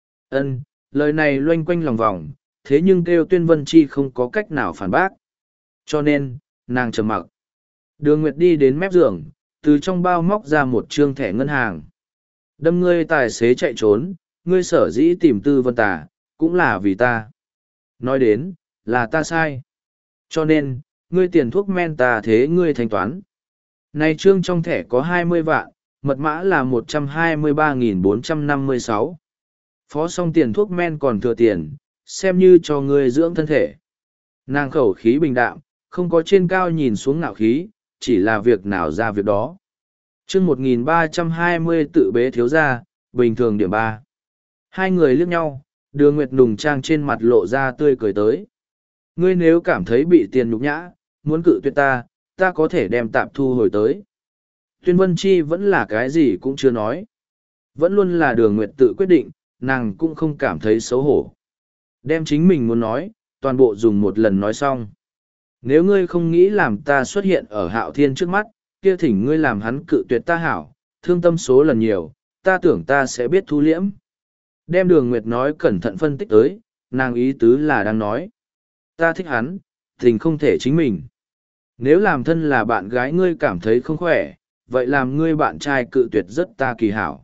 Ân, lời này loanh quanh lòng vòng, thế nhưng kêu Tuyên Vân Chi không có cách nào phản bác. Cho nên, nàng trầm mặc. Đường Nguyệt đi đến mép giường, từ trong bao móc ra một trương thẻ ngân hàng. Đâm ngươi tài xế chạy trốn, ngươi sở dĩ tìm Tư Vân Tà, cũng là vì ta. Nói đến, là ta sai. Cho nên, ngươi tiền thuốc men ta thế ngươi thanh toán. Này trương trong thẻ có 20 vạn, mật mã là 123.456. Phó xong tiền thuốc men còn thừa tiền, xem như cho ngươi dưỡng thân thể. Nàng khẩu khí bình đạm, không có trên cao nhìn xuống ngạo khí, chỉ là việc nào ra việc đó. chương 1320 tự bế thiếu ra, bình thường điểm 3. Hai người liếc nhau, Đường Nguyệt nùng trang trên mặt lộ ra tươi cười tới. Ngươi nếu cảm thấy bị tiền nhục nhã, muốn cự tuyệt ta, ta có thể đem tạm thu hồi tới. Tuyên Vân Chi vẫn là cái gì cũng chưa nói. Vẫn luôn là Đường Nguyệt tự quyết định, nàng cũng không cảm thấy xấu hổ. Đem chính mình muốn nói, toàn bộ dùng một lần nói xong. Nếu ngươi không nghĩ làm ta xuất hiện ở Hạo Thiên trước mắt, kia thỉnh ngươi làm hắn cự tuyệt ta hảo, thương tâm số lần nhiều, ta tưởng ta sẽ biết thu liễm. Đem Đường Nguyệt nói cẩn thận phân tích tới, nàng ý tứ là đang nói. Ta thích hắn, tình không thể chính mình. Nếu làm thân là bạn gái ngươi cảm thấy không khỏe, vậy làm ngươi bạn trai cự tuyệt rất ta kỳ hảo.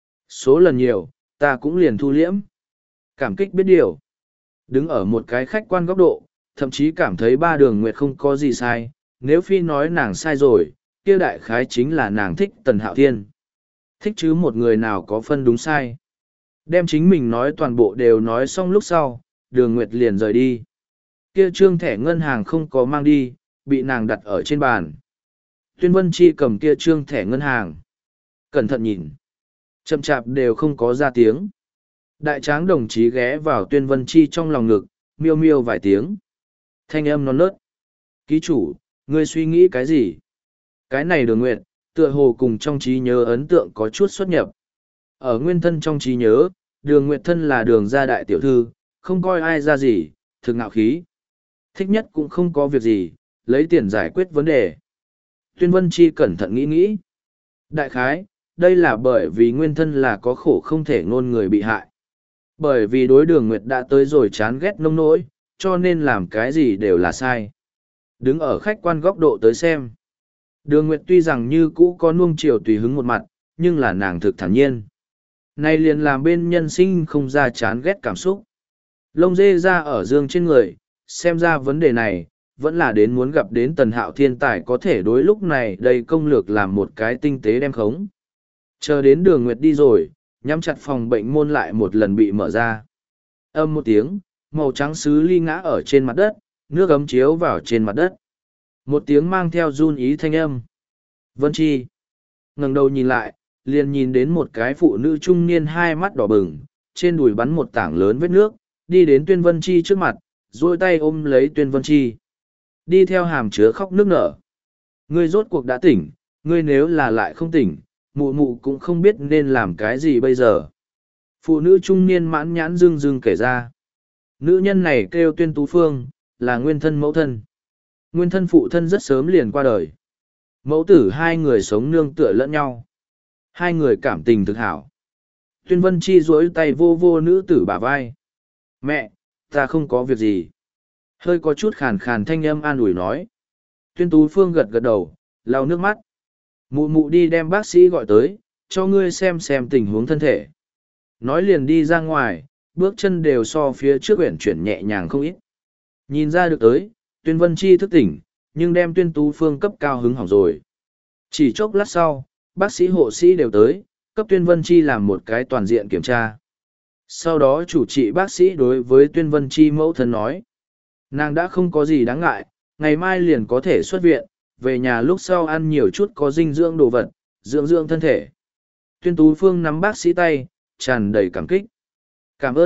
Số lần nhiều, ta cũng liền thu liễm. Cảm kích biết điều. Đứng ở một cái khách quan góc độ, thậm chí cảm thấy ba Đường Nguyệt không có gì sai, nếu phi nói nàng sai rồi, kia đại khái chính là nàng thích Tần Hạo Thiên. Thích chứ một người nào có phân đúng sai. Đem chính mình nói toàn bộ đều nói xong lúc sau, Đường Nguyệt liền rời đi. Kia trương thẻ ngân hàng không có mang đi, bị nàng đặt ở trên bàn. Tuyên Vân Chi cầm kia trương thẻ ngân hàng. Cẩn thận nhìn. Chậm chạp đều không có ra tiếng. Đại tráng đồng chí ghé vào Tuyên Vân Chi trong lòng ngực, miêu miêu vài tiếng. Thanh âm non nớt. Ký chủ, ngươi suy nghĩ cái gì? Cái này Đường Nguyệt, tựa hồ cùng trong trí nhớ ấn tượng có chút xuất nhập. Ở nguyên thân trong trí nhớ, Đường Nguyệt thân là Đường gia đại tiểu thư, không coi ai ra gì, thực ngạo khí. Thích nhất cũng không có việc gì, lấy tiền giải quyết vấn đề. Tuyên Vân Chi cẩn thận nghĩ nghĩ. Đại khái, đây là bởi vì nguyên thân là có khổ không thể ngôn người bị hại. Bởi vì đối Đường Nguyệt đã tới rồi chán ghét nông nỗi, cho nên làm cái gì đều là sai. Đứng ở khách quan góc độ tới xem. Đường Nguyệt tuy rằng như cũ có nuông chiều tùy hứng một mặt, nhưng là nàng thực thản nhiên. Này liền làm bên nhân sinh không ra chán ghét cảm xúc. Lông dê ra ở dương trên người, xem ra vấn đề này, vẫn là đến muốn gặp đến Tần Hạo Thiên tài có thể đối lúc này đây công lược làm một cái tinh tế đem khống. Chờ đến Đường Nguyệt đi rồi, nhắm chặt phòng bệnh môn lại một lần bị mở ra. Âm một tiếng, màu trắng sứ ly ngã ở trên mặt đất, nước ấm chiếu vào trên mặt đất. Một tiếng mang theo run ý thanh âm. Vân Chi ngẩng đầu nhìn lại, liền nhìn đến một cái phụ nữ trung niên hai mắt đỏ bừng, trên đùi bắn một tảng lớn vết nước, đi đến Tuyên Vân Chi trước mặt, duỗi tay ôm lấy Tuyên Vân Chi. Đi theo hàm chứa khóc nước nở. Ngươi rốt cuộc đã tỉnh, ngươi nếu là lại không tỉnh, mụ mụ cũng không biết nên làm cái gì bây giờ. Phụ nữ trung niên mãn nhãn rưng rưng kể ra. Nữ nhân này kêu Tuyên Tú Phương, là nguyên thân mẫu thân. Nguyên thân phụ thân rất sớm liền qua đời. Mẫu tử hai người sống nương tựa lẫn nhau. Hai người cảm tình thực hảo. Tuyên Vân Chi duỗi tay vô vô nữ tử bả vai. Mẹ, ta không có việc gì. Hơi có chút khàn khàn thanh âm an ủi nói. Tuyên Tú Phương gật gật đầu, lau nước mắt. Mụ mụ đi đem bác sĩ gọi tới, cho ngươi xem tình huống thân thể. Nói liền đi ra ngoài, bước chân đều so phía trước uyển chuyển nhẹ nhàng không ít. Nhìn ra được tới, Tuyên Vân Chi thức tỉnh, nhưng đem Tuyên Tú Phương cấp cao hứng hỏng rồi. Chỉ chốc lát sau, bác sĩ hộ sĩ đều tới, cấp Tuyên Vân Chi làm một cái toàn diện kiểm tra. Sau đó chủ trị bác sĩ đối với Tuyên Vân Chi mẫu thân nói. Nàng đã không có gì đáng ngại, ngày mai liền có thể xuất viện, về nhà lúc sau ăn nhiều chút có dinh dưỡng đồ vật, dưỡng dưỡng thân thể. Tuyên Tú Phương nắm bác sĩ tay, tràn đầy cảm kích. Cảm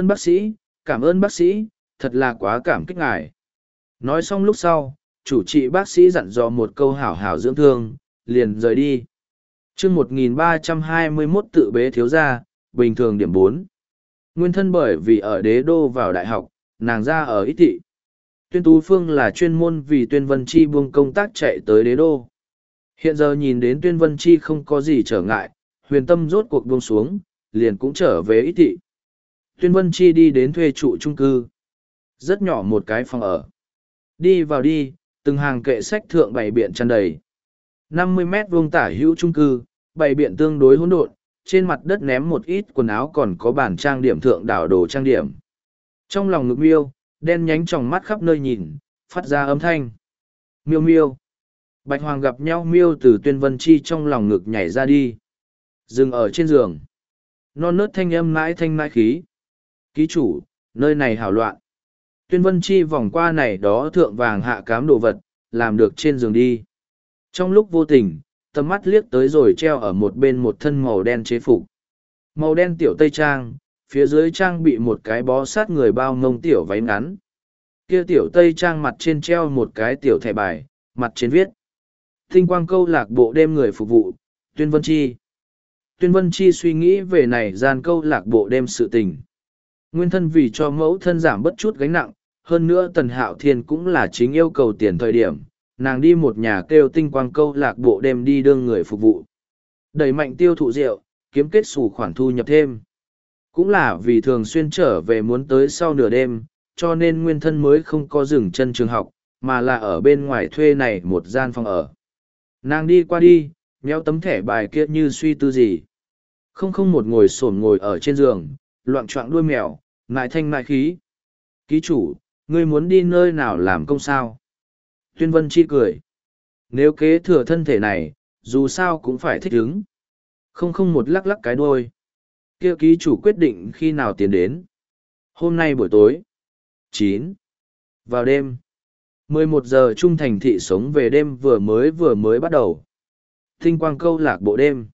ơn bác sĩ, thật là quá cảm kích ngài. Nói xong lúc sau, chủ trị bác sĩ dặn dò một câu hảo hảo dưỡng thương, liền rời đi. Chương 1321 tự bế thiếu gia, bình thường điểm 4. Nguyên thân bởi vì ở đế đô vào đại học, nàng ra ở ít thị. Tuyên Tú Phương là chuyên môn vì Tuyên Vân Chi buông công tác chạy tới đế đô. Hiện giờ nhìn đến Tuyên Vân Chi không có gì trở ngại, huyền tâm rốt cuộc buông xuống, liền cũng trở về ít thị. Tuyên Vân Chi đi đến thuê trụ chung cư. Rất nhỏ một cái phòng ở. Đi vào đi, từng hàng kệ sách thượng bày biện tràn đầy. 50 mét vuông tả hữu chung cư, bày biện tương đối hỗn độn, trên mặt đất ném một ít quần áo còn có bản trang điểm thượng đảo đồ trang điểm. Trong lòng ngực miêu, đen nhánh tròng mắt khắp nơi nhìn, phát ra âm thanh. Miêu miêu. Bạch Hoàng gặp nhau miêu từ Tuyên Vân Chi trong lòng ngực nhảy ra đi. Dừng ở trên giường. Non nớt thanh âm mãi thanh mãi khí. Ký chủ, nơi này hảo loạn. Tuyên Vân Chi vòng qua này đó thượng vàng hạ cám đồ vật, làm được trên giường đi. Trong lúc vô tình, tầm mắt liếc tới rồi treo ở một bên một thân màu đen chế phục. Màu đen tiểu tây trang, phía dưới trang bị một cái bó sát người bao ngông tiểu váy ngắn. Kia tiểu tây trang mặt trên treo một cái tiểu thẻ bài, mặt trên viết. Tinh quang câu lạc bộ đêm người phục vụ, Tuyên Vân Chi. Tuyên Vân Chi suy nghĩ về này gian câu lạc bộ đêm sự tình. Nguyên thân vì cho mẫu thân giảm bất chút gánh nặng, hơn nữa Tần Hạo Thiên cũng là chính yêu cầu tiền thời điểm, nàng đi một nhà kêu tinh quang câu lạc bộ đêm đi đương người phục vụ. Đẩy mạnh tiêu thụ rượu, kiếm kết xù khoản thu nhập thêm. Cũng là vì thường xuyên trở về muốn tới sau nửa đêm, cho nên nguyên thân mới không có dừng chân trường học, mà là ở bên ngoài thuê này một gian phòng ở. Nàng đi qua đi, nhéo tấm thẻ bài kia như suy tư gì. Không một ngồi xổm ngồi ở trên giường, loạn choạng đuôi mèo, ngại thanh ngại khí. Ký chủ, ngươi muốn đi nơi nào làm công sao? Tuyên Vân Chi cười. Nếu kế thừa thân thể này, dù sao cũng phải thích ứng. Không một lắc lắc cái đuôi. Kia ký chủ quyết định khi nào tiến đến. Hôm nay buổi tối. 9. Vào đêm. 11 giờ trung thành thị sống về đêm vừa mới bắt đầu. Tinh quang câu lạc bộ đêm.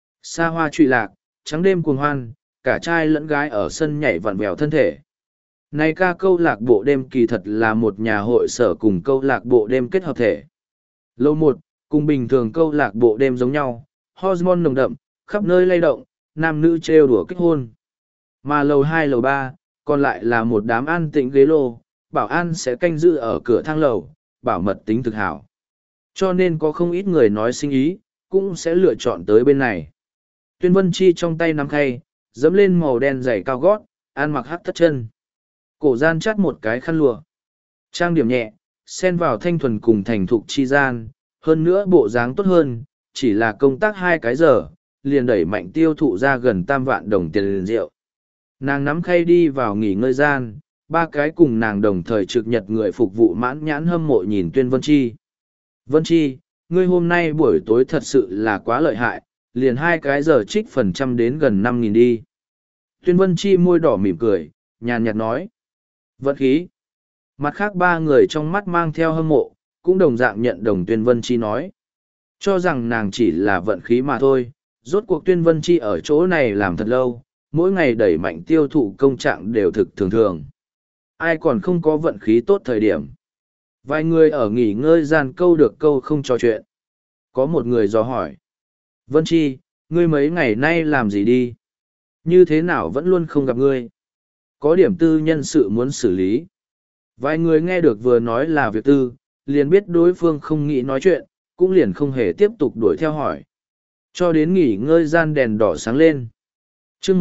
Xa hoa trụy lạc, trắng đêm cuồng hoan, cả trai lẫn gái ở sân nhảy vặn vẹo thân thể. Này ca câu lạc bộ đêm kỳ thật là một nhà hội sở cùng câu lạc bộ đêm kết hợp thể. Lầu 1, cùng bình thường câu lạc bộ đêm giống nhau, hormone nồng đậm, khắp nơi lay động, nam nữ trêu đùa kết hôn. Mà lầu 2 lầu 3, còn lại là một đám an tĩnh ghế lô, bảo an sẽ canh giữ ở cửa thang lầu, bảo mật tính thực hảo. Cho nên có không ít người nói sinh ý, cũng sẽ lựa chọn tới bên này. Tuyên Vân Chi trong tay nắm khay, dẫm lên màu đen giày cao gót, ăn mặc hắc tất chân. Cổ gian chắt một cái khăn lụa. Trang điểm nhẹ, xen vào thanh thuần cùng thành thục chi gian, hơn nữa bộ dáng tốt hơn, chỉ là công tác 2 cái giờ, liền đẩy mạnh tiêu thụ ra gần 3 vạn đồng tiền liền rượu. Nàng nắm khay đi vào nghỉ ngơi gian, 3 cái cùng nàng đồng thời trực nhật người phục vụ mãn nhãn hâm mộ nhìn Tuyên Vân Chi. Vân Chi, ngươi hôm nay buổi tối thật sự là quá lợi hại, liền 2 cái giờ trích phần trăm đến gần 5.000 đi. Tuyên Vân Chi môi đỏ mỉm cười, nhàn nhạt nói. Vận khí. Mặt khác ba người trong mắt mang theo hâm mộ, cũng đồng dạng nhận đồng Tuyên Vân Chi nói. Cho rằng nàng chỉ là vận khí mà thôi, rốt cuộc Tuyên Vân Chi ở chỗ này làm thật lâu, mỗi ngày đẩy mạnh tiêu thụ công trạng đều thực thường thường. Ai còn không có vận khí tốt thời điểm. Vài người ở nghỉ ngơi gian câu được câu không trò chuyện. Có một người dò hỏi. Vân Chi, ngươi mấy ngày nay làm gì đi? Như thế nào vẫn luôn không gặp ngươi? Có điểm tư nhân sự muốn xử lý. Vài người nghe được vừa nói là việc tư, liền biết đối phương không nghĩ nói chuyện, cũng liền không hề tiếp tục đuổi theo hỏi. Cho đến nghỉ ngơi gian đèn đỏ sáng lên. chương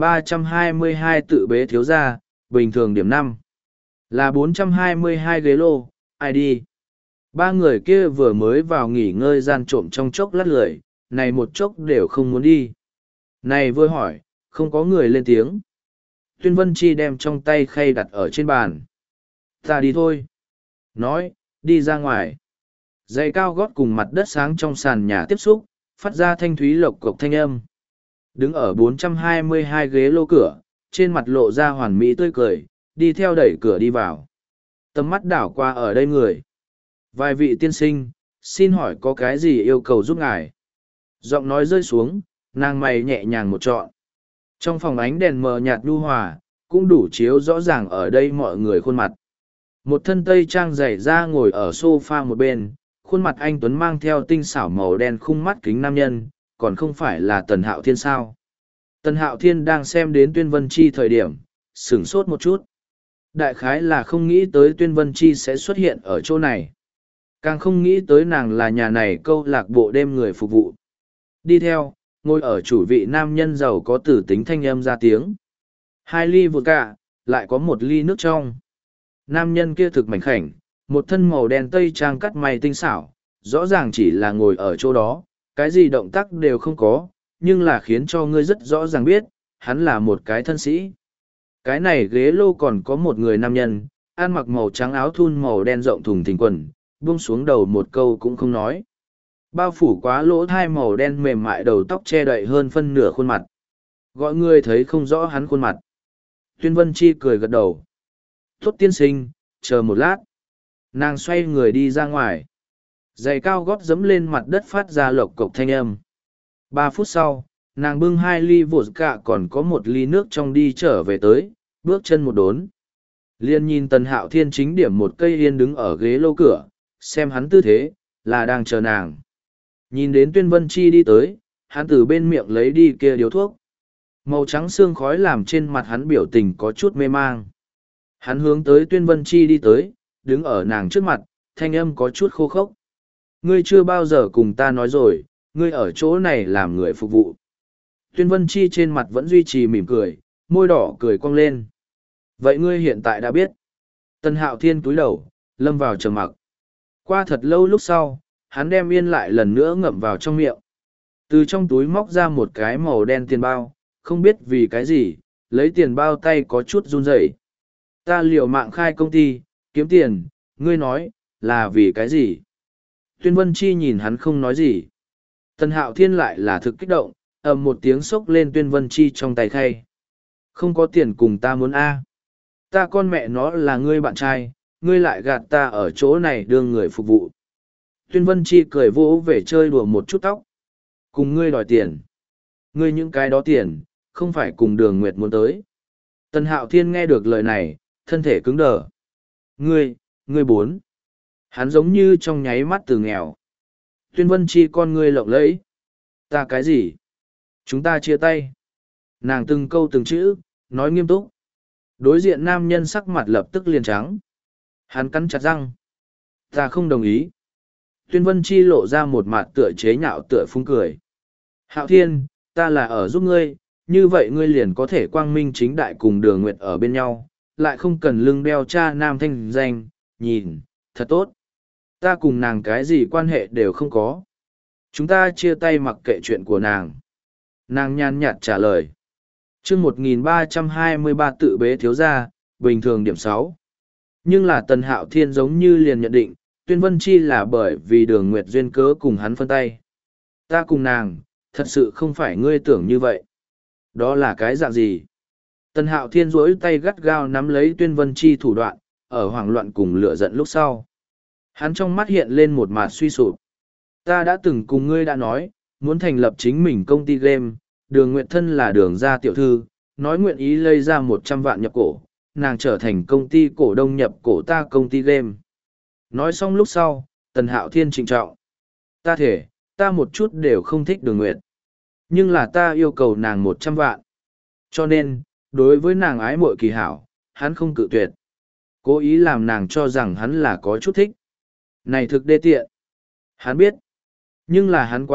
1322 tự bế thiếu gia, bình thường điểm 5. Là 422 ghế lô, ai đi? Ba người kia vừa mới vào nghỉ ngơi gian trộm trong chốc lát lười, này một chốc đều không muốn đi. Này vừa hỏi, không có người lên tiếng. Tuyên Vân Chi đem trong tay khay đặt ở trên bàn. Ta đi thôi. Nói, đi ra ngoài. Giày cao gót cùng mặt đất sáng trong sàn nhà tiếp xúc, phát ra thanh thúy lộc cộc thanh âm. Đứng ở 422 ghế lô cửa, trên mặt lộ ra hoàn mỹ tươi cười, đi theo đẩy cửa đi vào. Tầm mắt đảo qua ở đây người. Vài vị tiên sinh, xin hỏi có cái gì yêu cầu giúp ngài? Giọng nói rơi xuống, nàng mày nhẹ nhàng một trọn. Trong phòng ánh đèn mờ nhạt nhu hòa, cũng đủ chiếu rõ ràng ở đây mọi người khuôn mặt. Một thân tây trang dày da ngồi ở sofa một bên, khuôn mặt anh Tuấn mang theo tinh xảo màu đen khung mắt kính nam nhân, còn không phải là Tần Hạo Thiên sao. Tần Hạo Thiên đang xem đến Tuyên Vân Chi thời điểm, sửng sốt một chút. Đại khái là không nghĩ tới Tuyên Vân Chi sẽ xuất hiện ở chỗ này. Càng không nghĩ tới nàng là nhà này câu lạc bộ đêm người phục vụ. Đi theo, ngồi ở chủ vị nam nhân giàu có tử tính thanh âm ra tiếng. 2 ly vodka, lại có 1 ly nước trong. Nam nhân kia thực mảnh khảnh, một thân màu đen tây trang cắt may tinh xảo, rõ ràng chỉ là ngồi ở chỗ đó, cái gì động tác đều không có, nhưng là khiến cho ngươi rất rõ ràng biết, hắn là một cái thân sĩ. Cái này ghế lô còn có một người nam nhân, ăn mặc màu trắng áo thun màu đen rộng thùng thình quần, buông xuống đầu một câu cũng không nói. Bao phủ quá lỗ thai màu đen mềm mại đầu tóc che đậy hơn phân nửa khuôn mặt. Gọi người thấy không rõ hắn khuôn mặt. Tuyên Vân Chi cười gật đầu. Tốt tiên sinh, chờ một lát. Nàng xoay người đi ra ngoài. Giày cao gót dẫm lên mặt đất phát ra lộc cộc thanh âm. 3 phút sau, nàng bưng 2 ly vodka còn có 1 ly nước trong đi trở về tới, bước chân một đốn. Liên nhìn Tần Hạo Thiên chính điểm một cây yên đứng ở ghế lô cửa, xem hắn tư thế, là đang chờ nàng. Nhìn đến Tuyên Vân Chi đi tới, hắn từ bên miệng lấy đi kia điếu thuốc. Màu trắng sương khói làm trên mặt hắn biểu tình có chút mê mang. Hắn hướng tới Tuyên Vân Chi đi tới, đứng ở nàng trước mặt, thanh âm có chút khô khốc. Ngươi chưa bao giờ cùng ta nói rồi, ngươi ở chỗ này làm người phục vụ. Tuyên Vân Chi trên mặt vẫn duy trì mỉm cười, môi đỏ cười cong lên. Vậy ngươi hiện tại đã biết. Tần Hạo Thiên túi đầu, lâm vào trầm mặc. Qua thật lâu lúc sau, hắn đem yên lại lần nữa ngậm vào trong miệng. Từ trong túi móc ra một cái màu đen tiền bao, không biết vì cái gì, lấy tiền bao tay có chút run rẩy. Ta liều mạng khai công ty, kiếm tiền, ngươi nói, là vì cái gì? Tuyên Vân Chi nhìn hắn không nói gì. Tần Hạo Thiên lại là thực kích động, ầm một tiếng xốc lên Tuyên Vân Chi trong tay khay. Không có tiền cùng ta muốn A. Ta con mẹ nó là ngươi bạn trai, ngươi lại gạt ta ở chỗ này đương người phục vụ. Tuyên Vân Chi cười vỗ về chơi đùa một chút tóc. Cùng ngươi đòi tiền. Ngươi những cái đó tiền, không phải cùng Đường Nguyệt muốn tới. Tần Hạo Thiên nghe được lời này, thân thể cứng đờ. Ngươi 4. Hắn giống như trong nháy mắt từ nghèo. Tuyên Vân Chi con ngươi lộng lẫy. Ta cái gì? Chúng ta chia tay. Nàng từng câu từng chữ, nói nghiêm túc. Đối diện nam nhân sắc mặt lập tức liền trắng. Hắn cắn chặt răng. Ta không đồng ý. Tuyên Vân Chi lộ ra một mặt tựa chế nhạo tựa phúng cười. Hạo Thiên, ta là ở giúp ngươi, như vậy ngươi liền có thể quang minh chính đại cùng Đường Nguyệt ở bên nhau, lại không cần lưng đeo cha nam thanh danh, nhìn, thật tốt. Ta cùng nàng cái gì quan hệ đều không có. Chúng ta chia tay mặc kệ chuyện của nàng. Nàng nhàn nhạt trả lời. chương 1323 tự bế thiếu gia, bình thường điểm 6. Nhưng là Tần Hạo Thiên giống như liền nhận định, Tuyên Vân Chi là bởi vì Đường Nguyệt duyên cớ cùng hắn phân tay. Ta cùng nàng, thật sự không phải ngươi tưởng như vậy. Đó là cái dạng gì? Tần Hạo Thiên duỗi tay gắt gao nắm lấy Tuyên Vân Chi thủ đoạn, ở hoảng loạn cùng lửa giận lúc sau. Hắn trong mắt hiện lên một mạt suy sụp. Ta đã từng cùng ngươi đã nói, muốn thành lập chính mình công ty game, Đường Nguyệt Thân là Đường gia tiểu thư, nói nguyện ý lấy ra 100 vạn nhập cổ, nàng trở thành công ty cổ đông nhập cổ ta công ty game. Nói xong lúc sau, Tần Hạo Thiên trịnh trọng. Ta thể, ta một chút đều không thích Đường Nguyệt. Nhưng là ta yêu cầu nàng 100 vạn. Cho nên, đối với nàng ái muội kỳ hảo, hắn không cự tuyệt. Cố ý làm nàng cho rằng hắn là có chút thích. Này thực đê tiện. Hắn biết. Nhưng là hắn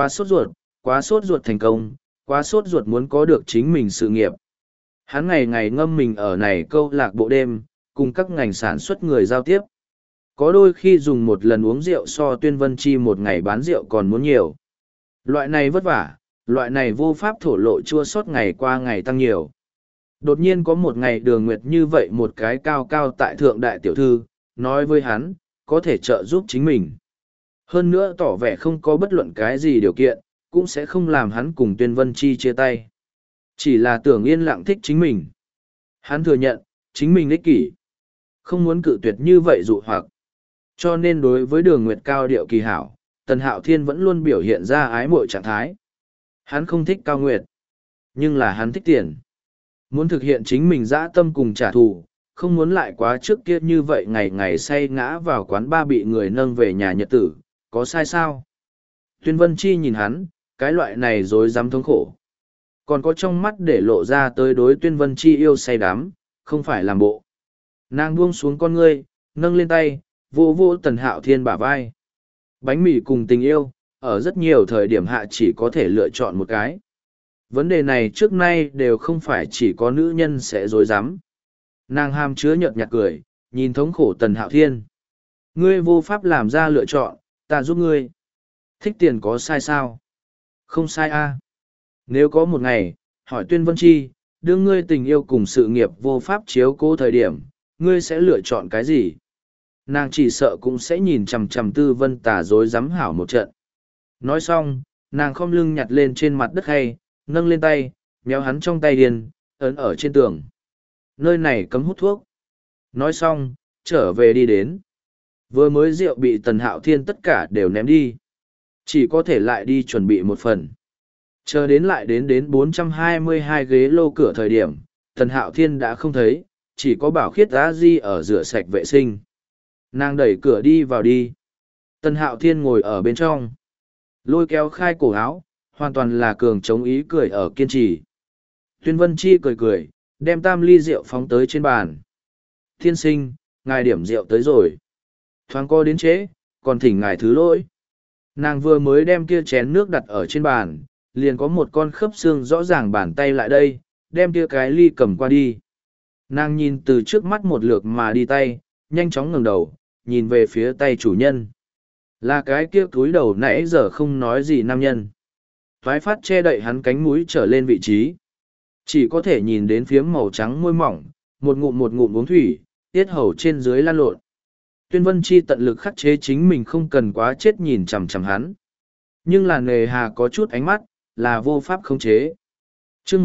quá sốt ruột thành công, quá sốt ruột muốn có được chính mình sự nghiệp. Hắn ngày ngày ngâm mình ở này câu lạc bộ đêm, cùng các ngành sản xuất người giao tiếp. Có đôi khi dùng một lần uống rượu so Tuyên Vân Chi một ngày bán rượu còn muốn nhiều. Loại này vất vả, loại này vô pháp thổ lộ chua sót ngày qua ngày tăng nhiều. Đột nhiên có một ngày Đường Nguyệt như vậy một cái cao cao tại thượng đại tiểu thư, nói với hắn, có thể trợ giúp chính mình. Hơn nữa tỏ vẻ không có bất luận cái gì điều kiện, cũng sẽ không làm hắn cùng Tuyên Vân Chi chia tay. Chỉ là tưởng yên lặng thích chính mình. Hắn thừa nhận, chính mình ích kỷ. Không muốn cự tuyệt như vậy dụ hoặc. Cho nên đối với Đường Nguyệt cao điệu kỳ hảo, Tần Hạo Thiên vẫn luôn biểu hiện ra ái muội trạng thái. Hắn không thích Cao Nguyệt, nhưng là hắn thích tiền. Muốn thực hiện chính mình dã tâm cùng trả thù, không muốn lại quá trước kia như vậy ngày ngày say ngã vào quán ba bị người nâng về nhà nhật tử, có sai sao? Tuyên Vân Chi nhìn hắn, cái loại này dối dám thống khổ. Còn có trong mắt để lộ ra tới đối Tuyên Vân Chi yêu say đắm, không phải làm bộ. Nàng buông xuống con ngươi, nâng lên tay, vô vô Tần Hạo Thiên bả vai. Bánh mì cùng tình yêu, ở rất nhiều thời điểm hạ chỉ có thể lựa chọn một cái. Vấn đề này trước nay đều không phải chỉ có nữ nhân sẽ dối dám. Nàng ham chứa nhợt nhạt cười, nhìn thống khổ Tần Hạo Thiên. Ngươi vô pháp làm ra lựa chọn, ta giúp ngươi. Thích tiền có sai sao? Không sai a. Nếu có một ngày, hỏi Tuyên Vân Chi, đưa ngươi tình yêu cùng sự nghiệp vô pháp chiếu cố thời điểm, ngươi sẽ lựa chọn cái gì? Nàng chỉ sợ cũng sẽ nhìn chằm chằm Tư Vân Tà dối dám hảo một trận. Nói xong, nàng khom lưng nhặt lên trên mặt đất hay, nâng lên tay, méo hắn trong tay điên, ấn ở trên tường. Nơi này cấm hút thuốc. Nói xong, trở về đi đến. Vừa mới rượu bị Tần Hạo Thiên tất cả đều ném đi. Chỉ có thể lại đi chuẩn bị một phần. Chờ đến lại đến 422 ghế lô cửa thời điểm, Tần Hạo Thiên đã không thấy, chỉ có Bảo Khiết Á Di ở rửa sạch vệ sinh. Nàng đẩy cửa đi vào đi. Tần Hạo Thiên ngồi ở bên trong. Lôi kéo khai cổ áo, hoàn toàn là cường chống ý cười ở kiên trì. Tuyên Vân Chi cười cười, đem tam ly rượu phóng tới trên bàn. Thiên sinh, ngài điểm rượu tới rồi. Thoáng co đến trễ, còn thỉnh ngài thứ lỗi. Nàng vừa mới đem kia chén nước đặt ở trên bàn, liền có một con khớp xương rõ ràng bàn tay lại đây, đem kia cái ly cầm qua đi. Nàng nhìn từ trước mắt một lượt mà đi tay, nhanh chóng ngẩng đầu, nhìn về phía tay chủ nhân. Là cái kia túi đầu nãy giờ không nói gì nam nhân. Thoái phát che đậy hắn cánh mũi trở lên vị trí. Chỉ có thể nhìn đến phiếm màu trắng môi mỏng, một ngụm uống thủy, tiết hầu trên dưới lan lộn. Tuyên Vân Chi tận lực khắc chế chính mình không cần quá chết nhìn chằm chằm hắn. Nhưng là nề hà có chút ánh mắt, là vô pháp khống chế. chương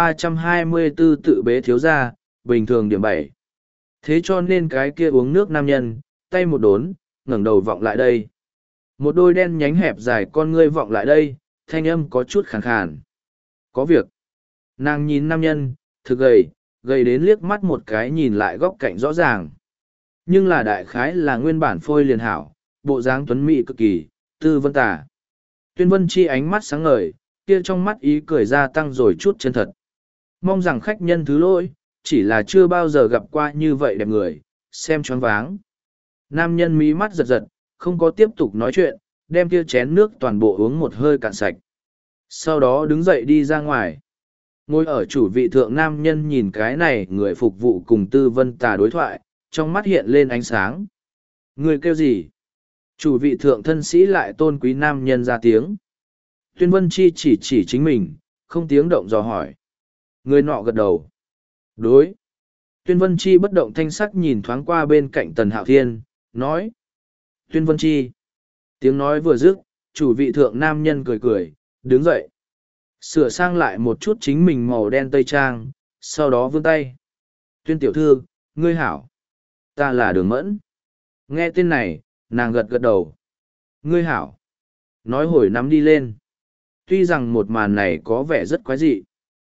1324 tự bế thiếu gia, bình thường điểm 7. Thế cho nên cái kia uống nước nam nhân, tay một đốn, ngẩng đầu vọng lại đây. Một đôi đen nhánh hẹp dài con ngươi vọng lại đây, thanh âm có chút khàn khàn. Có việc. Nàng nhìn nam nhân, thực gầy đến liếc mắt một cái nhìn lại góc cạnh rõ ràng. Nhưng là đại khái là nguyên bản phôi liền hảo, bộ dáng tuấn mỹ cực kỳ, Tư Vân Tà. Tuyên Vân Chi ánh mắt sáng ngời, kia trong mắt ý cười gia tăng rồi chút chân thật. Mong rằng khách nhân thứ lỗi, chỉ là chưa bao giờ gặp qua như vậy đẹp người, xem choáng váng. Nam nhân mí mắt giật giật, không có tiếp tục nói chuyện, đem kia chén nước toàn bộ uống một hơi cạn sạch. Sau đó đứng dậy đi ra ngoài. Ngồi ở chủ vị thượng nam nhân nhìn cái này người phục vụ cùng Tư Vân Tà đối thoại, trong mắt hiện lên ánh sáng. Người kêu gì? Chủ vị thượng thân sĩ lại tôn quý nam nhân ra tiếng. Tuyên Vân Chi chỉ chính mình, không tiếng động dò hỏi. Người nọ gật đầu. Đối. Tuyên Vân Chi bất động thanh sắc nhìn thoáng qua bên cạnh Tần Hạo Thiên, nói. Tuyên Vân Chi. Tiếng nói vừa dứt, chủ vị thượng nam nhân cười, đứng dậy. Sửa sang lại một chút chính mình màu đen tây trang, sau đó vươn tay. Tuyên tiểu thư, ngươi hảo. Ta là Đường Mẫn. Nghe tên này, nàng gật gật đầu. Ngươi hảo. Nói hồi nắm đi lên. Tuy rằng một màn này có vẻ rất quái dị.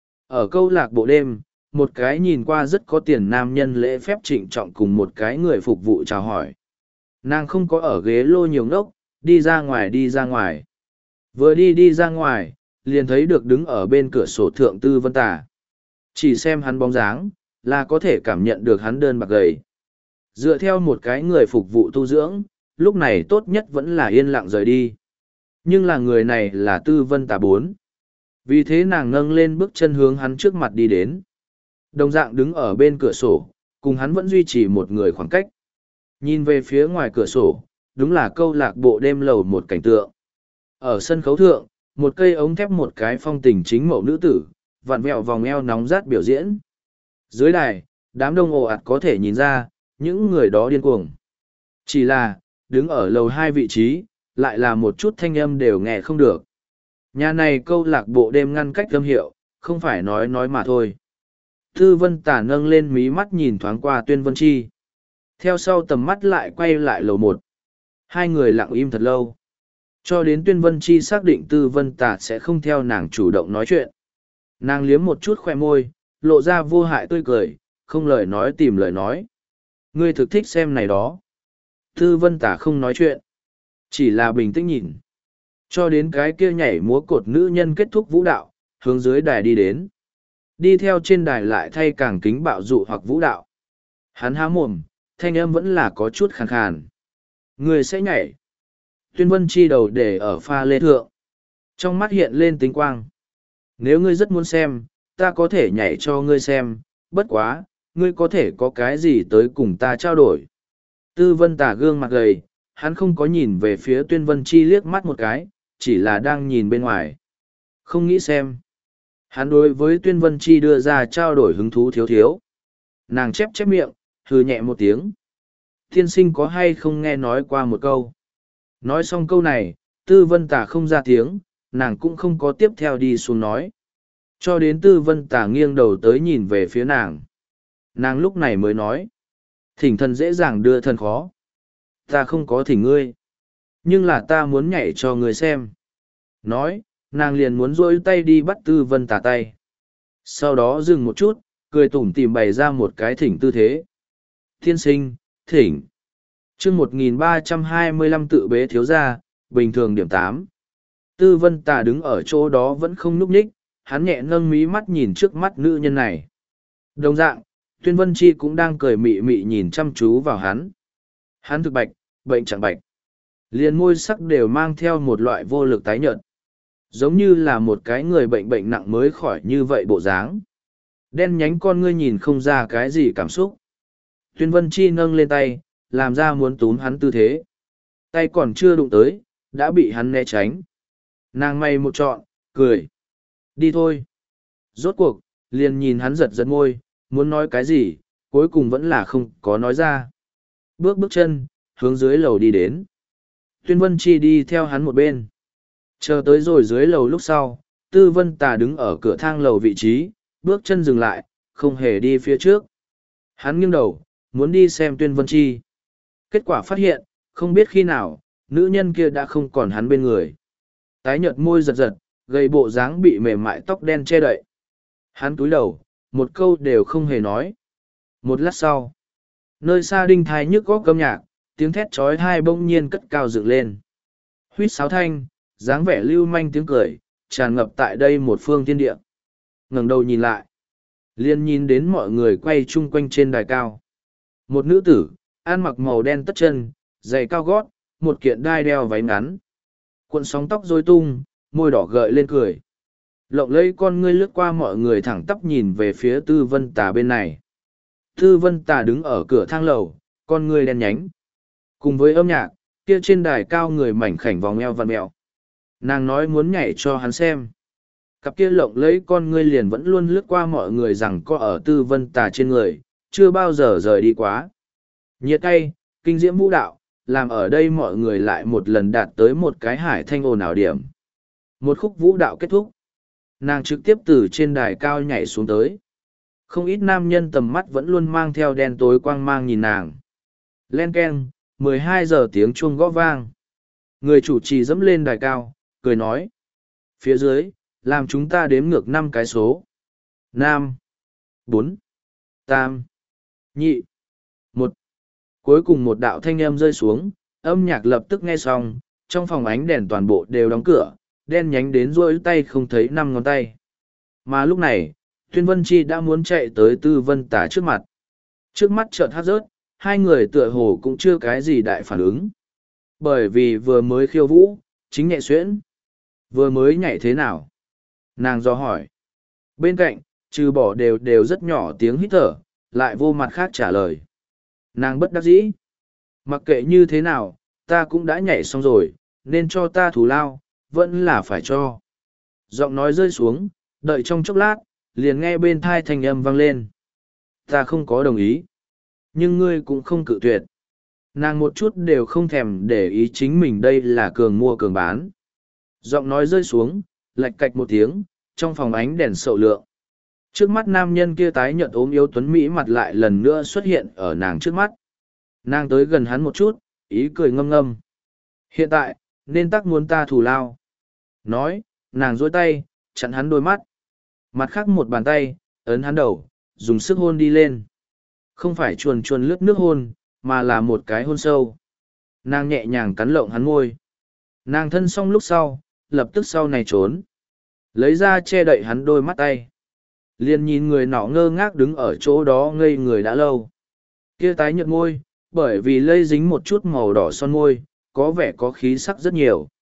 Ở câu lạc bộ đêm, một cái nhìn qua rất có tiền nam nhân lễ phép trịnh trọng cùng một cái người phục vụ chào hỏi. Nàng không có ở ghế lô nhiều ngốc, đi ra ngoài đi ra ngoài. Vừa đi ra ngoài, liền thấy được đứng ở bên cửa sổ thượng Tư Vân Tà. Chỉ xem hắn bóng dáng, là có thể cảm nhận được hắn đơn bạc gầy. Dựa theo một cái người phục vụ tu dưỡng, lúc này tốt nhất vẫn là yên lặng rời đi. Nhưng là người này là Tư Vân Tà 4. Vì thế nàng nâng lên bước chân hướng hắn trước mặt đi đến. Đồng dạng đứng ở bên cửa sổ, cùng hắn vẫn duy trì một người khoảng cách. Nhìn về phía ngoài cửa sổ, đúng là câu lạc bộ đêm lầu một cảnh tượng. Ở sân khấu thượng, một cây ống thép một cái phong tình chính mẫu nữ tử, vặn vẹo vòng eo nóng rát biểu diễn. Dưới đài, đám đông ồ ạt có thể nhìn ra, những người đó điên cuồng. Chỉ là, đứng ở lầu 2 vị trí, lại là một chút thanh âm đều nghe không được. Nhà này câu lạc bộ đêm ngăn cách âm hiệu, không phải nói mà thôi. Tư Vân Tà nâng lên mí mắt nhìn thoáng qua Tuyên Vân Chi. Theo sau tầm mắt lại quay lại lầu 1. Hai người lặng im thật lâu. Cho đến Tuyên Vân Chi xác định Tư Vân Tà sẽ không theo nàng chủ động nói chuyện. Nàng liếm một chút khoe môi, lộ ra vô hại tươi cười, không lời nói tìm lời nói. Ngươi thực thích xem này đó. Tư Vân Tà không nói chuyện. Chỉ là bình tĩnh nhìn. Cho đến cái kia nhảy múa cột nữ nhân kết thúc vũ đạo, hướng dưới đài đi đến. Đi theo trên đài lại thay càng kính bạo dụ hoặc vũ đạo. Hắn há mồm, thanh âm vẫn là có chút khàn khàn. Người sẽ nhảy. Tuyên Vân Chi đầu để ở pha lê thượng. Trong mắt hiện lên tinh quang. Nếu ngươi rất muốn xem, ta có thể nhảy cho ngươi xem, bất quá, ngươi có thể có cái gì tới cùng ta trao đổi. Tư Vân Tà gương mặt gầy, hắn không có nhìn về phía Tuyên Vân Chi liếc mắt một cái, chỉ là đang nhìn bên ngoài. Không nghĩ xem. Hắn đối với Tuyên Vân Chi đưa ra trao đổi hứng thú thiếu thiếu. Nàng chép chép miệng, hừ nhẹ một tiếng. Tiên sinh có hay không nghe nói qua một câu. Nói xong câu này, Tư Vân Tà không ra tiếng, nàng cũng không có tiếp theo đi xuống nói. Cho đến Tư Vân Tà nghiêng đầu tới nhìn về phía nàng. Nàng lúc này mới nói. Thỉnh thần dễ dàng đưa thần khó. Ta không có thỉnh ngươi. Nhưng là ta muốn nhảy cho ngươi xem. Nói, nàng liền muốn rỗi tay đi bắt Tư Vân Tà tay. Sau đó dừng một chút, cười tủm tỉm bày ra một cái thỉnh tư thế. Thiên sinh, thỉnh. chương 1325 tự bế thiếu gia, bình thường điểm 8. Tư Vân Tà đứng ở chỗ đó vẫn không núp ních, hắn nhẹ nâng mí mắt nhìn trước mắt nữ nhân này. Đồng dạng, Tuyên Vân Chi cũng đang cười mị mị nhìn chăm chú vào hắn. Hắn thực bạch, bệnh chẳng bạch. Liền môi sắc đều mang theo một loại vô lực tái nhợt. Giống như là một cái người bệnh nặng mới khỏi như vậy bộ dáng. Đen nhánh con ngươi nhìn không ra cái gì cảm xúc. Tuyên Vân Chi nâng lên tay, làm ra muốn túm hắn tư thế. Tay còn chưa đụng tới, đã bị hắn né tránh. Nàng may một trọn, cười. Đi thôi. Rốt cuộc, liền nhìn hắn giật giật môi, muốn nói cái gì, cuối cùng vẫn là không có nói ra. Bước chân, hướng dưới lầu đi đến. Tuyên Vân Chi đi theo hắn một bên. Chờ tới rồi dưới lầu lúc sau, Tư Vân Tà đứng ở cửa thang lầu vị trí, bước chân dừng lại, không hề đi phía trước. Hắn nghiêng đầu, muốn đi xem Tuyên Vân Chi. Kết quả phát hiện, không biết khi nào, nữ nhân kia đã không còn hắn bên người. Tái nhợt môi giật giật, gầy bộ dáng bị mềm mại tóc đen che đậy. Hắn cúi đầu, một câu đều không hề nói. Một lát sau, nơi xa đinh thai nhức góc âm nhạc, tiếng thét trói thai bỗng nhiên cất cao dựng lên. Huýt sáo thanh, dáng vẻ lưu manh tiếng cười, tràn ngập tại đây một phương thiên địa. Ngẩng đầu nhìn lại, liền nhìn đến mọi người quay chung quanh trên đài cao. Một nữ tử, ăn mặc màu đen tất chân, giày cao gót, một kiện đai đeo váy ngắn. Cuộn sóng tóc rối tung, môi đỏ gợi lên cười. Lộng lẫy con ngươi lướt qua mọi người thẳng tắp nhìn về phía Tư Vân Tà bên này. Tư Vân Tà đứng ở cửa thang lầu, con ngươi đen nhánh. Cùng với âm nhạc, kia trên đài cao người mảnh khảnh vòng eo vặn mẹo. Nàng nói muốn nhảy cho hắn xem. Cặp kia lộng lẫy con ngươi liền vẫn luôn lướt qua mọi người rằng có ở Tư Vân Tà trên người, chưa bao giờ rời đi quá. Nhiệt tay, kinh diễm vũ đạo, làm ở đây mọi người lại một lần đạt tới một cái hải thanh ồn ào điểm. Một khúc vũ đạo kết thúc. Nàng trực tiếp từ trên đài cao nhảy xuống tới. Không ít nam nhân tầm mắt vẫn luôn mang theo đen tối quang mang nhìn nàng. Len keng, 12 giờ tiếng chuông gõ vang. Người chủ trì dẫm lên đài cao, cười nói. Phía dưới, làm chúng ta đếm ngược 5 cái số. 5, 4, 3, 2, 1. Cuối cùng một đạo thanh âm rơi xuống, âm nhạc lập tức nghe xong, trong phòng ánh đèn toàn bộ đều đóng cửa, đen nhánh đến rôi tay không thấy 5 ngón tay. Mà lúc này, Tuyên Vân Chi đã muốn chạy tới Tư Vân Tả trước mặt. Trước mắt chợt hát rớt, hai người tựa hồ cũng chưa cái gì đại phản ứng. Bởi vì vừa mới khiêu vũ, chính nhẹ xuyễn. Vừa mới nhảy thế nào? Nàng do hỏi. Bên cạnh, trừ bỏ đều rất nhỏ tiếng hít thở, lại vô mặt khác trả lời. Nàng bất đắc dĩ. Mặc kệ như thế nào, ta cũng đã nhảy xong rồi, nên cho ta thù lao, vẫn là phải cho. Giọng nói rơi xuống, đợi trong chốc lát, liền nghe bên thai thanh âm vang lên. Ta không có đồng ý. Nhưng ngươi cũng không cự tuyệt. Nàng một chút đều không thèm để ý chính mình đây là cường mua cường bán. Giọng nói rơi xuống, lạch cạch một tiếng, trong phòng ánh đèn sậu lượng. Trước mắt nam nhân kia tái nhợt ốm yếu tuấn Mỹ mặt lại lần nữa xuất hiện ở nàng trước mắt. Nàng tới gần hắn một chút, ý cười ngâm ngâm. Hiện tại, nên tắc muốn ta thù lao. Nói, nàng dối tay, chặn hắn đôi mắt. Mặt khác một bàn tay, ấn hắn đầu, dùng sức hôn đi lên. Không phải chuồn chuồn lướt nước hôn, mà là một cái hôn sâu. Nàng nhẹ nhàng cắn lộng hắn môi. Nàng thân xong lúc sau, lập tức sau này trốn. Lấy ra che đậy hắn đôi mắt tay. Liền nhìn người nọ ngơ ngác đứng ở chỗ đó ngây người đã lâu. Kia tái nhợt môi, bởi vì lây dính một chút màu đỏ son môi, có vẻ có khí sắc rất nhiều.